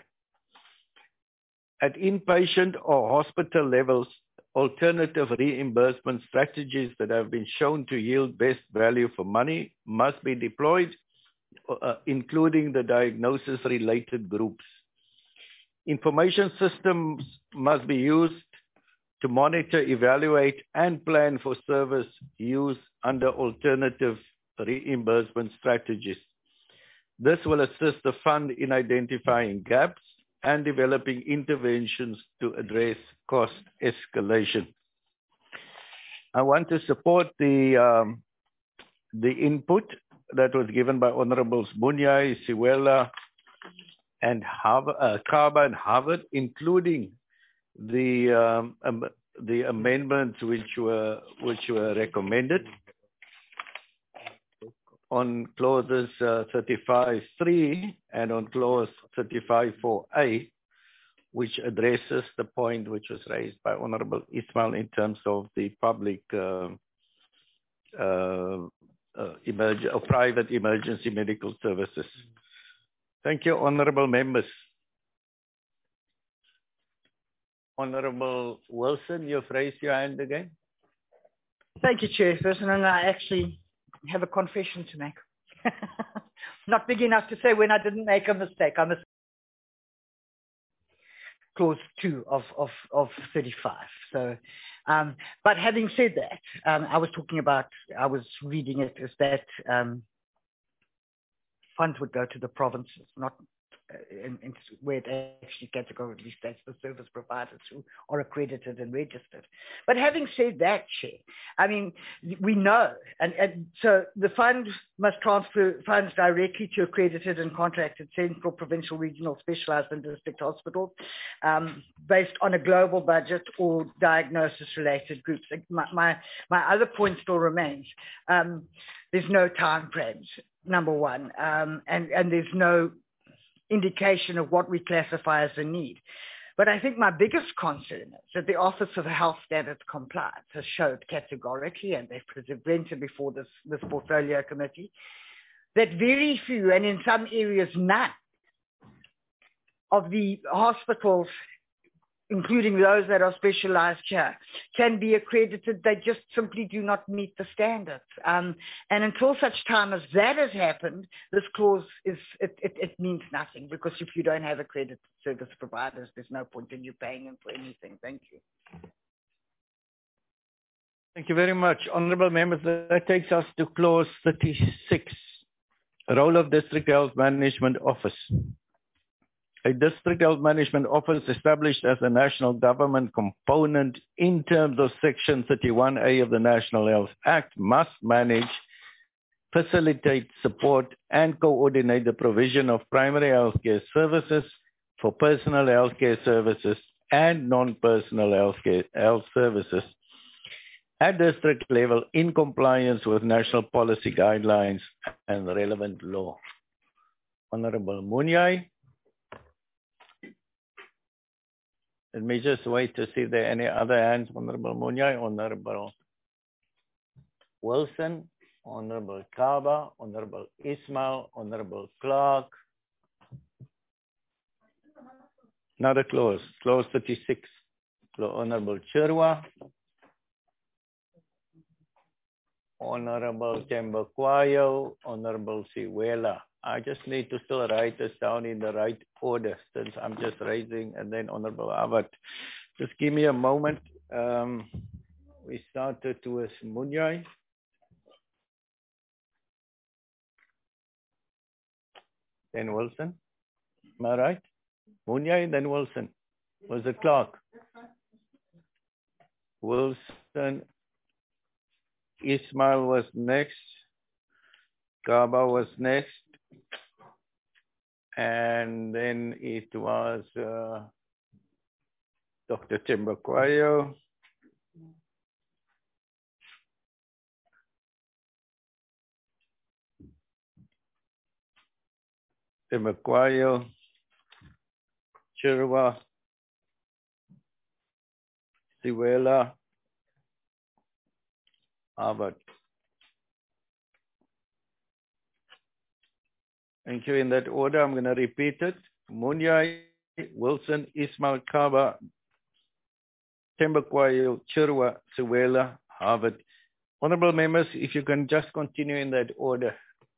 At inpatient or hospital levels, alternative reimbursement strategies that have been shown to yield best value for money must be deployed, uh, including the diagnosis-related groups. Information systems must be used to monitor, evaluate, and plan for service use under alternative reimbursement strategies. This will assist the fund in identifying gaps and developing interventions to address cost escalation. I want to support the, um, the input that was given by Honorables Munyai, Siwela, and Harvard, uh, Kaba and Harvard, including the, um, um, the amendments which were, which were recommended on clauses uh, thirty-five three and on clause thirty-five four A, which addresses the point which was raised by Honorable Ismail in terms of the public uh, uh, uh, emerg- or private emergency medical services. Thank you, honorable members. Honorable Wilson, you've raised your hand again. Thank you, Chairperson, and I actually have a confession to make. Not big enough to say when I didn't make a mistake. I must clause two of, of, of thirty-five. So, um, but having said that, um, I was talking about, I was reading it as that um, funds would go to the provinces, not uh, in, in where it actually categorically states the service providers who are accredited and registered. But having said that, Chair, I mean, we know, and, and so the fund must transfer funds directly to accredited and contracted central, provincial, regional, specialized and district hospitals um, based on a global budget or diagnosis-related groups. My, my, my other point still remains. Um, there's no time frames, number one, um, and, and there's no indication of what we classify as a need. But I think my biggest concern is that the Office of Health Standards Compliance has showed categorically, and they've presented before this, this portfolio committee, that very few, and in some areas none, of the hospitals, including those that are specialized here, can be accredited. They just simply do not meet the standards. Um, and until such time as that has happened, this clause is, it, it, it means nothing, because if you don't have accredited service providers, there's no point in you paying them for anything. Thank you. Thank you very much. Honorable members, that takes us to clause thirty-six, role of District Health Management Office. A District Health Management Office established as a national government component in terms of Section thirty-one A of the National Health Act must manage, facilitate, support, and coordinate the provision of primary health care services for personal health care services and non-personal health care health services at district level in compliance with national policy guidelines and relevant law. Honorable Munyai. Let me just wait to see if there are any other hands. Honorable Munyai, Honorable Wilson, Honorable Kaba, Honorable Ismail, Honorable Clark. Another close, close thirty-six. Honorable Chirwa, Honorable Tembakwayo, Honorable Siwela. I just need to still write this down in the right order since I'm just raising, and then Honorable Abbott. Just give me a moment. Um, we started with Munyai. Then Wilson. Am I right? Munyai, then Wilson. Was it Clark? Wilson. Ismail was next. Kaba was next. And then it was uh, Doctor Tembakwayo. Tembakwayo. Chirwa. Siwela. Abbott. Thank you. In that order, I'm going to repeat it. Munyai, Wilson, Ismail, Kaba, Tembakwayo, Chirwa, Siwela, Harvard. Honorable members, if you can just continue in that order.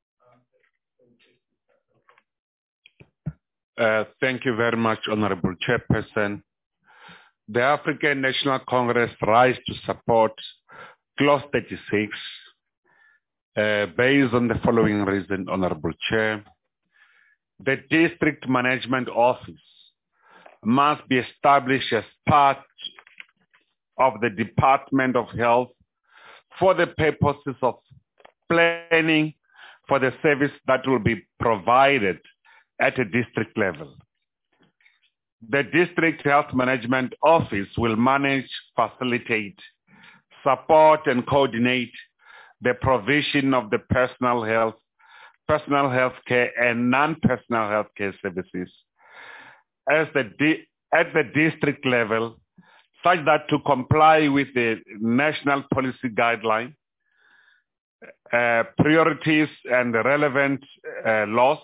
Uh, thank you very much, Honorable Chairperson. The African National Congress rise to support Clause thirty-six uh, based on the following reason, Honorable Chair. The District Management Office must be established as part of the Department of Health for the purposes of planning for the service that will be provided at a district level. The District Health Management Office will manage, facilitate, support, and coordinate the provision of the personal health, personal health care, and non-personal health care services as the at the district level, such that to comply with the national policy guideline, uh, priorities, and the relevant uh, laws,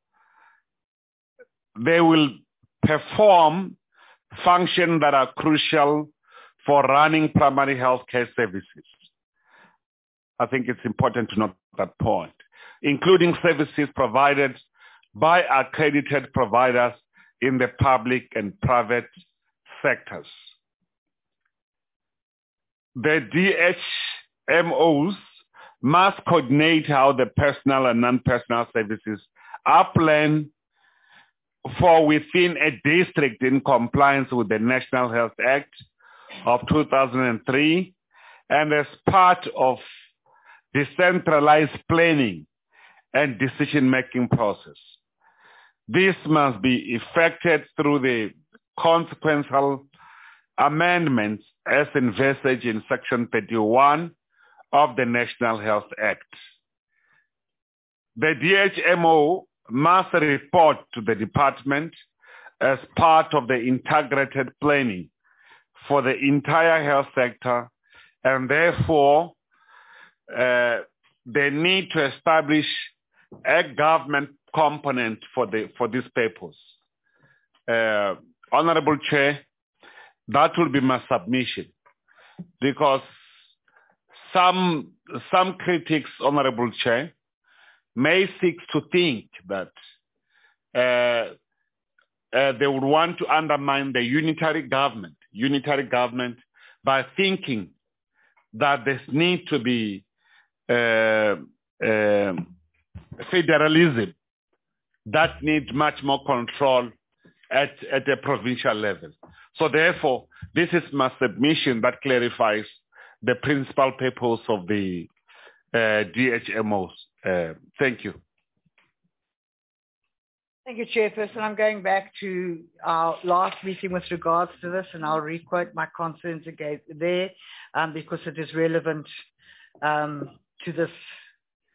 they will perform functions that are crucial for running primary health care services. I think it's important to note that point, including services provided by accredited providers in the public and private sectors. The D H M Os must coordinate how the personal and non-personal services are planned for within a district in compliance with the National Health Act of two thousand three and as part of decentralized planning and decision-making process. This must be effected through the consequential amendments as envisaged in Section thirty-one of the National Health Act. The D H M O must report to the department as part of the integrated planning for the entire health sector, and therefore uh, they need to establish a government component for the for this purpose. Uh, Honorable Chair, that will be my submission, because some some critics, Honorable Chair, may seek to think that uh, uh, they would want to undermine the unitary government, unitary government by thinking that there needs to be uh, uh, federalism that needs much more control at, at a provincial level. So therefore, this is my submission that clarifies the principal purpose of the uh, D H M Os. Uh, thank you. Thank you, Chairperson. I'm going back to our last meeting with regards to this, and I'll re-quote my concerns again there um, because it is relevant um, to this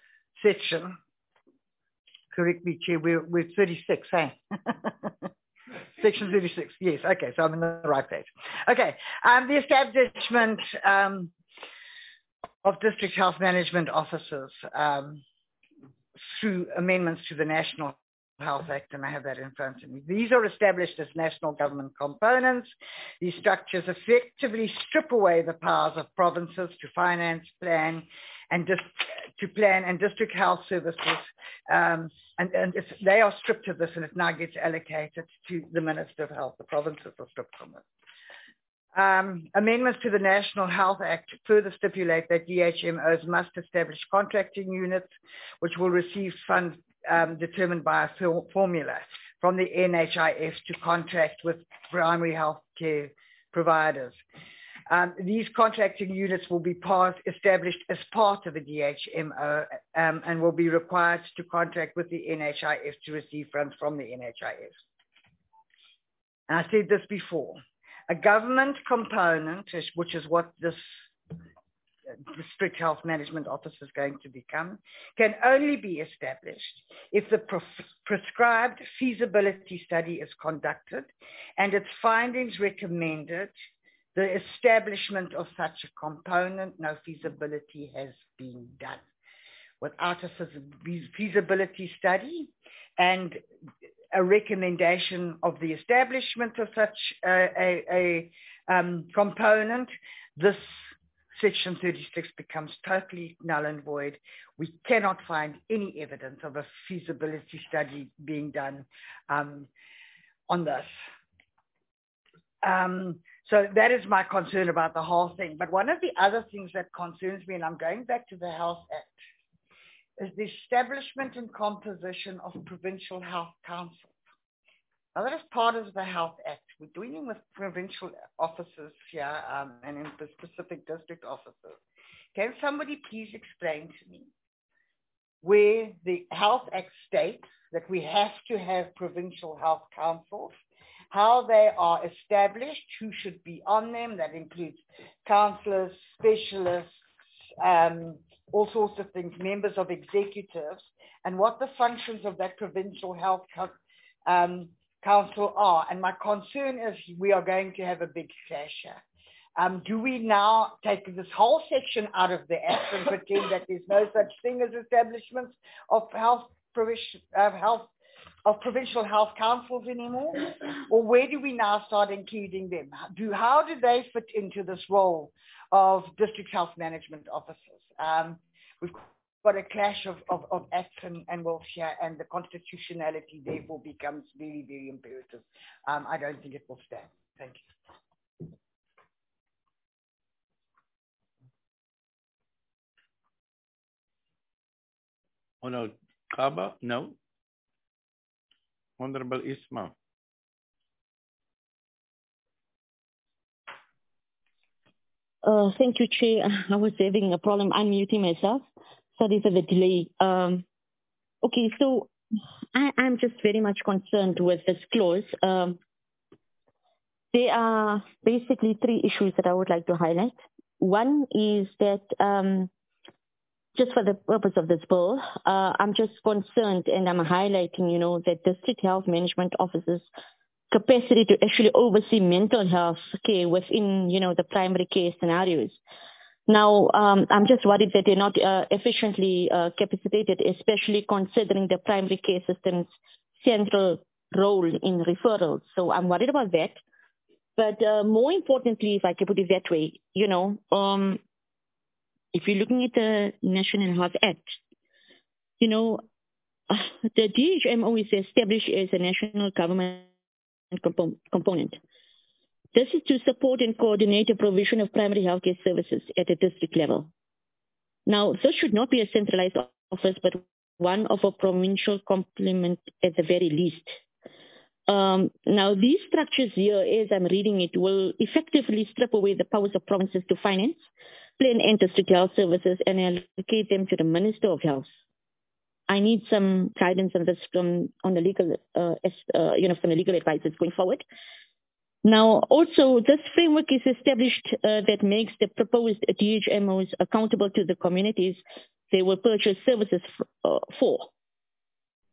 section. Correct me, Chair, we're, we're thirty-six, eh? Section thirty-six. Yes. Okay. So I'm in the right page. Okay. Um, the establishment um, of district health management officers um, through amendments to the National Health Act, and I have that in front of me. These are established as national government components. These structures effectively strip away the powers of provinces to finance, plan, and dis- to plan and district health services, um, and, and it's, they are stripped of this, and it now gets allocated to the Minister of Health. The provinces are stripped from it. Um, amendments to the National Health Act further stipulate that D H M Os must establish contracting units which will receive funds um, determined by a formula from the N H I S to contract with primary health care providers. Um, these contracting units will be part, established as part of a D H M O um, and will be required to contract with the N H I S to receive funds from the N H I S. And I said this before. A government component, which is what this district health management office is going to become, can only be established if the pre- prescribed feasibility study is conducted and its findings recommended the establishment of such a component. No feasibility has been done. Without a feasibility study and a recommendation of the establishment of such a, a, a um, component, this Section thirty-six becomes totally null and void. We cannot find any evidence of a feasibility study being done um, on this. Um, so that is my concern about the whole thing. But one of the other things that concerns me, and I'm going back to the Health Act, is the establishment and composition of provincial health councils. Now, that is part of the Health Act. We're dealing with provincial officers here um, and in the specific district officers. Can somebody please explain to me where the Health Act states that we have to have provincial health councils, how they are established, who should be on them? That includes counsellors, specialists, um, all sorts of things, members of executives, and what the functions of that provincial health um, council are. And my concern is we are going to have a big clash here. Um, do we now take this whole section out of the Act and pretend that there's no such thing as establishments of health provision, of health of provincial health councils anymore? Or where do we now start including them? Do how do they fit into this role of district health management officers? Um, we've got a clash of, of, of acts and, and wills here, and the constitutionality therefore becomes very, very imperative. Um, I don't think it will stand. Thank you. Honorable Kaba? No. Honorable Ismail. Uh, thank you, Chair. I was having a problem unmuting myself. Sorry for the delay. Um, okay, so I, I'm just very much concerned with this clause. Um, there are basically three issues that I would like to highlight. One is that um, just for the purpose of this bill, uh, I'm just concerned, and I'm highlighting, you know, that district health management officers' capacity to actually oversee mental health care within, you know, the primary care scenarios. Now, um, I'm just worried that they're not uh, efficiently uh, capacitated, especially considering the primary care system's central role in referrals. So I'm worried about that. But uh, more importantly, if I can put it that way, you know, um, if you're looking at the National Health Act, you know, uh, the D H M O is established as a national government compo- component. This is to support and coordinate the provision of primary healthcare services at a district level. Now, this should not be a centralized office, but one of a provincial complement at the very least. Um, now, these structures here, as I'm reading it, will effectively strip away the powers of provinces to finance, plan and district health services, and allocate them to the Minister of Health. I need some guidance on this from on the legal, uh, uh, you know, from the legal advisors going forward. Now, also, this framework is established uh, that makes the proposed D H M Os accountable to the communities they will purchase services f- uh, for.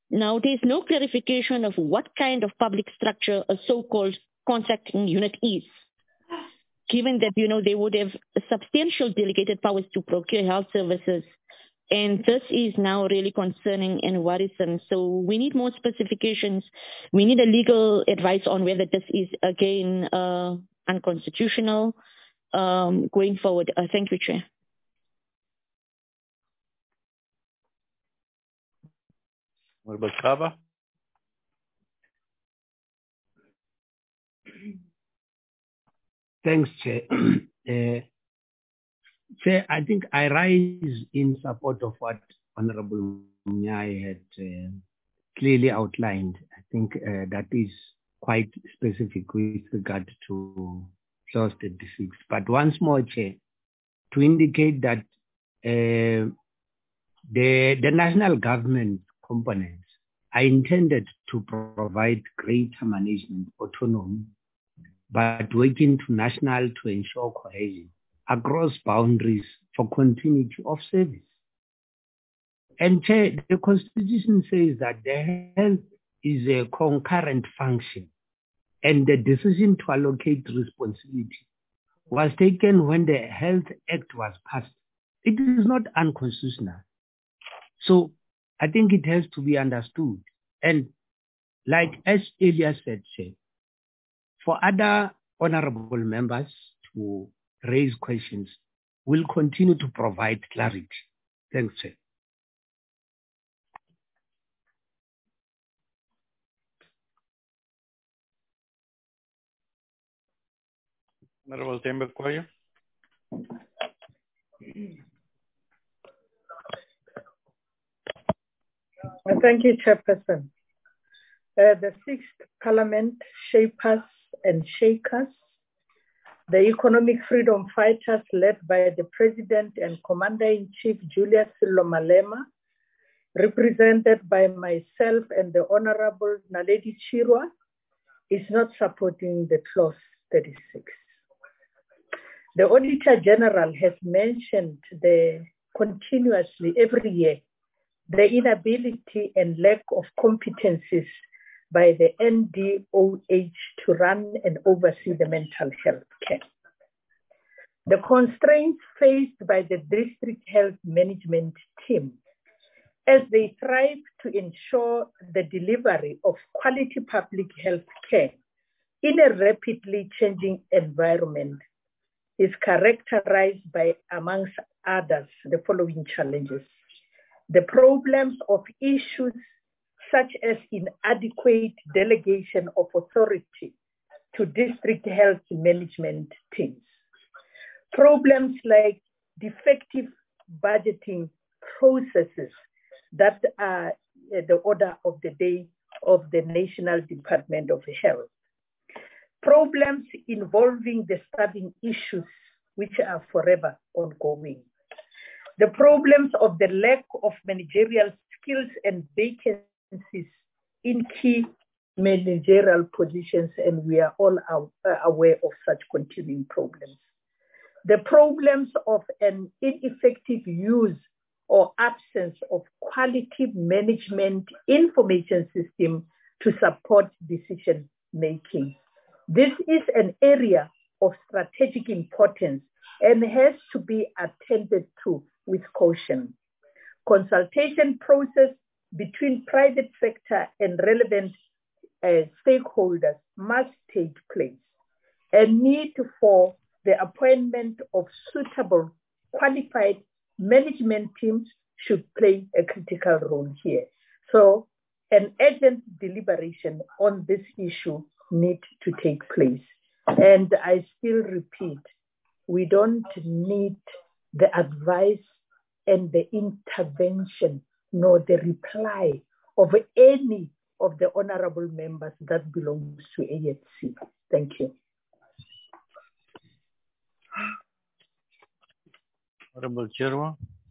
Now, there is no clarification of what kind of public structure a so-called contracting unit is, given that, you know, they would have substantial delegated powers to procure health services. And this is now really concerning and worrisome. So we need more specifications. We need a legal advice on whether this is, again, uh, unconstitutional um, going forward. Uh, thank you, Chair. Honorable Kaba. Thanks, Chair. uh, Chair, I think I rise in support of what Honorable Munyai had uh, clearly outlined. I think uh, that is quite specific with regard to clause thirty-six. But once more, Chair, to indicate that uh, the, the national government components are intended to provide greater management autonomy, but working to national to ensure cohesion across boundaries for continuity of service. And Chair, the Constitution says that the health is a concurrent function, and the decision to allocate responsibility was taken when the Health Act was passed. It is not unconstitutional. So I think it has to be understood. And like as earlier said, Chair, for other honorable members to raise questions, we'll continue to provide clarity. Thanks, Chair. Honorable Temba Kwayo. Thank you, Chairperson. Uh, the sixth Parliament, shapers and shakers, the economic freedom fighters led by the President and Commander-in-Chief Julius Sello Malema, represented by myself and the Honorable Naledi Chirwa, is not supporting the clause thirty-six. The Auditor General has mentioned the continuously every year the inability and lack of competencies by the N D O H to run and oversee the mental health care. The constraints faced by the district health management team as they strive to ensure the delivery of quality public health care in a rapidly changing environment is characterized by, amongst others, the following challenges. The problems of issues such as inadequate delegation of authority to district health management teams. Problems like defective budgeting processes that are the order of the day of the National Department of Health. Problems involving the staffing issues, which are forever ongoing. The problems of the lack of managerial skills and vacancies in key managerial positions, and we are all aware of such continuing problems. The problems of an ineffective use or absence of quality management information system to support decision making. This is an area of strategic importance and has to be attended to with caution. Consultation process between private sector and relevant uh, stakeholders must take place. A need for the appointment of suitable, qualified management teams should play a critical role here. So an urgent deliberation on this issue need to take place. And I still repeat, we don't need the advice and the intervention nor the reply of any of the honorable members that belongs to A H C. Thank you. Honorable Chirwa.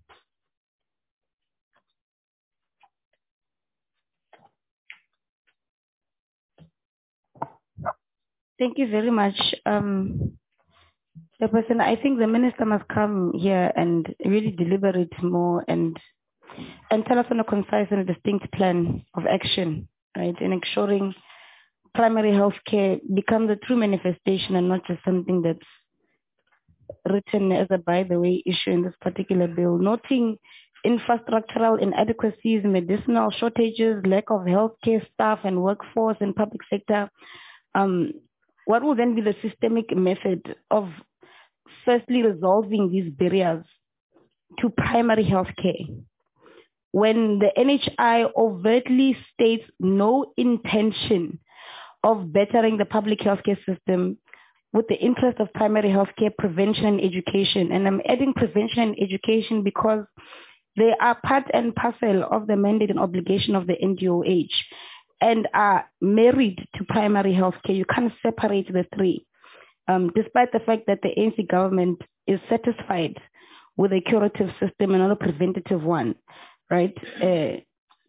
Thank you very much. Um, Chairperson, I think the minister must come here and really deliberate more and and tell us on a concise and a distinct plan of action, right, in ensuring primary health care becomes a true manifestation and not just something that's written as a by-the-way issue in this particular bill, noting infrastructural inadequacies, medicinal shortages, lack of healthcare staff and workforce in public sector. Um, what will then be the systemic method of firstly resolving these barriers to primary health care? When the N H I overtly states no intention of bettering the public healthcare system with the interest of primary healthcare prevention and education. And I'm adding prevention and education because they are part and parcel of the mandate and obligation of the N D O H and are married to primary healthcare. You can't separate the three. Um, despite the fact that the A N C government is satisfied with a curative system and not a preventative one, right? Uh,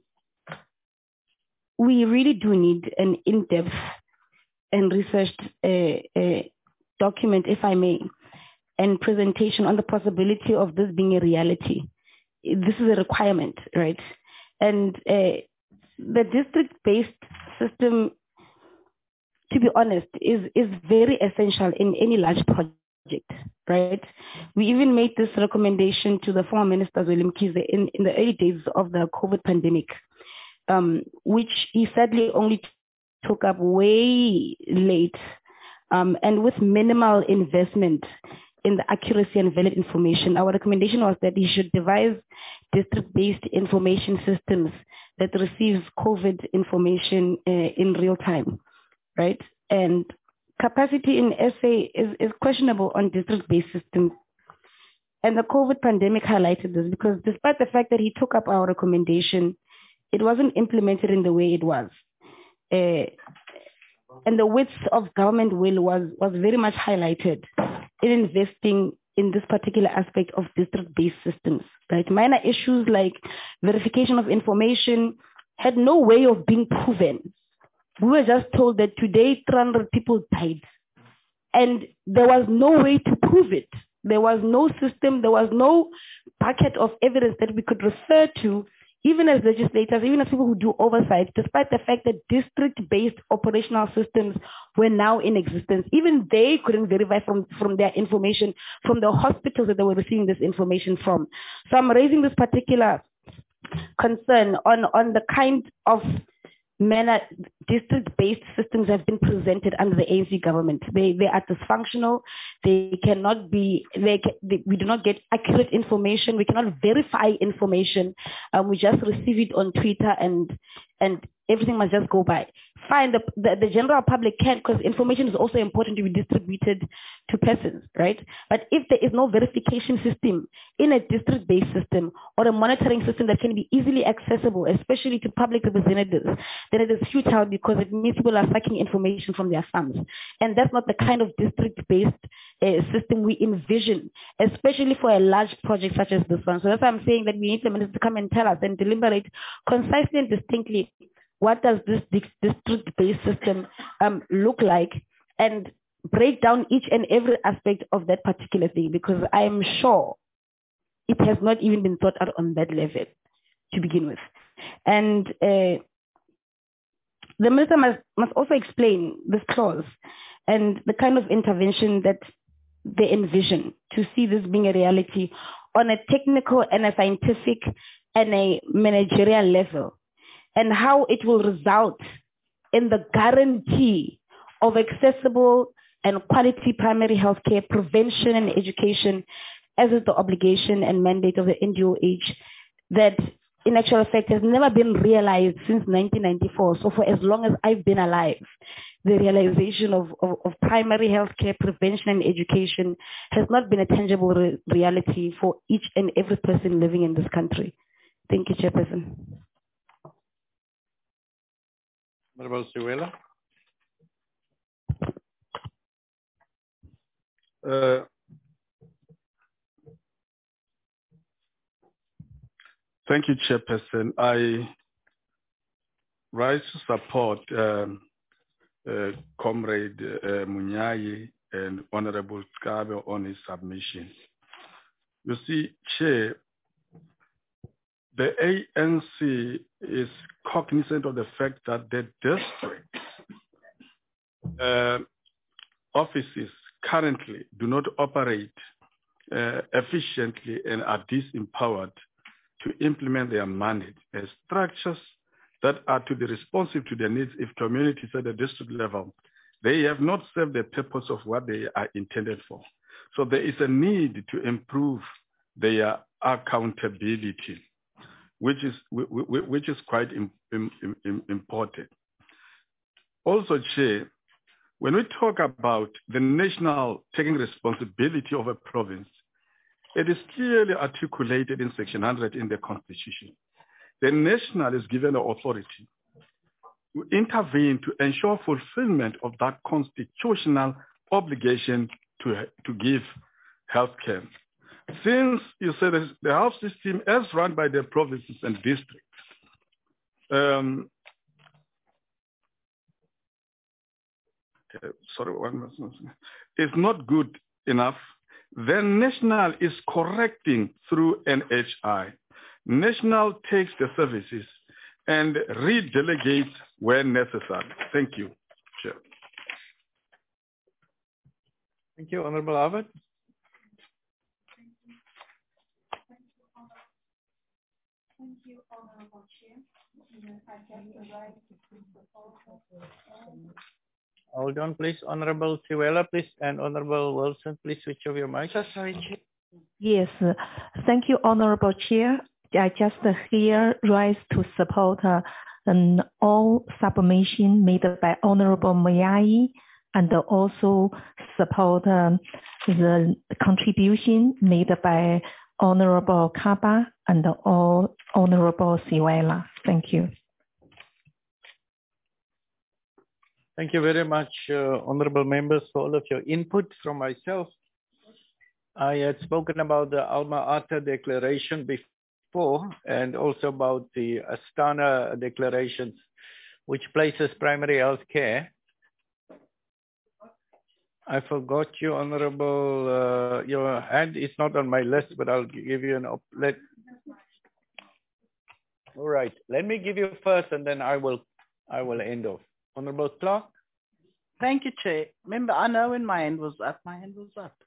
we really do need an in-depth and researched uh, uh, document, if I may, and presentation on the possibility of this being a reality. This is a requirement, right? And uh, the district-based system, to be honest, is, is very essential in any large project, right? We even made this recommendation to the former minister, William Kize, in, in the early days of the COVID pandemic, um, which he sadly only took up way late um, and with minimal investment in the accuracy and valid information. Our recommendation was that he should devise district-based information systems that receive COVID information uh, in real time, right? And capacity in S A is, is questionable on district-based systems. And the COVID pandemic highlighted this because despite the fact that he took up our recommendation, it wasn't implemented in the way it was. Uh, and the width of government will was, was very much highlighted in investing in this particular aspect of district-based systems, right? Minor issues like verification of information had no way of being proven. We were just told that today three hundred people died, and there was no way to prove it. There was no system, there was no bucket of evidence that we could refer to, even as legislators, even as people who do oversight, despite the fact that district-based operational systems were now in existence. Even they couldn't verify from, from their information, from the hospitals that they were receiving this information from. So I'm raising this particular concern on, on the kind of manner district-based systems have been presented under the A N C government. They they are dysfunctional. They cannot be. They, can, they we do not get accurate information. We cannot verify information. Um, we just receive it on Twitter and and everything must just go by. Fine, the, the, the general public can, because information is also important to be distributed to persons, right? But if there is no verification system in a district-based system or a monitoring system that can be easily accessible, especially to public representatives, then it is futile because it means people are sucking information from their thumbs. And that's not the kind of district-based uh, system we envision, especially for a large project such as this one. So that's why I'm saying that we need the minister to come and tell us and deliberate concisely and distinctly what does this district-based system um, look like, and break down each and every aspect of that particular thing, because I'm sure it has not even been thought out on that level to begin with. And uh, the minister must, must also explain this clause and the kind of intervention that they envision to see this being a reality on a technical and a scientific and a managerial level, and how it will result in the guarantee of accessible and quality primary health care, prevention and education, as is the obligation and mandate of the N D O H, that in actual fact has never been realized since nineteen ninety-four. So for as long as I've been alive, the realization of, of, of primary health care, prevention and education has not been a tangible re reality for each and every person living in this country. Thank you, Chairperson. Honorable Siwela. Uh, thank you, Chairperson. I rise to support um, uh, Comrade uh, Munyayi and Honorable Skabe on his submission. You see, Chair, the A N C is cognizant of the fact that the district uh, offices currently do not operate uh, efficiently and are disempowered to implement their mandate as structures that are to be responsive to the needs of communities at the district level. They have not served the purpose of what they are intended for. So there is a need to improve their accountability, which is, which is quite important. Also, Chair, when we talk about the national taking responsibility of a province, it is clearly articulated in Section one hundred in the Constitution. The national is given the authority to intervene to ensure fulfillment of that constitutional obligation to, to give health care. Since you said the health system as run by the provinces and districts, um, okay, sorry, one more, it's not good enough, then national is correcting through N H I. National takes the services and redelegates where necessary. Thank you, Chair. Thank you, Honorable Harvard. Thank you, Honorable Chair. Hold on, please. Honorable Siwela, please, and Honorable Wilson, please switch off your mic. So sorry, Chair. Yes, uh, thank you, Honorable Chair. I just uh, here rise to support uh, an all submission made by Honorable Mayai and also support um, the contribution made by Honorable Kaba and all Honorable Siwela. Thank you. Thank you very much, uh, honorable members, for all of your input. From myself, I had spoken about the Alma Ata Declaration before and also about the Astana declarations, which places primary health care. I forgot you, Honorable, uh, your hand is not on my list, but I'll give you an op let. All right, let me give you first and then I will, I will end off. Honorable Clark. Thank you, Chair. Remember, I know when my hand was up, my hand was up.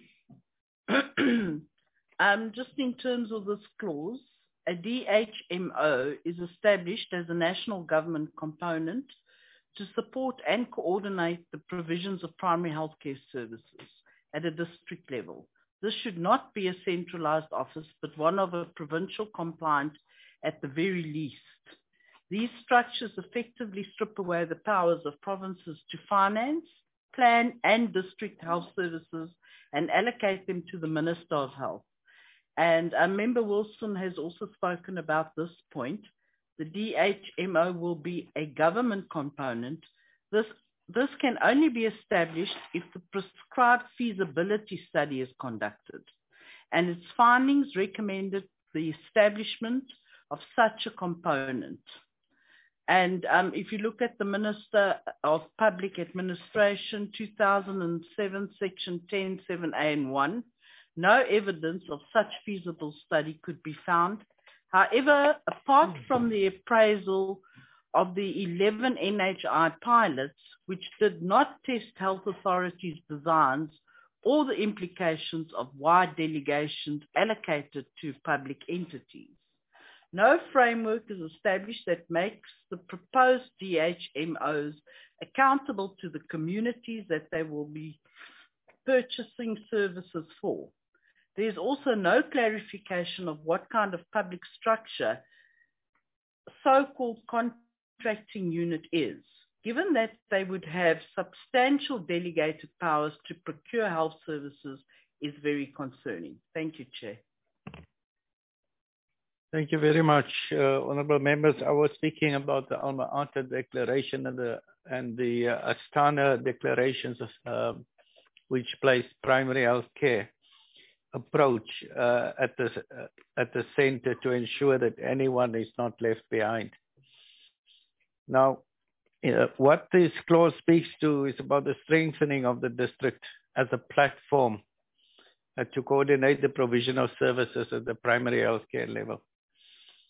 um, just in terms of this clause, a D H M O is established as a national government component to support and coordinate the provisions of primary healthcare services at a district level. This should not be a centralized office, but one of a provincial compliant at the very least. These structures effectively strip away the powers of provinces to finance, plan, and district health services and allocate them to the Minister of Health. And uh, Member Wilson has also spoken about this point. The D H M O will be a government component. This, this can only be established if the prescribed feasibility study is conducted, and its findings recommended the establishment of such a component. And um, if you look at the Minister of Public Administration, two thousand seven, Section ten, seven A and one, no evidence of such feasible study could be found. However, apart from the appraisal of the eleven N H I pilots, which did not test health authorities' designs or the implications of wide delegations allocated to public entities, no framework is established that makes the proposed D H M Os accountable to the communities that they will be purchasing services for. There's also no clarification of what kind of public structure so-called contracting unit is. Given that they would have substantial delegated powers to procure health services is very concerning. Thank you, Chair. Thank you very much, uh, honorable members. I was speaking about the Alma Ata Declaration and the, and the uh, Astana declarations, uh, which place primary health care approach uh, at the uh, at the center to ensure that anyone is not left behind. Now, uh, what this clause speaks to is about the strengthening of the district as a platform uh, to coordinate the provision of services at the primary health care level.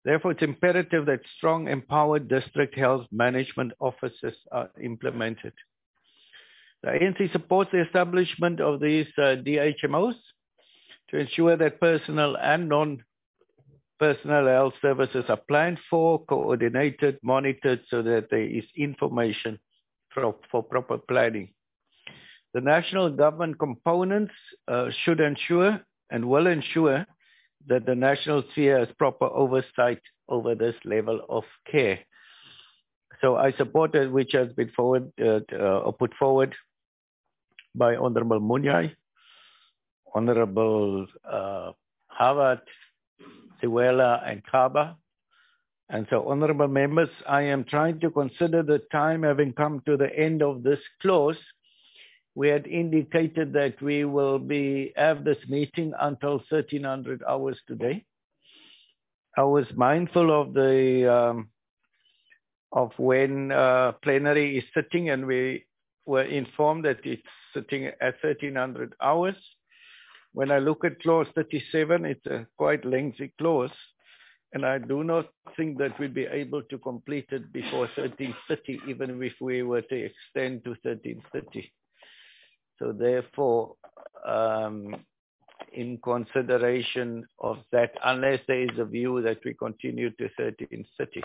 Therefore, it's imperative that strong, empowered district health management officers are implemented. The A N C supports the establishment of these uh, D H M Os to ensure that personal and non-personal health services are planned for, coordinated, monitored, so that there is information for, for proper planning. The national government components uh, should ensure and will ensure that the national sphere has proper oversight over this level of care. So I support it, which has been forward, uh, uh, put forward by Honorable Munyai, Honorable uh, Howard, Siwela, and Kaba. And so, honorable members, I am trying to consider the time having come to the end of this clause. We had indicated that we will be have this meeting until thirteen hundred hours today. I was mindful of the um, of when uh, plenary is sitting, and we were informed that it's sitting at thirteen hundred hours. When I look at clause thirty-seven, it's a quite lengthy clause, and I do not think that we'd be able to complete it before thirteen thirty, even if we were to extend to thirteen thirty. So therefore, um, in consideration of that, unless there is a view that we continue to thirteen thirty,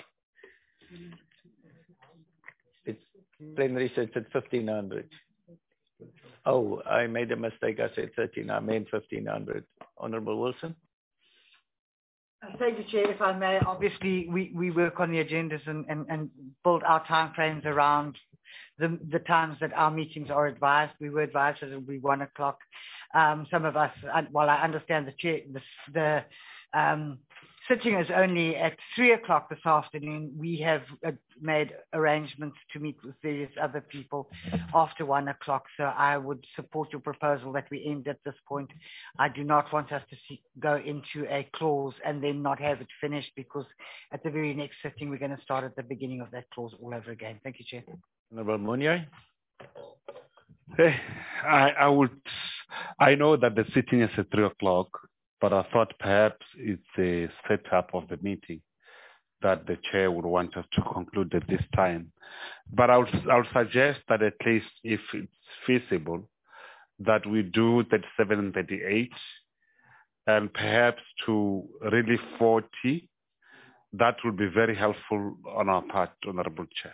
it's plenary sits at fifteen hundred. Oh, I made a mistake. I said thirteen. I meant fifteen hundred. Honorable Wilson. Thank you, Chair. If I may, obviously we, we work on the agendas and, and, and build our time frames around the, the times that our meetings are advised. We were advised that it will be one o'clock. Um, some of us, while I understand the, chair, the, the um, sitting is only at three o'clock this afternoon, we have uh, made arrangements to meet with various other people after one o'clock. So I would support your proposal that we end at this point. I do not want us to see, go into a clause and then not have it finished, because at the very next sitting, we're going to start at the beginning of that clause all over again. Thank you, Chair. Honorable Munyai. Hey, I, I would, I know that the sitting is at three o'clock, but I thought perhaps it's a setup of the meeting that the chair would want us to conclude at this time. But I would, I would suggest that at least if it's feasible, that we do thirty-seven and thirty-eight, and perhaps to really forty. That would be very helpful on our part, Honorable Chair.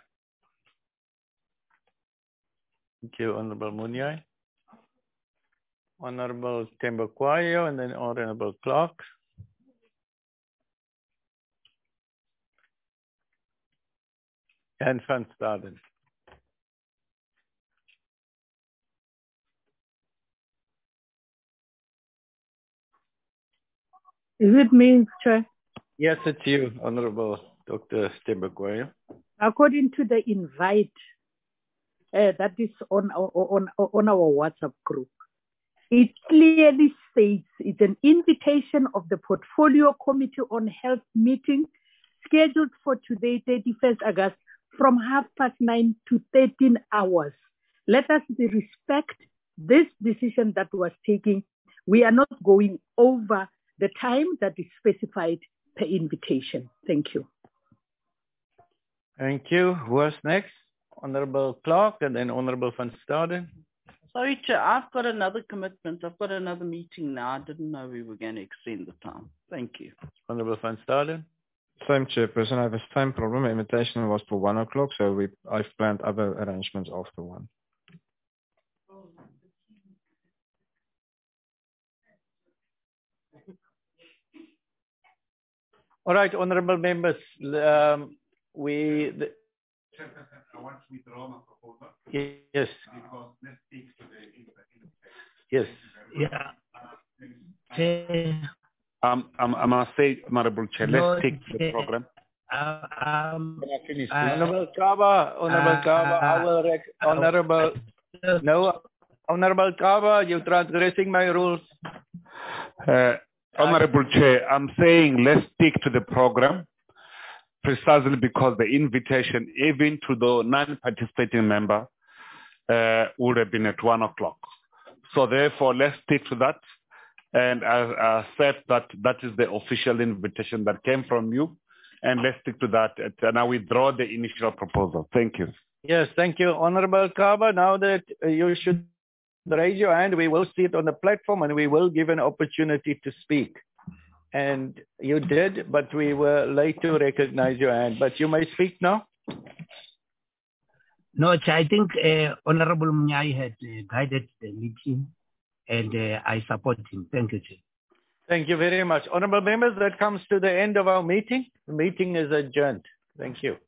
Thank you, Honorable Munyai. Honorable Tembakwayo, and then Honorable Clark. And Van Staden. Is it me, Chair? Yes, it's you, Honorable Doctor Tembakwayo. According to the invite uh, that is on our, on, on our WhatsApp group, it clearly states it's an invitation of the Portfolio Committee on Health meeting scheduled for today, thirty-first August, from half past nine to thirteen hours. Let us respect this decision that was taken. We are not going over the time that is specified per invitation. Thank you. Thank you. Who was next? Honorable Clark, and then Honorable Van Staden. Sorry, Chair, I've got another commitment. I've got another meeting now. I didn't know we were going to extend the time. Thank you. Honorable Van Staden. Same, Chairperson. I have a time problem. The invitation was for one o'clock, so we I've planned other arrangements after one. All right, honorable members, um, we. The, I want to withdraw my proposal. Yes. Because let's speak to the. Yes. Yeah. Um, I'm, I'm going to say, Honorable Chair, let's No, take the Chair. program. Uh, um, finish. uh, Honorable Kaba, Honorable uh, Kaba, I will rec Honorable, no, Honorable Kaba, you're transgressing my rules. Uh, Honorable Chair, I'm saying let's stick to the program, precisely because the invitation, even to the non-participating member, uh, would have been at one o'clock. So therefore, let's stick to that. And I, I said that that is the official invitation that came from you. and let's stick to that. And I withdraw the initial proposal. Thank you. Yes, thank you, Honorable Kaba. Now that uh, you should raise your hand, we will see it on the platform and we will give an opportunity to speak. And you did, but we were late to recognize your hand. But you may speak now. No, I think uh, Honorable Mnyai had uh, guided the meeting, and uh, I support him. Thank you, Chair. Thank you very much. Honorable members, that comes to the end of our meeting. The meeting is adjourned. Thank you.